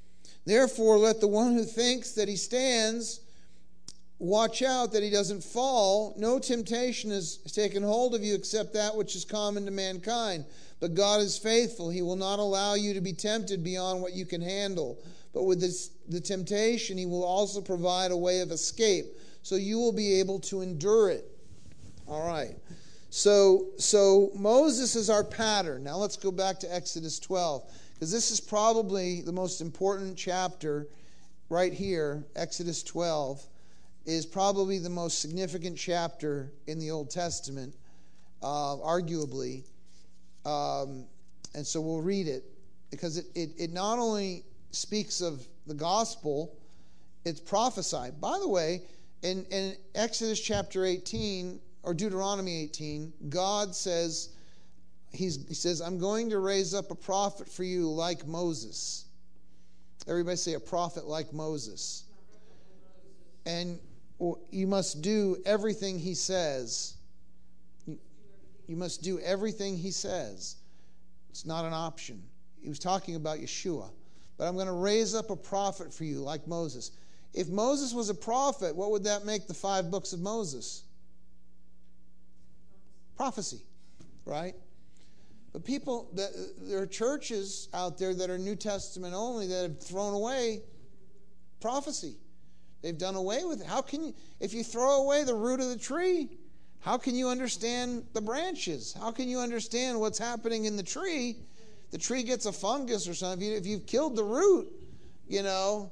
[SPEAKER 2] Therefore, let the one who thinks that he stands watch out that he doesn't fall. No temptation has taken hold of you except that which is common to mankind. But God is faithful. He will not allow you to be tempted beyond what you can handle. But with this, the temptation, he will also provide a way of escape, so you will be able to endure it. All right. So, so Moses is our pattern. Now let's go back to Exodus twelve, because this is probably the most important chapter right here. Exodus twelve is probably the most significant chapter in the Old Testament, uh, arguably. Um, and so we'll read it, because it, it, it not only speaks of the gospel, it's prophesied. By the way, in, in Exodus chapter eighteen, or Deuteronomy eighteen, God says, he's, he says, I'm going to raise up a prophet for you like Moses. Everybody say, a prophet like Moses. And you must do everything he says. You must do everything he says. It's not an option. He was talking about Yeshua. But I'm going to raise up a prophet for you like Moses. If Moses was a prophet, what would that make the five books of Moses? Prophecy, right? But people, there are churches out there that are New Testament only that have thrown away prophecy. They've done away with it. How can you, if you throw away the root of the tree, how can you understand the branches? How can you understand what's happening in the tree? The tree gets a fungus or something. If, you, if you've killed the root, you know,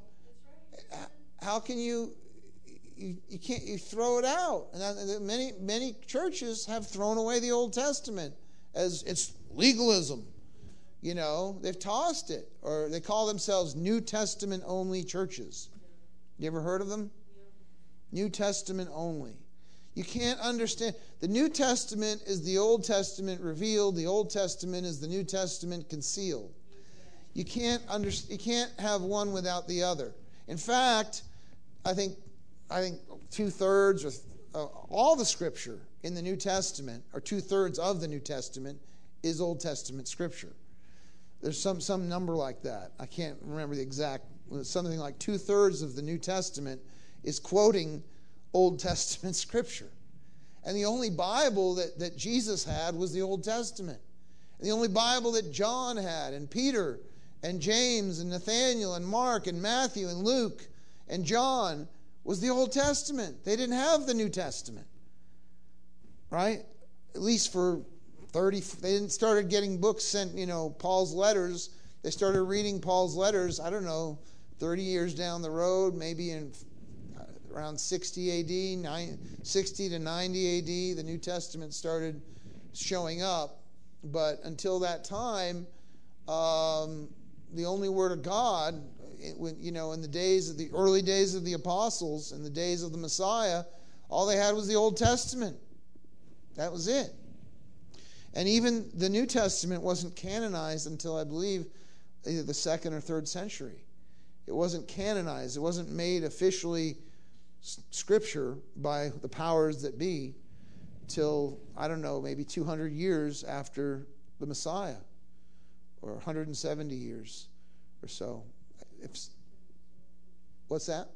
[SPEAKER 2] how can you, you, you can't, you throw it out. And many, many churches have thrown away the Old Testament as it's legalism. You know, they've tossed it. Or they call themselves New Testament only churches. You ever heard of them? New Testament only. You can't understand. The New Testament is the Old Testament revealed. The Old Testament is the New Testament concealed. You can't under, you can't have one without the other. In fact, I think I think two thirds or uh, all the Scripture in the New Testament, or two thirds of the New Testament, is Old Testament Scripture. There's some some number like that. I can't remember the exact. Something like two thirds of the New Testament is quoting Old Testament Scripture. And the only Bible that, that Jesus had was the Old Testament. And the only Bible that John had, and Peter, and James, and Nathaniel, and Mark, and Matthew, and Luke, and John, was the Old Testament. They didn't have the New Testament. Right? At least for thirty, they didn't started getting books sent, you know, Paul's letters. They started reading Paul's letters, I don't know, thirty years down the road, maybe in around sixty A D, sixty to ninety A D, the New Testament started showing up. But until that time, um, the only Word of God, it, when, you know, in the days of the early days of the apostles, in the days of the Messiah, all they had was the Old Testament. That was it. And even the New Testament wasn't canonized until, I believe, either the second or third century. It wasn't canonized. It wasn't made officially Scripture by the powers that be till, I don't know, maybe two hundred years after the Messiah, or one hundred seventy years or so. If, what's that?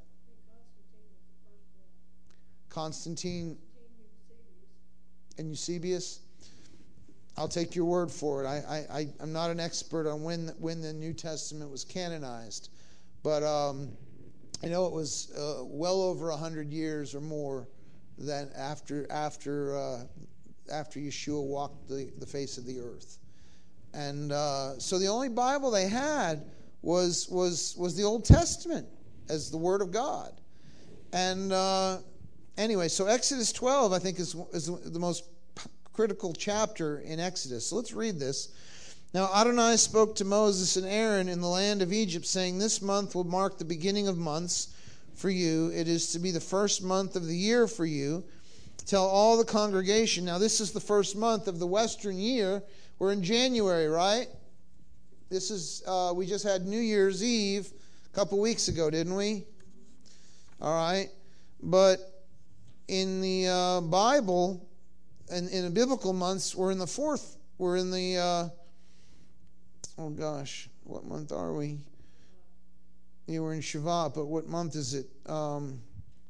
[SPEAKER 2] Constantine and Eusebius. I'll take your word for it. I, I, I'm not an expert on when when the New Testament was canonized, but um, I know it was uh, well over a hundred years or more than after after uh, after Yeshua walked the, the face of the earth, and uh, so the only Bible they had was was was the Old Testament as the Word of God, and uh, anyway, so Exodus twelve I think is is the most critical chapter in Exodus. So let's read this. Now Adonai spoke to Moses and Aaron in the land of Egypt, saying, "This month will mark the beginning of months for you. It is to be the first month of the year for you. Tell all the congregation." Now this is the first month of the Western year. We're in January, right? This is, uh, we just had New Year's Eve a couple weeks ago, didn't we? All right. But in the uh, Bible, and in the biblical months, we're in the fourth. We're in the, uh, oh gosh, what month are we? you were in Shavuot, but what month is it? Um,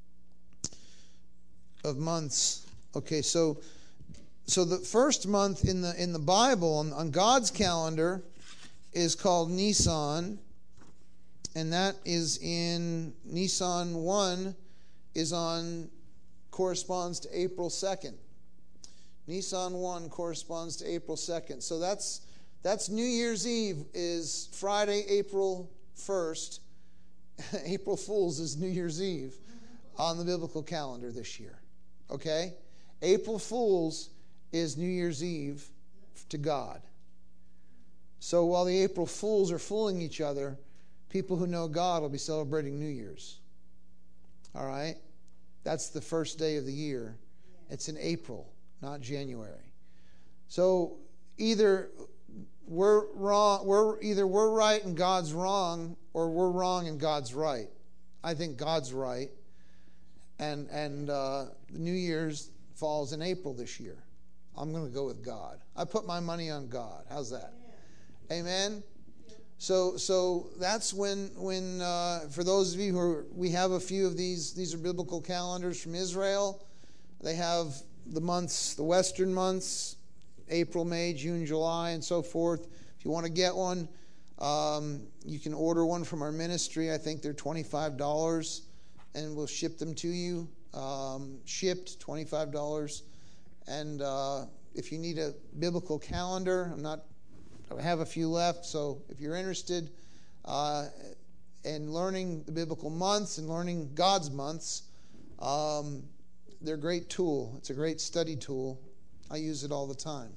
[SPEAKER 2] of months. Okay, so so the first month in the in the Bible on, on God's calendar is called Nisan, and that is in Nisan one is on corresponds to April second. Nisan one corresponds to April second. So that's that's New Year's Eve is Friday, April first. April Fool's is New Year's Eve on the biblical calendar this year. Okay? April Fool's is New Year's Eve to God. So while the April Fools are fooling each other, people who know God will be celebrating New Year's. All right? That's the first day of the year. It's in April, not January. So either we're wrong, we're either we're right and God's wrong, or we're wrong and God's right. I think God's right. And and uh, New Year's falls in April this year. I'm going to go with God. I put my money on God. How's that? Amen. Amen? So so that's when when uh, for those of you who are, we have a few of these. These are biblical calendars from Israel. They have the months, the Western months, April, May, June, July, and so forth. If you want to get one, um, you can order one from our ministry. I think they're twenty-five dollars, and we'll ship them to you. Um, shipped, twenty-five dollars. And uh, if you need a biblical calendar, I'm not. I have a few left, so if you're interested uh, in learning the biblical months and learning God's months, um, they're a great tool. It's a great study tool. I use it all the time.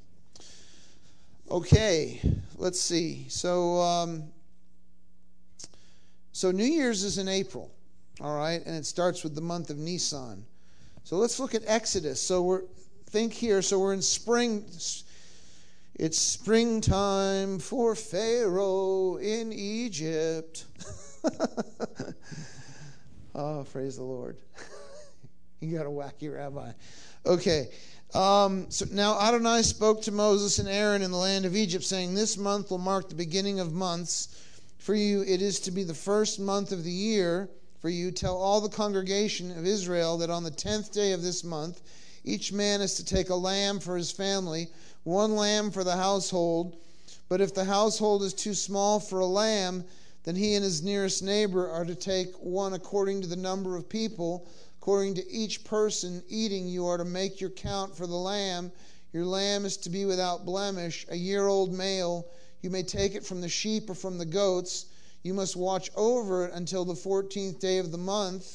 [SPEAKER 2] Okay, let's see. So, um, so New Year's is in April, all right, and it starts with the month of Nisan. So let's look at Exodus. So we're think here. So we're in spring. It's springtime for Pharaoh in Egypt. Oh, praise the Lord. You got a wacky rabbi. Okay. Um, so now Adonai spoke to Moses and Aaron in the land of Egypt, saying, "This month will mark the beginning of months. For you it is to be the first month of the year. For you tell all the congregation of Israel that on the tenth day of this month, each man is to take a lamb for his family, one lamb for the household. But if the household is too small for a lamb, then he and his nearest neighbor are to take one according to the number of people. According to each person eating, you are to make your count for the lamb. Your lamb is to be without blemish, a year-old male. You may take it from the sheep or from the goats. You must watch over it until the fourteenth day of the month.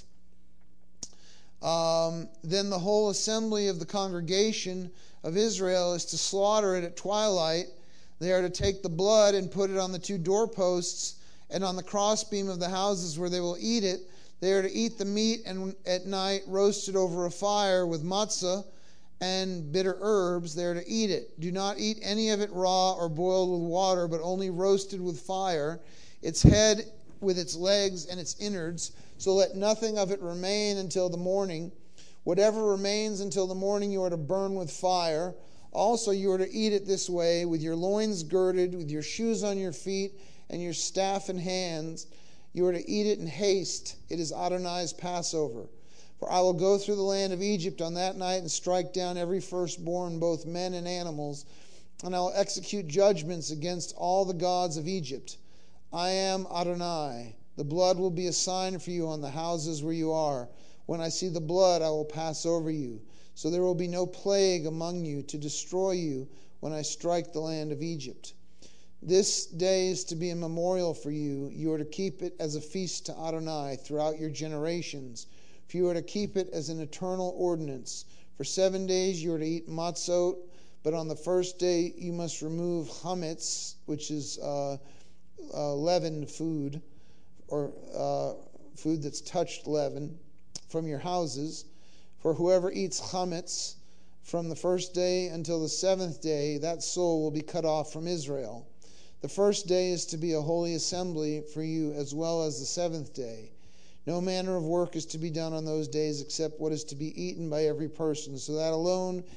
[SPEAKER 2] Um, then the whole assembly of the congregation of Israel is to slaughter it at twilight. They are to take the blood and put it on the two doorposts and on the crossbeam of the houses where they will eat it. They are to eat the meat and at night roast it over a fire with matzah and bitter herbs. They are to eat it. Do not eat any of it raw or boiled with water, but only roasted with fire, its head with its legs and its innards. So let nothing of it remain until the morning. Whatever remains until the morning you are to burn with fire. Also you are to eat it this way, with your loins girded, with your shoes on your feet, and your staff in hands. You are to eat it in haste. It is Adonai's Passover. For I will go through the land of Egypt on that night and strike down every firstborn, both men and animals, and I will execute judgments against all the gods of Egypt. I am Adonai. The blood will be a sign for you on the houses where you are. When I see the blood, I will pass over you. So there will be no plague among you to destroy you when I strike the land of Egypt. This day is to be a memorial for you. You are to keep it as a feast to Adonai throughout your generations. For you are to keep it as an eternal ordinance. For seven days you are to eat matzot, but on the first day you must remove chametz, which is uh, uh, leavened food, or uh, food that's touched leaven, from your houses. For whoever eats chametz from the first day until the seventh day, that soul will be cut off from Israel. The first day is to be a holy assembly for you, as well as the seventh day. No manner of work is to be done on those days except what is to be eaten by every person. So that alone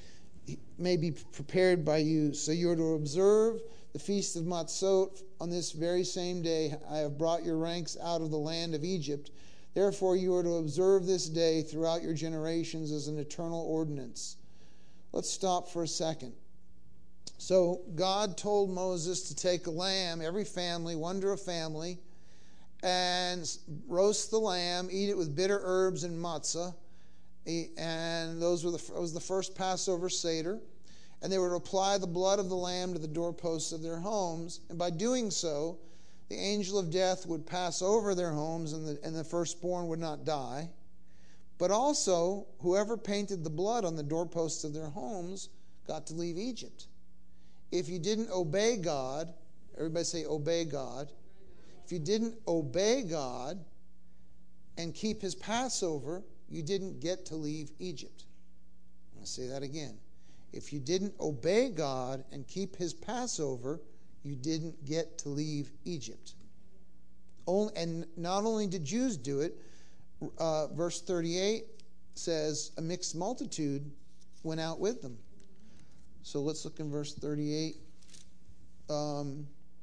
[SPEAKER 2] may be prepared by you. So you are to observe the feast of Matzot on this very same day. I have brought your ranks out of the land of Egypt. Therefore you are to observe this day throughout your generations as an eternal ordinance. Let's stop for a second. So God told Moses to take a lamb, every family, one to a family, and roast the lamb, eat it with bitter herbs and matzah. And those were the, was the first Passover Seder. And they were to apply the blood of the lamb to the doorposts of their homes. And by doing so, the angel of death would pass over their homes, and the, and the firstborn would not die. But also, whoever painted the blood on the doorposts of their homes got to leave Egypt. If you didn't obey God, everybody say obey God. If you didn't obey God and keep his Passover, you didn't get to leave Egypt. I'm going to say that again. If you didn't obey God and keep his Passover, you didn't get to leave Egypt. Only, and not only did Jews do it, uh, verse thirty-eight says a mixed multitude went out with them. So let's look in verse thirty-eight. Um,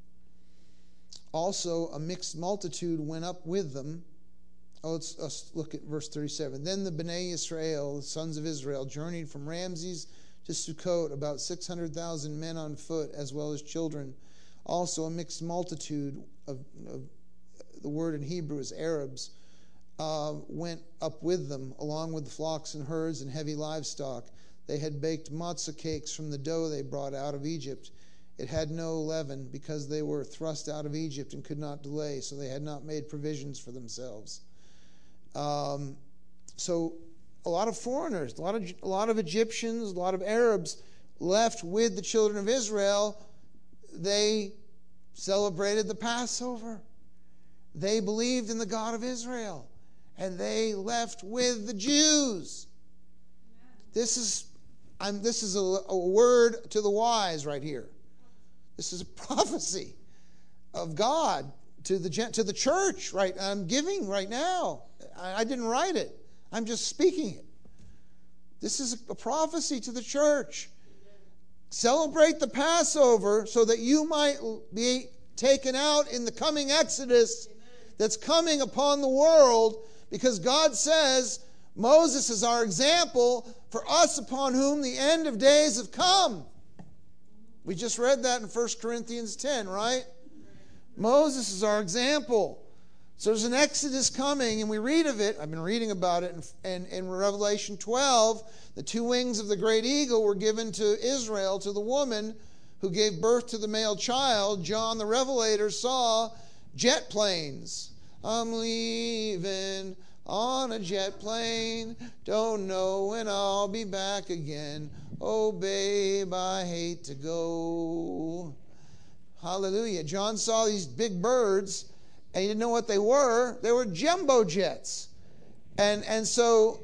[SPEAKER 2] also, a mixed multitude went up with them. Oh, let's, let's look at verse thirty-seven. Then the Bnei Israel, the sons of Israel, journeyed from Ramses to Sukkot, about six hundred thousand men on foot, as well as children. Also a mixed multitude of, of the word in Hebrew is Arabs, uh, went up with them, along with the flocks and herds and heavy livestock. They had baked matzah cakes from the dough they brought out of Egypt. It had no leaven, because they were thrust out of Egypt and could not delay, so they had not made provisions for themselves. Um, so a lot of foreigners, a lot of, a lot of Egyptians, a lot of Arabs left with the children of Israel. They celebrated the Passover. They believed in the God of Israel. And they left with the Jews. This is, I'm, this is a, a word to the wise right here. This is a prophecy of God to the, to the church. Right? I'm giving right now. I, I didn't write it. I'm just speaking it. This is a prophecy to the church. Celebrate the Passover so that you might be taken out in the coming Exodus that's coming upon the world, because God says Moses is our example for us upon whom the end of days have come. We just read that in First Corinthians ten, right? Moses is our example. So there's an Exodus coming, and we read of it. I've been reading about it in, in, in Revelation twelve. The two wings of the great eagle were given to Israel, to the woman who gave birth to the male child. John the Revelator saw jet planes. I'm leaving on a jet plane. Don't know when I'll be back again. Oh, babe, I hate to go. Hallelujah. John saw these big birds, and he didn't know what they were. They were jumbo jets. And, and so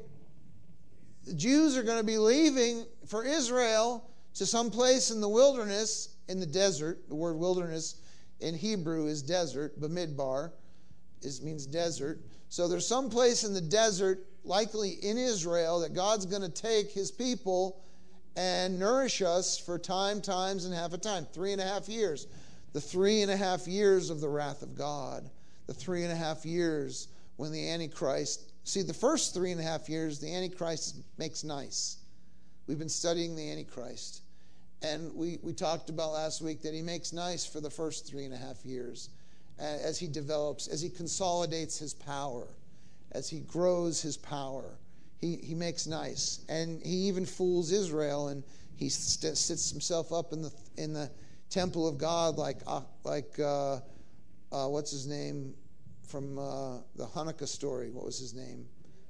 [SPEAKER 2] the Jews are going to be leaving for Israel to some place in the wilderness, in the desert. The word wilderness in Hebrew is desert. Bamidbar is, means desert. So there's some place in the desert, likely in Israel, that God's going to take his people and nourish us for time, times, and half a time. Three and a half years. The three and a half years of the wrath of God. The three and a half years when the Antichrist... See, the first three and a half years, the Antichrist makes nice. We've been studying the Antichrist. And we, we talked about last week that he makes nice for the first three and a half years as he develops, as he consolidates his power, as he grows his power. He, he makes nice. And he even fools Israel, and he st- sits himself up in the in the temple of God like, uh, like uh, uh, what's his name? From uh, the Hanukkah story. What was his name?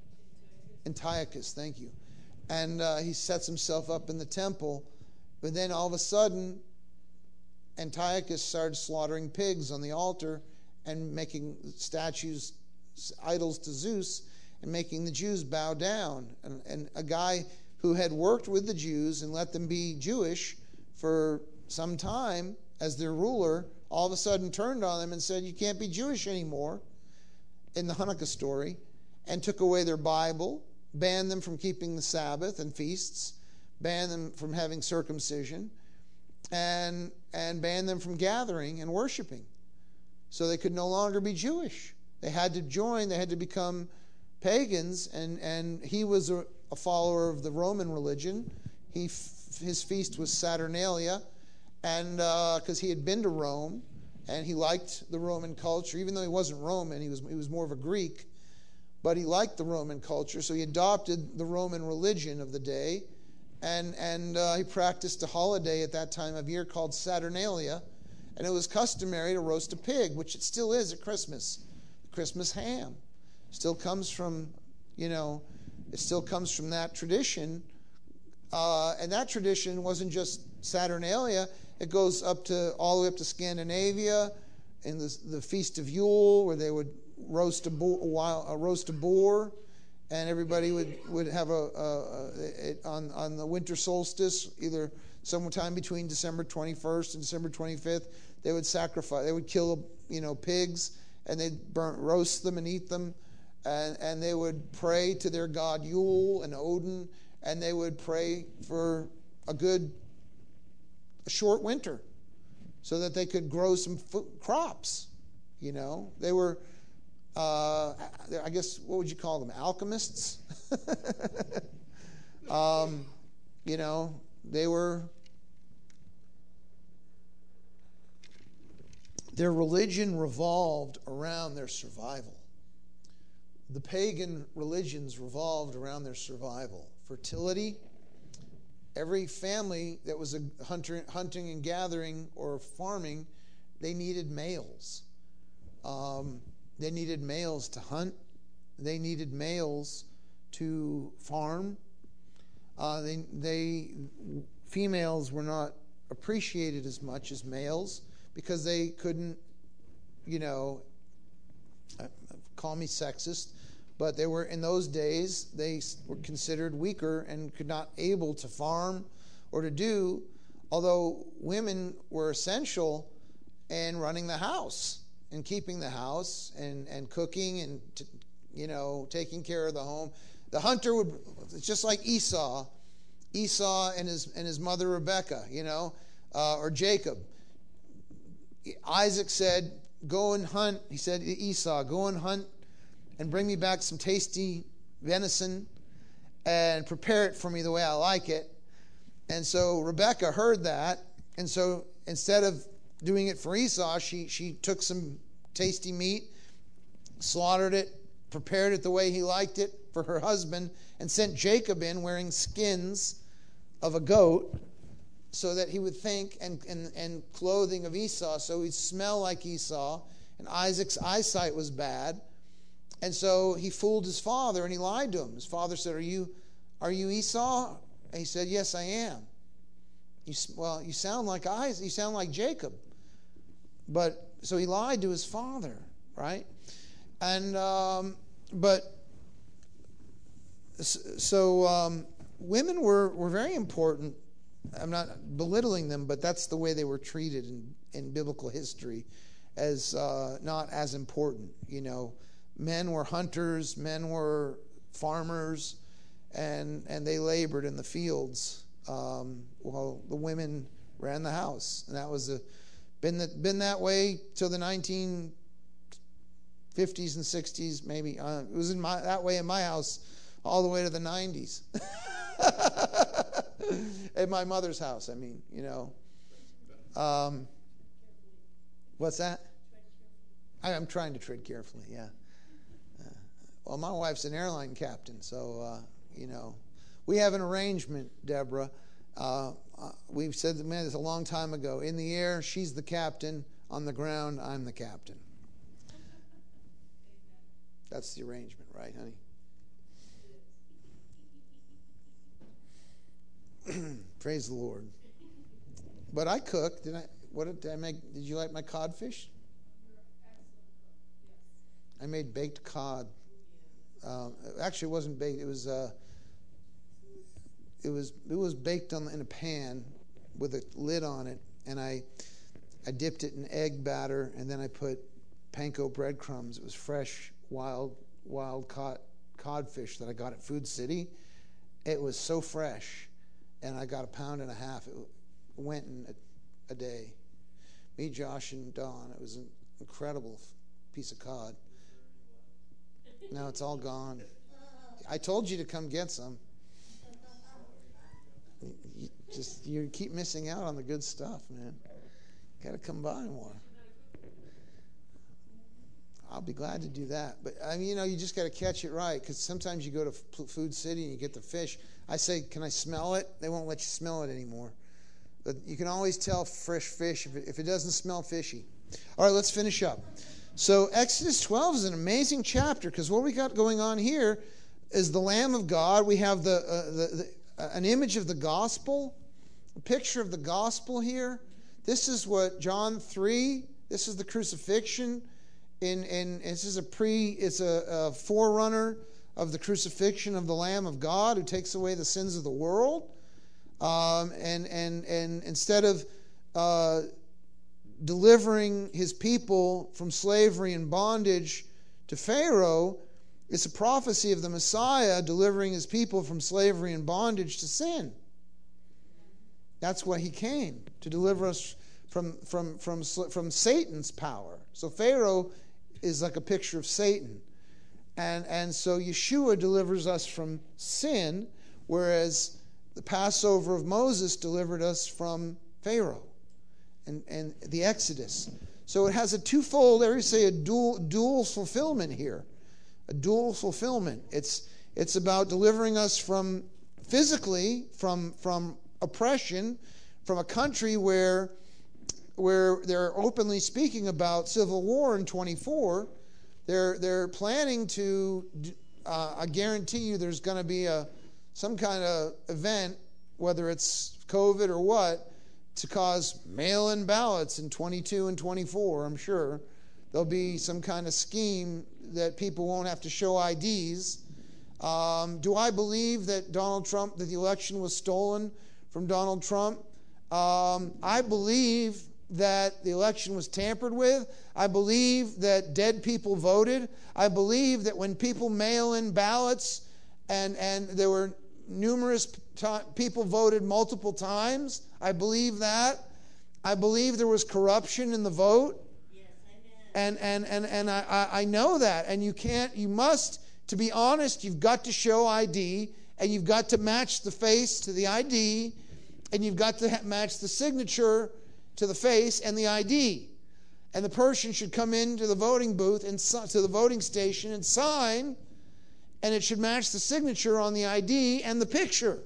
[SPEAKER 2] Antiochus, thank you. And uh, he sets himself up in the temple. But then all of a sudden, Antiochus started slaughtering pigs on the altar and making statues, idols to Zeus, and making the Jews bow down. And, and a guy who had worked with the Jews and let them be Jewish for some time as their ruler, all of a sudden turned on them and said, you can't be Jewish anymore, in the Hanukkah story, and took away their Bible, banned them from keeping the Sabbath and feasts, banned them from having circumcision, and and banned them from gathering and worshiping. So they could no longer be Jewish. They had to join, they had to become pagans, and, and he was a, a follower of the Roman religion. He His feast was Saturnalia, and because uh, he had been to Rome, and he liked the Roman culture, even though he wasn't Roman, he was he was more of a Greek, but he liked the Roman culture, so he adopted the Roman religion of the day, and and uh, he practiced a holiday at that time of year called Saturnalia, and it was customary to roast a pig, which it still is at Christmas. The Christmas ham still comes from, you know, it still comes from that tradition, uh, and that tradition wasn't just Saturnalia. It goes up to all the way up to Scandinavia, in the the Feast of Yule, where they would roast a boar, a, wild, a roast a boar, and everybody would, would have a, a, a, a on on the winter solstice, either sometime between December twenty-first and December twenty-fifth, they would sacrifice, they would kill, you know, pigs, and they'd burn, roast them and eat them, and and they would pray to their god Yule and Odin, and they would pray for a good, a short winter, so that they could grow some food, crops. You know, they were, uh, I guess, what would you call them? Alchemists. um, you know, they were. Their religion revolved around their survival. The pagan religions revolved around their survival. Fertility. Every family that was a hunter, hunting and gathering or farming, they needed males. Um, they needed males to hunt. They needed males to farm. Uh, they, they females were not appreciated as much as males because they couldn't, you know, call me sexist, but they were, in those days, they were considered weaker and could not able to farm or to do, although women were essential in running the house and keeping the house and, and cooking and, t- you know, taking care of the home. The hunter would, it's just like Esau, Esau and his and his mother Rebekah, you know, uh, or Jacob. Isaac said, go and hunt. He said to Esau, go and hunt and bring me back some tasty venison and prepare it for me the way I like it. And so Rebekah heard that, and so instead of doing it for Esau, she, she took some tasty meat, slaughtered it, prepared it the way he liked it for her husband, and sent Jacob in wearing skins of a goat so that he would think, and, and, and clothing of Esau, so he'd smell like Esau, and Isaac's eyesight was bad. And so he fooled his father, and he lied to him. His father said, are you are you Esau? And he said, yes, I am. You, well, you sound like Isaac. You sound like Jacob. But so he lied to his father, right? And um, but so um, women were, were very important. I'm not belittling them, but that's the way they were treated in, in biblical history, as uh, not as important. You know, men were hunters, men were farmers, and and they labored in the fields, um, while the women ran the house, and that was a, been the, been that way till the nineteen fifties and sixties, maybe. Uh, it was in my that way in my house all the way to the nineties. At my mother's house, I mean, you know. Um, what's that? I, I'm trying to tread carefully, yeah. Uh, well, my wife's an airline captain, so, uh, you know. We have an arrangement, Deborah. Uh, uh, we've said that, man, it's a long time ago. In the air, she's the captain. On the ground, I'm the captain. That's the arrangement, right, honey? Praise the Lord. But I cooked. Did I? What did, did I make? Did you like my codfish? I made baked cod. Uh, actually, it wasn't baked. It was. Uh, it was. It was baked on in a pan with a lid on it, and I, I dipped it in egg batter, and then I put panko breadcrumbs. It was fresh, wild, wild caught codfish that I got at Food City. It was so fresh.
[SPEAKER 6] and I got a pound and a half. It went in a, a day. Me, Josh, and Dawn. It was an incredible piece of cod. Now it's all gone. I told you to come get some. You just you keep missing out on the good stuff, man. Got to come by more. I'll be glad to do that. But, I mean, you know, you just got to catch it right, because sometimes you go to Food City and you get the fish. I say, can I smell it? They won't let you smell it anymore. But you can always tell fresh fish if it, if it doesn't smell fishy. All right, let's finish up. So Exodus twelve is an amazing chapter, because what we got going on here is the Lamb of God. We have the, uh, the, the uh, an image of the gospel, a picture of the gospel here. This is what John three, this is the crucifixion. In, in, this is a pre, it's a, a forerunner of the crucifixion of the Lamb of God who takes away the sins of the world. Um, and, and, and instead of uh, delivering his people from slavery and bondage to Pharaoh, it's a prophecy of the Messiah delivering his people from slavery and bondage to sin. That's why he came, to deliver us from, from, from, from Satan's power. So Pharaoh is like a picture of Satan. And, and so Yeshua delivers us from sin, whereas the Passover of Moses delivered us from Pharaoh and, and the Exodus. So it has a twofold, there you say a dual, dual fulfillment here. A dual fulfillment. It's, it's about delivering us from physically, from, from oppression, from a country where where they're openly speaking about civil war in twenty-four. They're they're planning to, uh, I guarantee you there's going to be a some kind of event, whether it's COVID or what, to cause mail-in ballots in twenty-two and twenty-four, I'm sure. There'll be some kind of scheme that people won't have to show I Ds. Um, do I believe that Donald Trump, that the election was stolen from Donald Trump? Um, I believe that the election was tampered with. I believe that dead people voted. I believe that when people mail in ballots and, and there were numerous t- people voted multiple times, I believe that. I believe there was corruption in the vote.
[SPEAKER 5] Yes,
[SPEAKER 6] and and, and, and I, I know that. And you can't, you must, to be honest, you've got to show I D, and you've got to match the face to the I D, and you've got to ha- match the signature to the face and the I D. And the person should come into the voting booth and to the voting station and sign, and it should match the signature on the I D and the picture.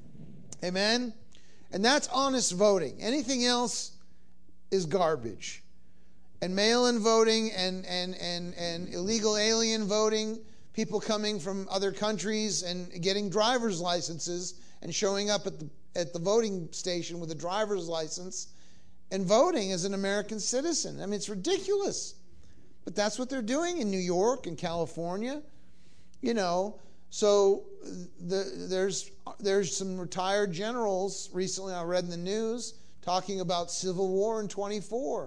[SPEAKER 6] Amen? And that's honest voting. Anything else is garbage. And mail-in voting and, and, and, and illegal alien voting, people coming from other countries and getting driver's licenses and showing up at the, at the voting station with a driver's license and voting as an American citizen. I mean, it's ridiculous. But that's what they're doing in New York and California. You know, so the, there's there's some retired generals recently I read in the news talking about civil war in twenty-four.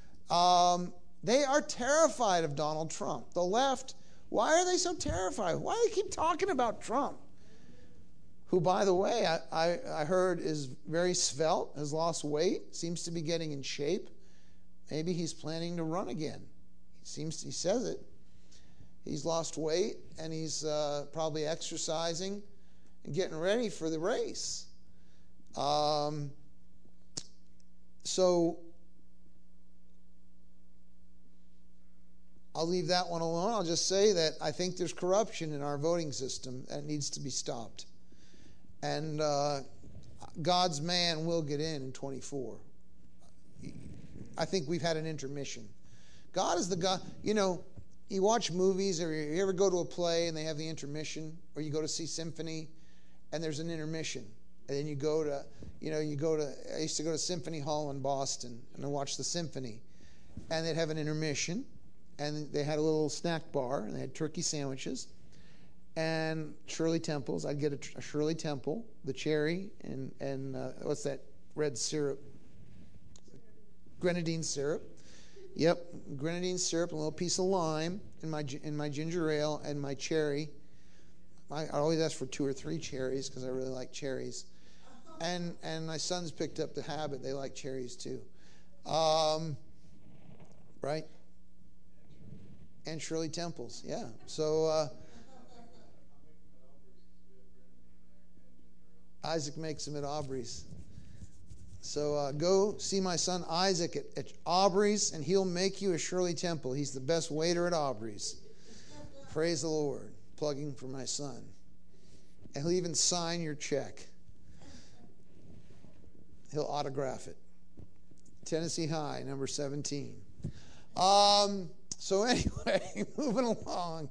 [SPEAKER 6] Um, they are terrified of Donald Trump. The left, why are they so terrified? Why do they keep talking about Trump? Who, by the way, I, I, I heard is very svelte, has lost weight, seems to be getting in shape. Maybe he's planning to run again. He seems he says it. He's lost weight, and he's uh, probably exercising and getting ready for the race. Um, so I'll leave that one alone. I'll just say that I think there's corruption in our voting system that needs to be stopped. And uh, God's man will get in in twenty-four. I think we've had an intermission. God is the God. You know, you watch movies or you ever go to a play and they have the intermission, or you go to see symphony and there's an intermission. And then you go to, you know, you go to, I used to go to Symphony Hall in Boston and I watched the symphony. And they'd have an intermission and they had a little snack bar and they had turkey sandwiches. And Shirley Temples, I'd get a, a Shirley Temple, the cherry, and, and uh, what's that red syrup? Grenadine syrup. Yep, grenadine syrup, a little piece of lime in my in my ginger ale, and my cherry. I, I always ask for two or three cherries because I really like cherries. And and my sons picked up the habit. They like cherries too. Um, right? And Shirley Temples, yeah. So uh, Isaac makes them at Aubrey's. So uh, go see my son Isaac at, at Aubrey's, and he'll make you a Shirley Temple. He's the best waiter at Aubrey's. Praise the Lord. Plugging for my son. And he'll even sign your check. He'll autograph it. Tennessee High, number seventeen. Um, so anyway, moving along.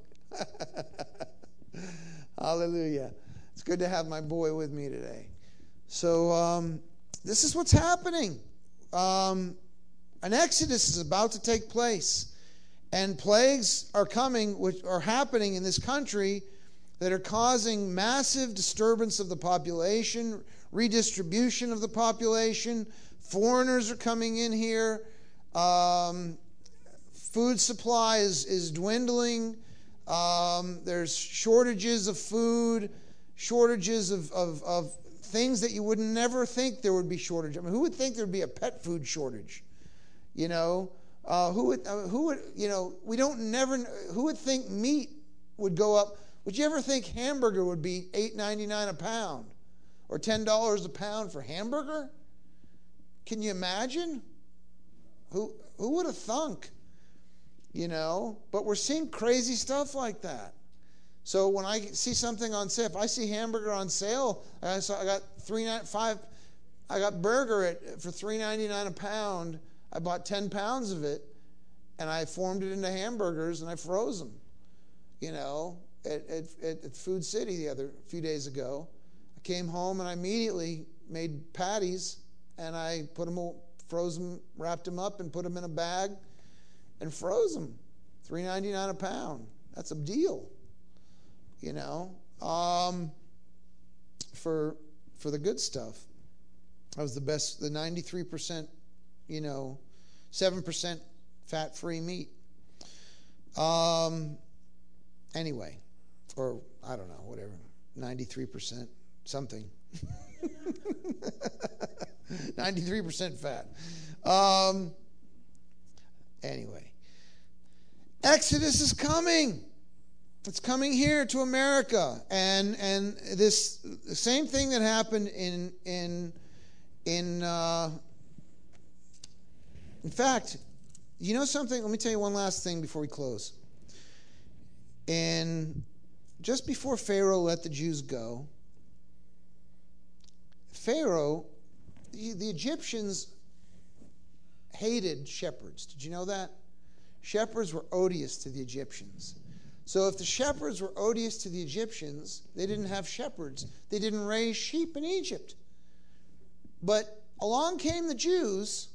[SPEAKER 6] Hallelujah. It's good to have my boy with me today. So um, this is what's happening. Um, an exodus is about to take place. And plagues are coming, which are happening in this country that are causing massive disturbance of the population, redistribution of the population. Foreigners are coming in here. Um, food supply is, is dwindling. Um, there's shortages of food, shortages of, of, of things that you would never think there would be shortage. I mean, who would think there would be a pet food shortage? You know, uh, who would, uh, who would, you know, we don't never, who would think meat would go up? Would you ever think hamburger would be eight ninety-nine a pound or ten dollars a pound for hamburger? Can you imagine? Who who would have thunk? You know, but we're seeing crazy stuff like that. So when I see something on sale, if I see hamburger on sale, I saw I got three nine five, I got burger at for three ninety-nine a pound. I bought ten pounds of it, and I formed it into hamburgers and I froze them. You know. At, at, at Food City the other few days ago, I came home and I immediately made patties, and I put them, all, froze them, wrapped them up, and put them in a bag, and froze them. three ninety-nine a pound. That's a deal, you know. Um, for for the good stuff, that was the best. The ninety-three percent, you know, seven percent fat-free meat. Um. Anyway. Or, I don't know, whatever, ninety-three percent something. ninety-three percent fat. Um, anyway. Exodus is coming. It's coming here to America. And and this the same thing that happened in, in, in, uh, in fact, you know something? Let me tell you one last thing before we close. In Just before Pharaoh let the Jews go, Pharaoh, the, the Egyptians hated shepherds. Did you know that? Shepherds were odious to the Egyptians. So if the shepherds were odious to the Egyptians, they didn't have shepherds. They didn't raise sheep in Egypt. But along came the Jews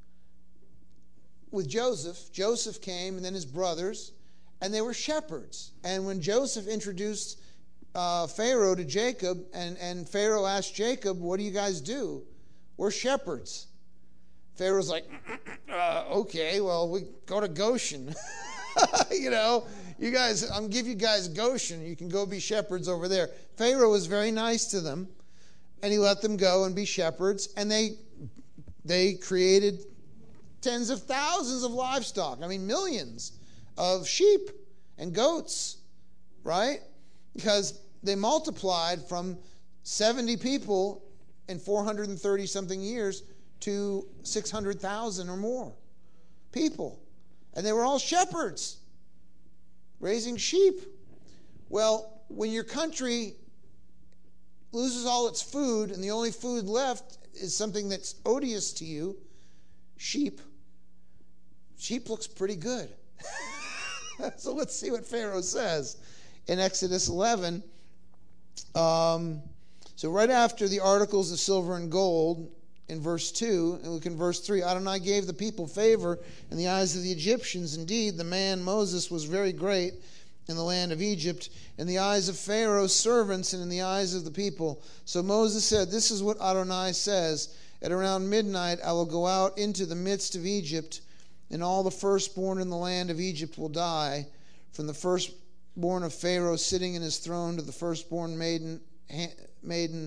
[SPEAKER 6] with Joseph. Joseph came, and then his brothers. And they were shepherds. And when Joseph introduced uh, Pharaoh to Jacob, and, and Pharaoh asked Jacob, what do you guys do? We're shepherds. Pharaoh's like, uh, okay, well, we go to Goshen. you know, you guys, I'll give you guys Goshen. You can go be shepherds over there. Pharaoh was very nice to them, and he let them go and be shepherds. And they they created tens of thousands of livestock. I mean, millions of sheep and goats, right? Because they multiplied from seventy people in four hundred thirty something years to six hundred thousand or more people. And they were all shepherds raising sheep. Well, when your country loses all its food and the only food left is something that's odious to you, sheep, sheep looks pretty good. So let's see what Pharaoh says in Exodus eleven. Um, so right after the articles of silver and gold, in verse two, and look in verse three, Adonai gave the people favor in the eyes of the Egyptians. Indeed, the man Moses was very great in the land of Egypt, in the eyes of Pharaoh's servants and in the eyes of the people. So Moses said, this is what Adonai says, at around midnight I will go out into the midst of Egypt, and all the firstborn in the land of Egypt will die, from the firstborn of Pharaoh sitting in his throne to the firstborn maiden, ha, maiden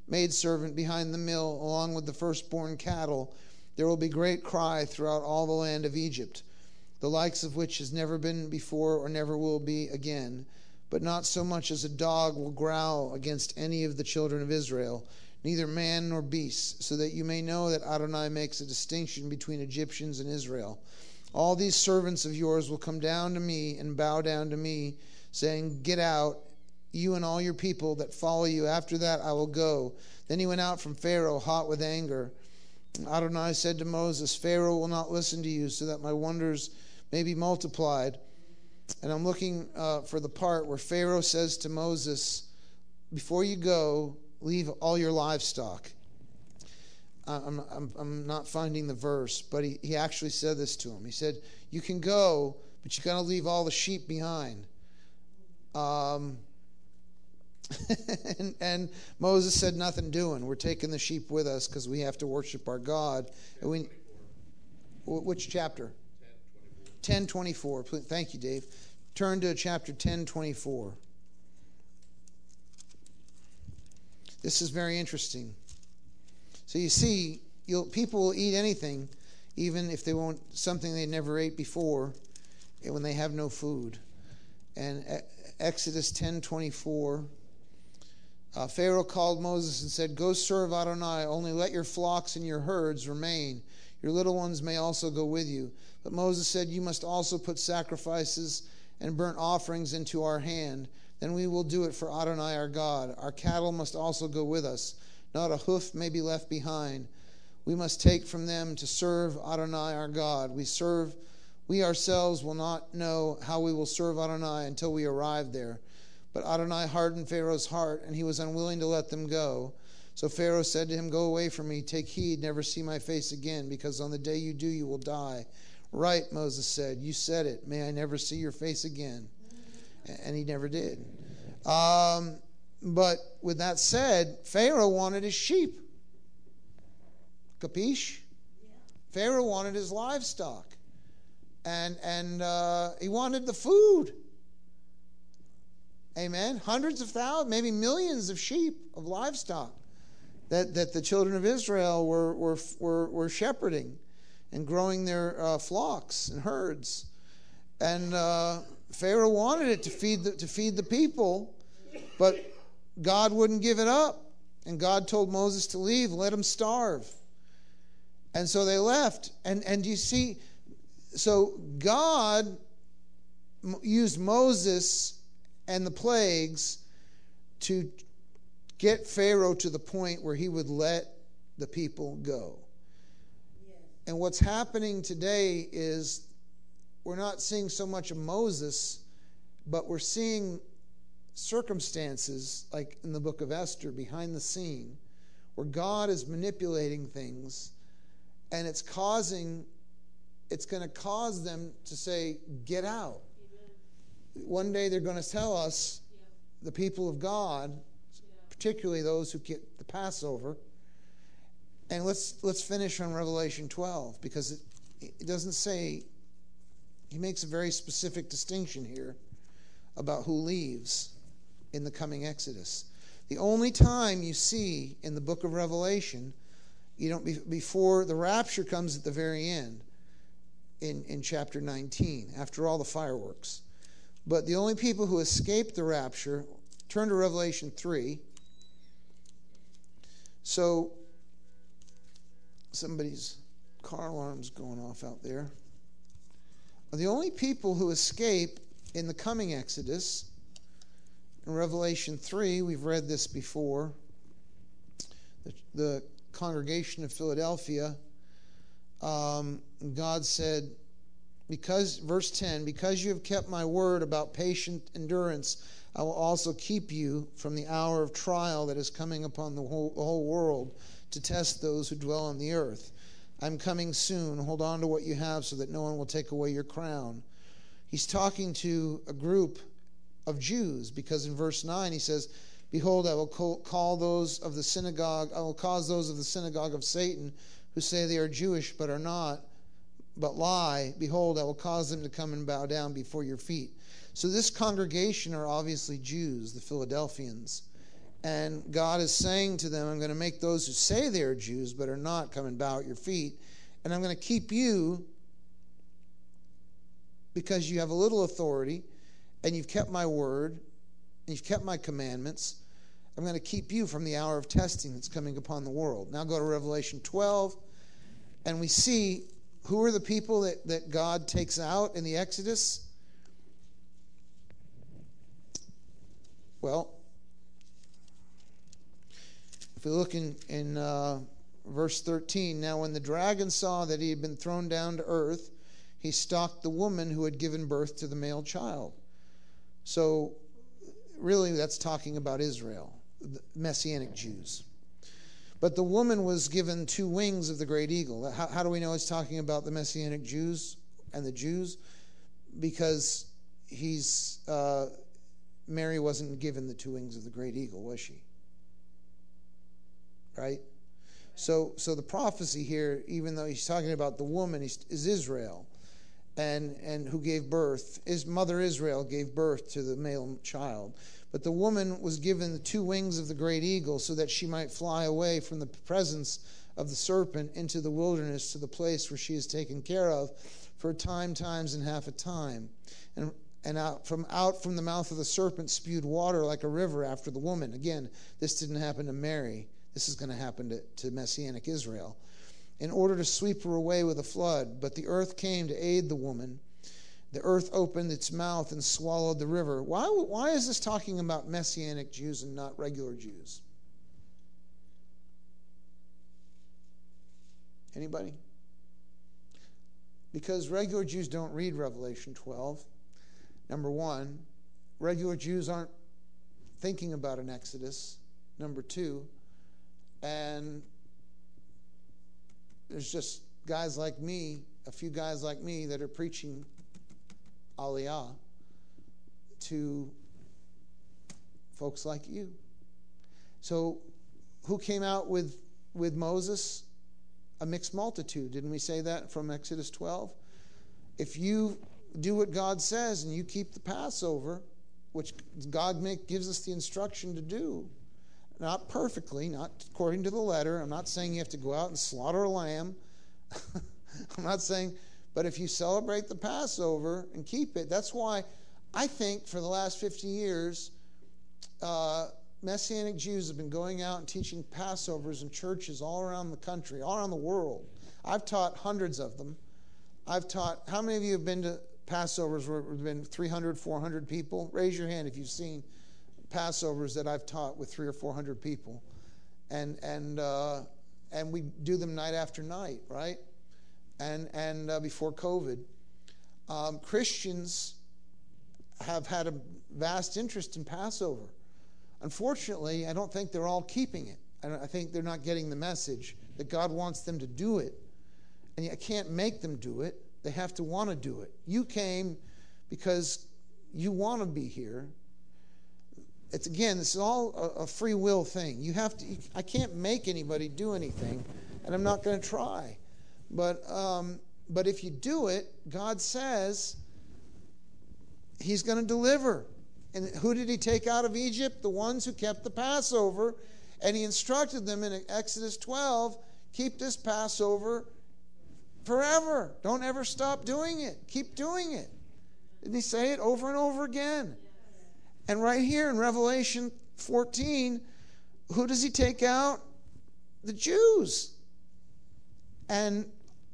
[SPEAKER 6] maidservant behind the mill, along with the firstborn cattle. There will be great cry throughout all the land of Egypt, the likes of which has never been before or never will be again. But not so much as a dog will growl against any of the children of Israel, neither man nor beast, so that you may know that Adonai makes a distinction between Egyptians and Israel. All these servants of yours will come down to me and bow down to me, saying, get out, you and all your people that follow you. After that I will go. Then he went out from Pharaoh, hot with anger. Adonai said to Moses, Pharaoh will not listen to you, so that my wonders may be multiplied. And I'm looking uh, for the part where Pharaoh says to Moses, before you go, leave all your livestock. Uh, I'm, I'm, I'm not finding the verse, but he, he actually said this to him. He said, you can go, but you got to leave all the sheep behind. Um, and, and Moses said, nothing doing. We're taking the sheep with us because we have to worship our God. And we, which chapter? ten twenty-four. Thank you, Dave. Turn to chapter ten twenty-four. This is very interesting. So you see, you'll, people will eat anything, even if they want something they never ate before, when they have no food. And Exodus ten twenty-four, uh, Pharaoh called Moses and said, go serve Adonai, only let your flocks and your herds remain. Your little ones may also go with you. But Moses said, you must also put sacrifices and burnt offerings into our hand. Then we will do it for Adonai our God. Our cattle must also go with us. Not a hoof may be left behind. We must take from them to serve Adonai our God. We serve, we ourselves will not know how we will serve Adonai until we arrive there. But Adonai hardened Pharaoh's heart, and he was unwilling to let them go. So Pharaoh said to him, go away from me, take heed, never see my face again, because on the day you do, you will die. Right, Moses said, you said it. May I never see your face again. And he never did. Um, but with that said, Pharaoh wanted his sheep. Capiche? Yeah. Pharaoh wanted his livestock. And, and uh, he wanted the food. Amen. Hundreds of thousands, maybe millions of sheep, of livestock that, that the children of Israel were, were, were, were shepherding and growing their uh, flocks and herds. And uh, Pharaoh wanted it to feed the, to feed the people, but God wouldn't give it up. And God told Moses to leave, let them starve. And so they left. And, and you see, so God used Moses and the plagues to get Pharaoh to the point where he would let the people go. And what's happening today is we're not seeing so much of Moses, but we're seeing circumstances like in the book of Esther behind the scene where God is manipulating things, and it's causing, it's going to cause them to say, get out. Amen. One day they're going to tell us, yeah. the people of God, yeah. particularly those who get the Passover. And let's let's finish on Revelation twelve, because it, it doesn't say, he makes a very specific distinction here about who leaves in the coming Exodus. The only time you see in the book of Revelation, you don't be, before the rapture comes at the very end in, in chapter nineteen, after all the fireworks. But the only people who escape the rapture, turn to Revelation three. So somebody's car alarm's going off out there. The only people who escape in the coming Exodus, in Revelation three, we've read this before, the, the congregation of Philadelphia, um, God said, because, verse ten, because you have kept my word about patient endurance, I will also keep you from the hour of trial that is coming upon the whole, the whole world, to test those who dwell on the earth. I'm coming soon. Hold on to what you have so that no one will take away your crown. He's talking to a group of Jews, because in verse nine he says, behold, I will call those of the synagogue, I will cause those of the synagogue of Satan who say they are Jewish but are not, but lie. Behold, I will cause them to come and bow down before your feet. So this congregation are obviously Jews, the Philadelphians. And God is saying to them, I'm going to make those who say they are Jews but are not come and bow at your feet. And I'm going to keep you because you have a little authority and you've kept my word and you've kept my commandments. I'm going to keep you from the hour of testing that's coming upon the world. Now go to Revelation twelve, and we see who are the people that, that God takes out in the Exodus. Well, if we look in, in uh, verse thirteen, now when the dragon saw that he had been thrown down to earth, he stalked the woman who had given birth to the male child. So really that's talking about Israel, the Messianic Jews. But the woman was given two wings of the great eagle. How, how do we know it's talking about the Messianic Jews and the Jews? Because he's uh, Mary wasn't given the two wings of the great eagle, was she? Right? So so the prophecy here, even though he's talking about the woman, is Israel, and, and who gave birth. His mother Israel gave birth to the male child. But the woman was given the two wings of the great eagle so that she might fly away from the presence of the serpent into the wilderness to the place where she is taken care of for a time, times, and half a time. And and out from out from the mouth of the serpent spewed water like a river after the woman. Again, this didn't happen to Mary. This is going to happen to, to Messianic Israel. In order to sweep her away with a flood. But the earth came to aid the woman. The earth opened its mouth and swallowed the river. Why, why is this talking about Messianic Jews and not regular Jews? Anybody? Because regular Jews don't read Revelation twelve. Number one, regular Jews aren't thinking about an Exodus. Number two, and there's just guys like me, a few guys like me that are preaching Aliyah to folks like you. So who came out with, with Moses? A mixed multitude. Didn't we say that from Exodus twelve? If you do what God says and you keep the Passover, which God make, gives us the instruction to do, not perfectly, not according to the letter. I'm not saying you have to go out and slaughter a lamb. I'm not saying, but if you celebrate the Passover and keep it, that's why I think for the last fifty years, uh, Messianic Jews have been going out and teaching Passovers in churches all around the country, all around the world. I've taught hundreds of them. I've taught, how many of you have been to Passovers where there have been three hundred, four hundred people? Raise your hand if you've seen Passovers that I've taught with three or four hundred people. And and uh, and we do them night after night, right? And, and uh, before COVID. Um, Christians have had a vast interest in Passover. Unfortunately, I don't think they're all keeping it. I think they're not getting the message that God wants them to do it. And I can't make them do it. They have to want to do it. You came because you want to be here. It's again, this is all a, a free will thing. You have to. I can't make anybody do anything, and I'm not going to try. But um, but if you do it, God says He's going to deliver. And who did He take out of Egypt? The ones who kept the Passover. And He instructed them in Exodus twelve, keep this Passover forever. Don't ever stop doing it. Keep doing it. Didn't He say it over and over again? And right here in Revelation fourteen, who does He take out? The Jews. And,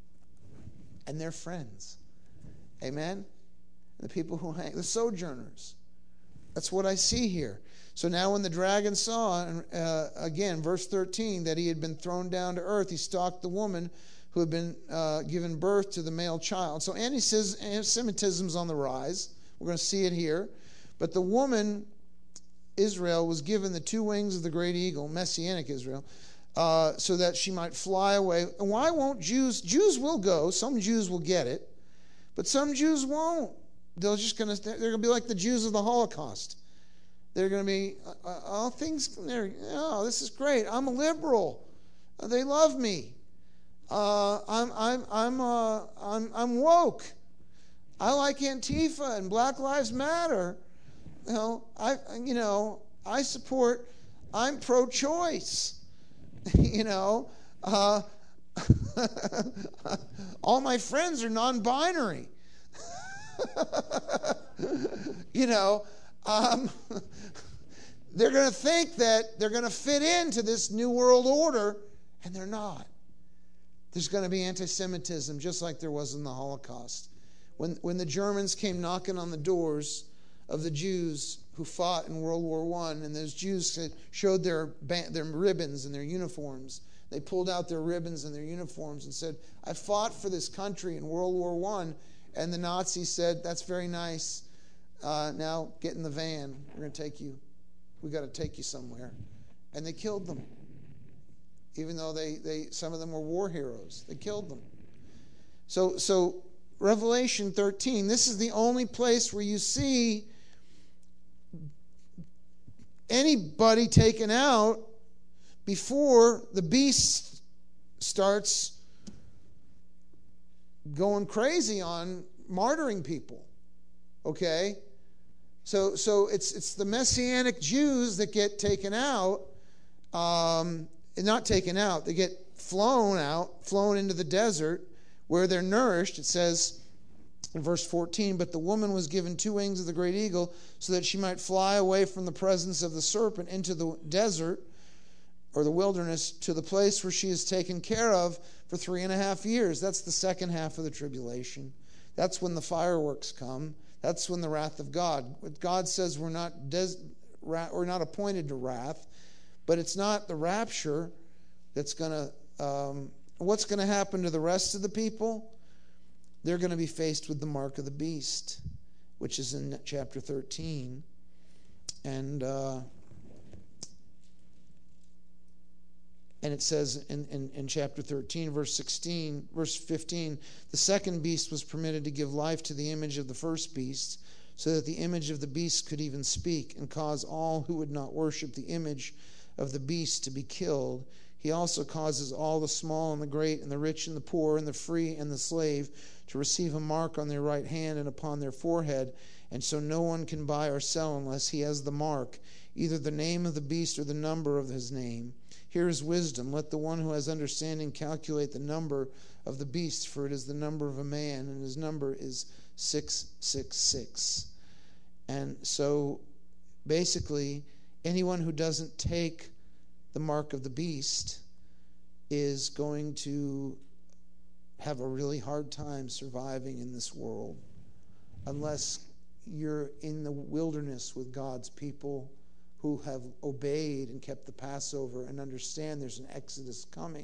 [SPEAKER 6] and their friends. Amen? The people who hang, the sojourners. That's what I see here. So now when the dragon saw, uh, again, verse thirteen, that he had been thrown down to earth, he stalked the woman who had been uh, given birth to the male child. So anti-Semitism is on the rise. We're going to see it here. But the woman, Israel, was given the two wings of the great eagle, Messianic Israel, uh, so that she might fly away. And why won't Jews? Jews will go. Some Jews will get it. But some Jews won't. They're just going to, they're going to be like the Jews of the Holocaust. They're going to be, uh, oh, things, they're, oh, this is great. I'm a liberal. Uh, they love me. Uh, I'm, I'm, I'm, uh, I'm, I'm woke. I like Antifa and Black Lives Matter. You know, I, you know, I support, I'm pro-choice. You know, uh, all my friends are non-binary. You know, um, they're going to think that they're going to fit into this new world order, and they're not. There's going to be anti-Semitism just like there was in the Holocaust. When, when the Germans came knocking on the doors of the Jews who fought in World War One, and those Jews showed their, their ribbons and their uniforms. They pulled out their ribbons and their uniforms and said, I fought for this country in World War One. And the Nazis said, that's very nice. Uh, now get in the van. We're going to take you. We've got to take you somewhere. And they killed them. Even though they, they some of them were war heroes. They killed them. So, so Revelation thirteen, this is the only place where you see anybody taken out before the beast starts going crazy on martyring people. Okay? So so it's it's the Messianic Jews that get taken out, um, not taken out, they get flown out, flown into the desert where they're nourished. It says in verse fourteen, but the woman was given two wings of the great eagle so that she might fly away from the presence of the serpent into the desert or the wilderness to the place where she is taken care of for three and a half years. That's the second half of the tribulation. That's when the fireworks come. That's when the wrath of God. God says we're not des- ra- we're not appointed to wrath, but it's not the rapture that's going to. Um, what's going to happen to the rest of the people? They're going to be faced with the mark of the beast, which is in chapter thirteen, and. Uh, And it says in, in, in chapter thirteen, verse sixteen, verse fifteen, the second beast was permitted to give life to the image of the first beast, so that the image of the beast could even speak and cause all who would not worship the image of the beast to be killed. He also causes all the small and the great and the rich and the poor and the free and the slave to receive a mark on their right hand and upon their forehead, and so no one can buy or sell unless he has the mark, either the name of the beast or the number of his name. Here is wisdom. Let the one who has understanding calculate the number of the beast, for it is the number of a man, and his number is six six six. And so basically, anyone who doesn't take the mark of the beast is going to have a really hard time surviving in this world unless you're in the wilderness with God's people who have obeyed and kept the Passover and understand there's an Exodus coming,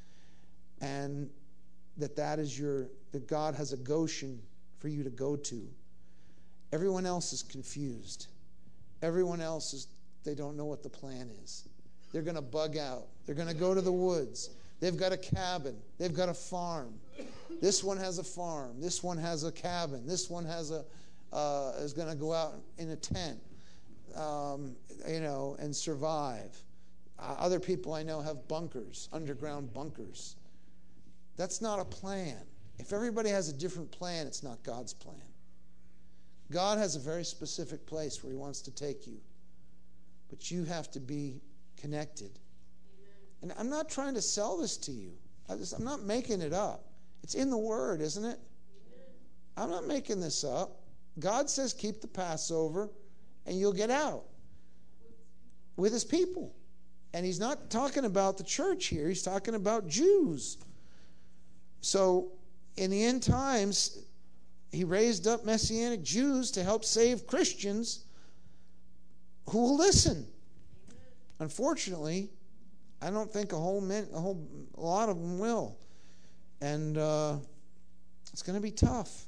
[SPEAKER 6] and that that is your that God has a Goshen for you to go to. Everyone else is confused. Everyone else is they don't know what the plan is. They're going to bug out. They're going to go to the woods. They've got a cabin. They've got a farm. This one has a farm. This one has a cabin. This one has a uh, is going to go out in a tent. Um, you know, and survive. Uh, other people I know have bunkers, underground bunkers. That's not a plan. If everybody has a different plan, it's not God's plan. God has a very specific place where he wants to take you. But you have to be connected. And I'm not trying to sell this to you. I just, I'm not making it up. It's in the Word, isn't it? I'm not making this up. God says keep the Passover and you'll get out with his people. And he's not talking about the church here. He's talking about Jews. So in the end times, he raised up Messianic Jews to help save Christians who will listen. Unfortunately, I don't think a whole, min, a whole a lot of them will. And uh, it's going to be tough.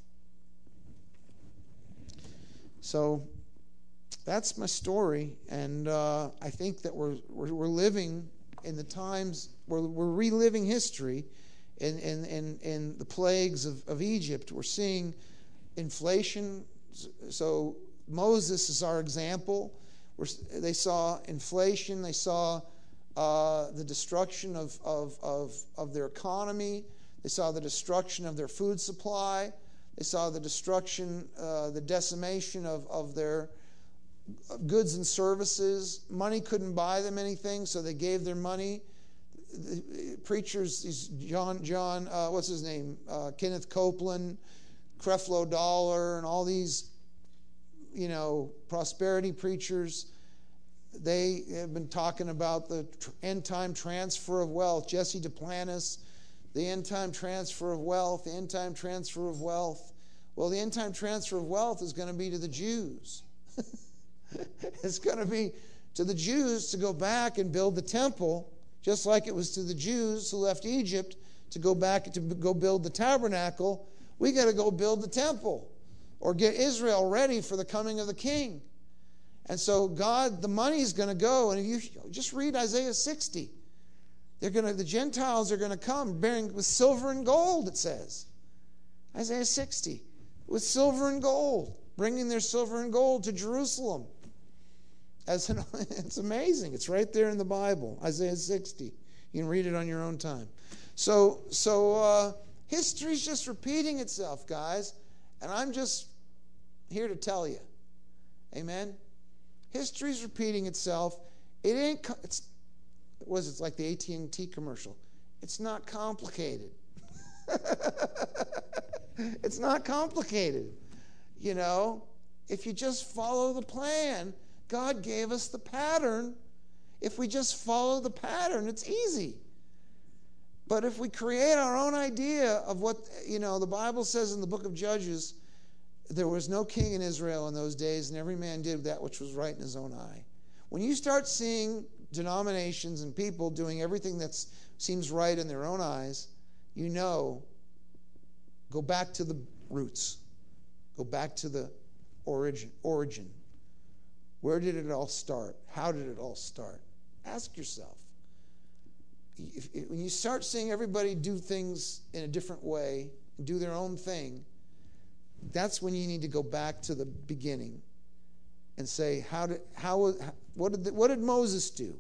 [SPEAKER 6] So that's my story, and uh, I think that we're, we're we're living in the times we're we're reliving history, in in in, in the plagues of, of Egypt. We're seeing inflation. So Moses is our example. We're, they saw inflation. They saw uh, the destruction of, of of of their economy. They saw the destruction of their food supply. They saw the destruction, uh, the decimation of of their goods and services. Money couldn't buy them anything, so they gave their money. The preachers, these John, John, uh, what's his name? Uh, Kenneth Copeland, Creflo Dollar, and all these, you know, prosperity preachers. They have been talking about the end time transfer of wealth. Jesse Duplantis, the end time transfer of wealth, the end time transfer of wealth. Well, the end time transfer of wealth is going to be to the Jews. It's going to be to the Jews to go back and build the temple, just like it was to the Jews who left Egypt to go back to go build the tabernacle. We got to go build the temple or get Israel ready for the coming of the king. And so God, the money is going to go, and if you just read Isaiah sixty, they're going to, the Gentiles are going to come bearing with silver and gold, it says. Isaiah sixty, with silver and gold, bringing their silver and gold to Jerusalem. As an, it's amazing. It's right there in the Bible, Isaiah sixty. You can read it on your own time. So, so uh, history's just repeating itself, guys, and I'm just here to tell you, amen. History's repeating itself. It ain't. It's what is it? It's like the A T and T commercial. It's not complicated. It's not complicated. You know, if you just follow the plan, God gave us the pattern. If we just follow the pattern, it's easy. But if we create our own idea of what, you know, the Bible says in the book of Judges, there was no king in Israel in those days, and every man did that which was right in his own eye. When you start seeing denominations and people doing everything that seems right in their own eyes, you know, go back to the roots. Go back to the origin. origin. Where did it all start? How did it all start? Ask yourself. If, if, when you start seeing everybody do things in a different way, do their own thing, that's when you need to go back to the beginning and say, how did, how, what did, the, what did Moses do?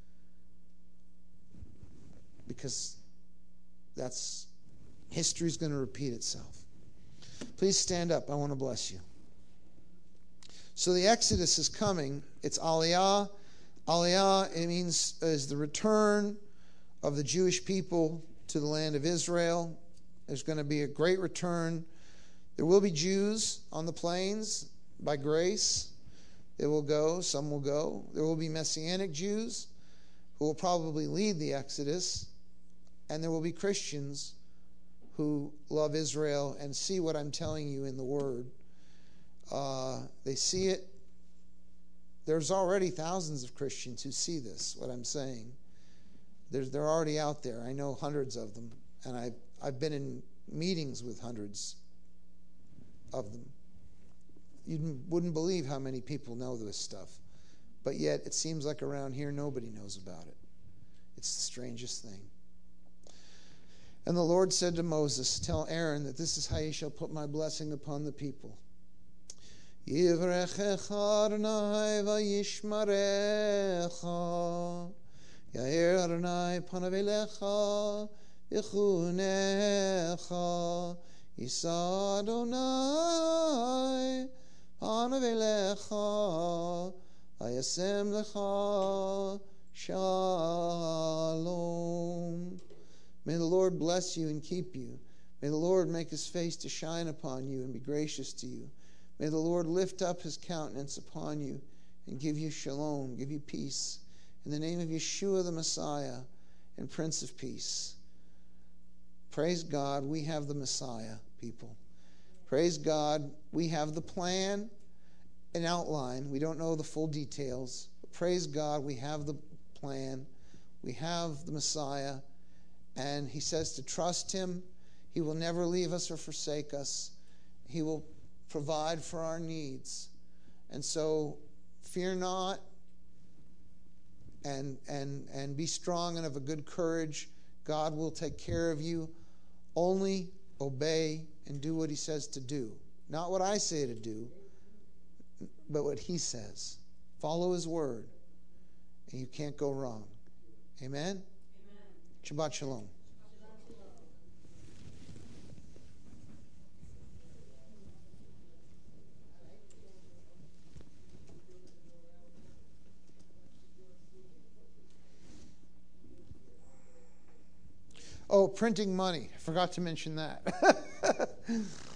[SPEAKER 6] Because that's, history's going to repeat itself. Please stand up. I want to bless you. So the Exodus is coming. It's Aliyah. Aliyah, it means is the return of the Jewish people to the land of Israel. There's going to be a great return. There will be Jews on the plains by grace. They will go. Some will go. There will be Messianic Jews who will probably lead the Exodus. And there will be Christians who love Israel and see what I'm telling you in the Word. Uh, they see it. There's already thousands of Christians who see this, what I'm saying. There's, they're already out there. I know hundreds of them. And I've, I've been in meetings with hundreds of them. You wouldn't believe how many people know this stuff. But yet, it seems like around here nobody knows about it. It's the strangest thing. And the Lord said to Moses, tell Aaron that this is how you shall put my blessing upon the people. Yivrechecha Adonai vayishmarecha, Yair Adonai panav elecha v'chunecha, Yisa Adonai panav elecha vayasem lecha shalom. May the Lord bless you and keep you. May the Lord make his face to shine upon you and be gracious to you. May the Lord lift up his countenance upon you and give you shalom, give you peace. In the name of Yeshua the Messiah and Prince of Peace. Praise God, we have the Messiah, people. Praise God, we have the plan, an outline. We don't know the full details. But praise God, we have the plan. We have the Messiah. And he says to trust him. He will never leave us or forsake us. He will provide for our needs. And so fear not, and and and be strong and of a good courage. God will take care of you. Only obey and do what he says to do. Not what I say to do, but what he says. Follow his word, and you can't go wrong. Amen? Amen. Shabbat shalom. printing money. I forgot to mention that.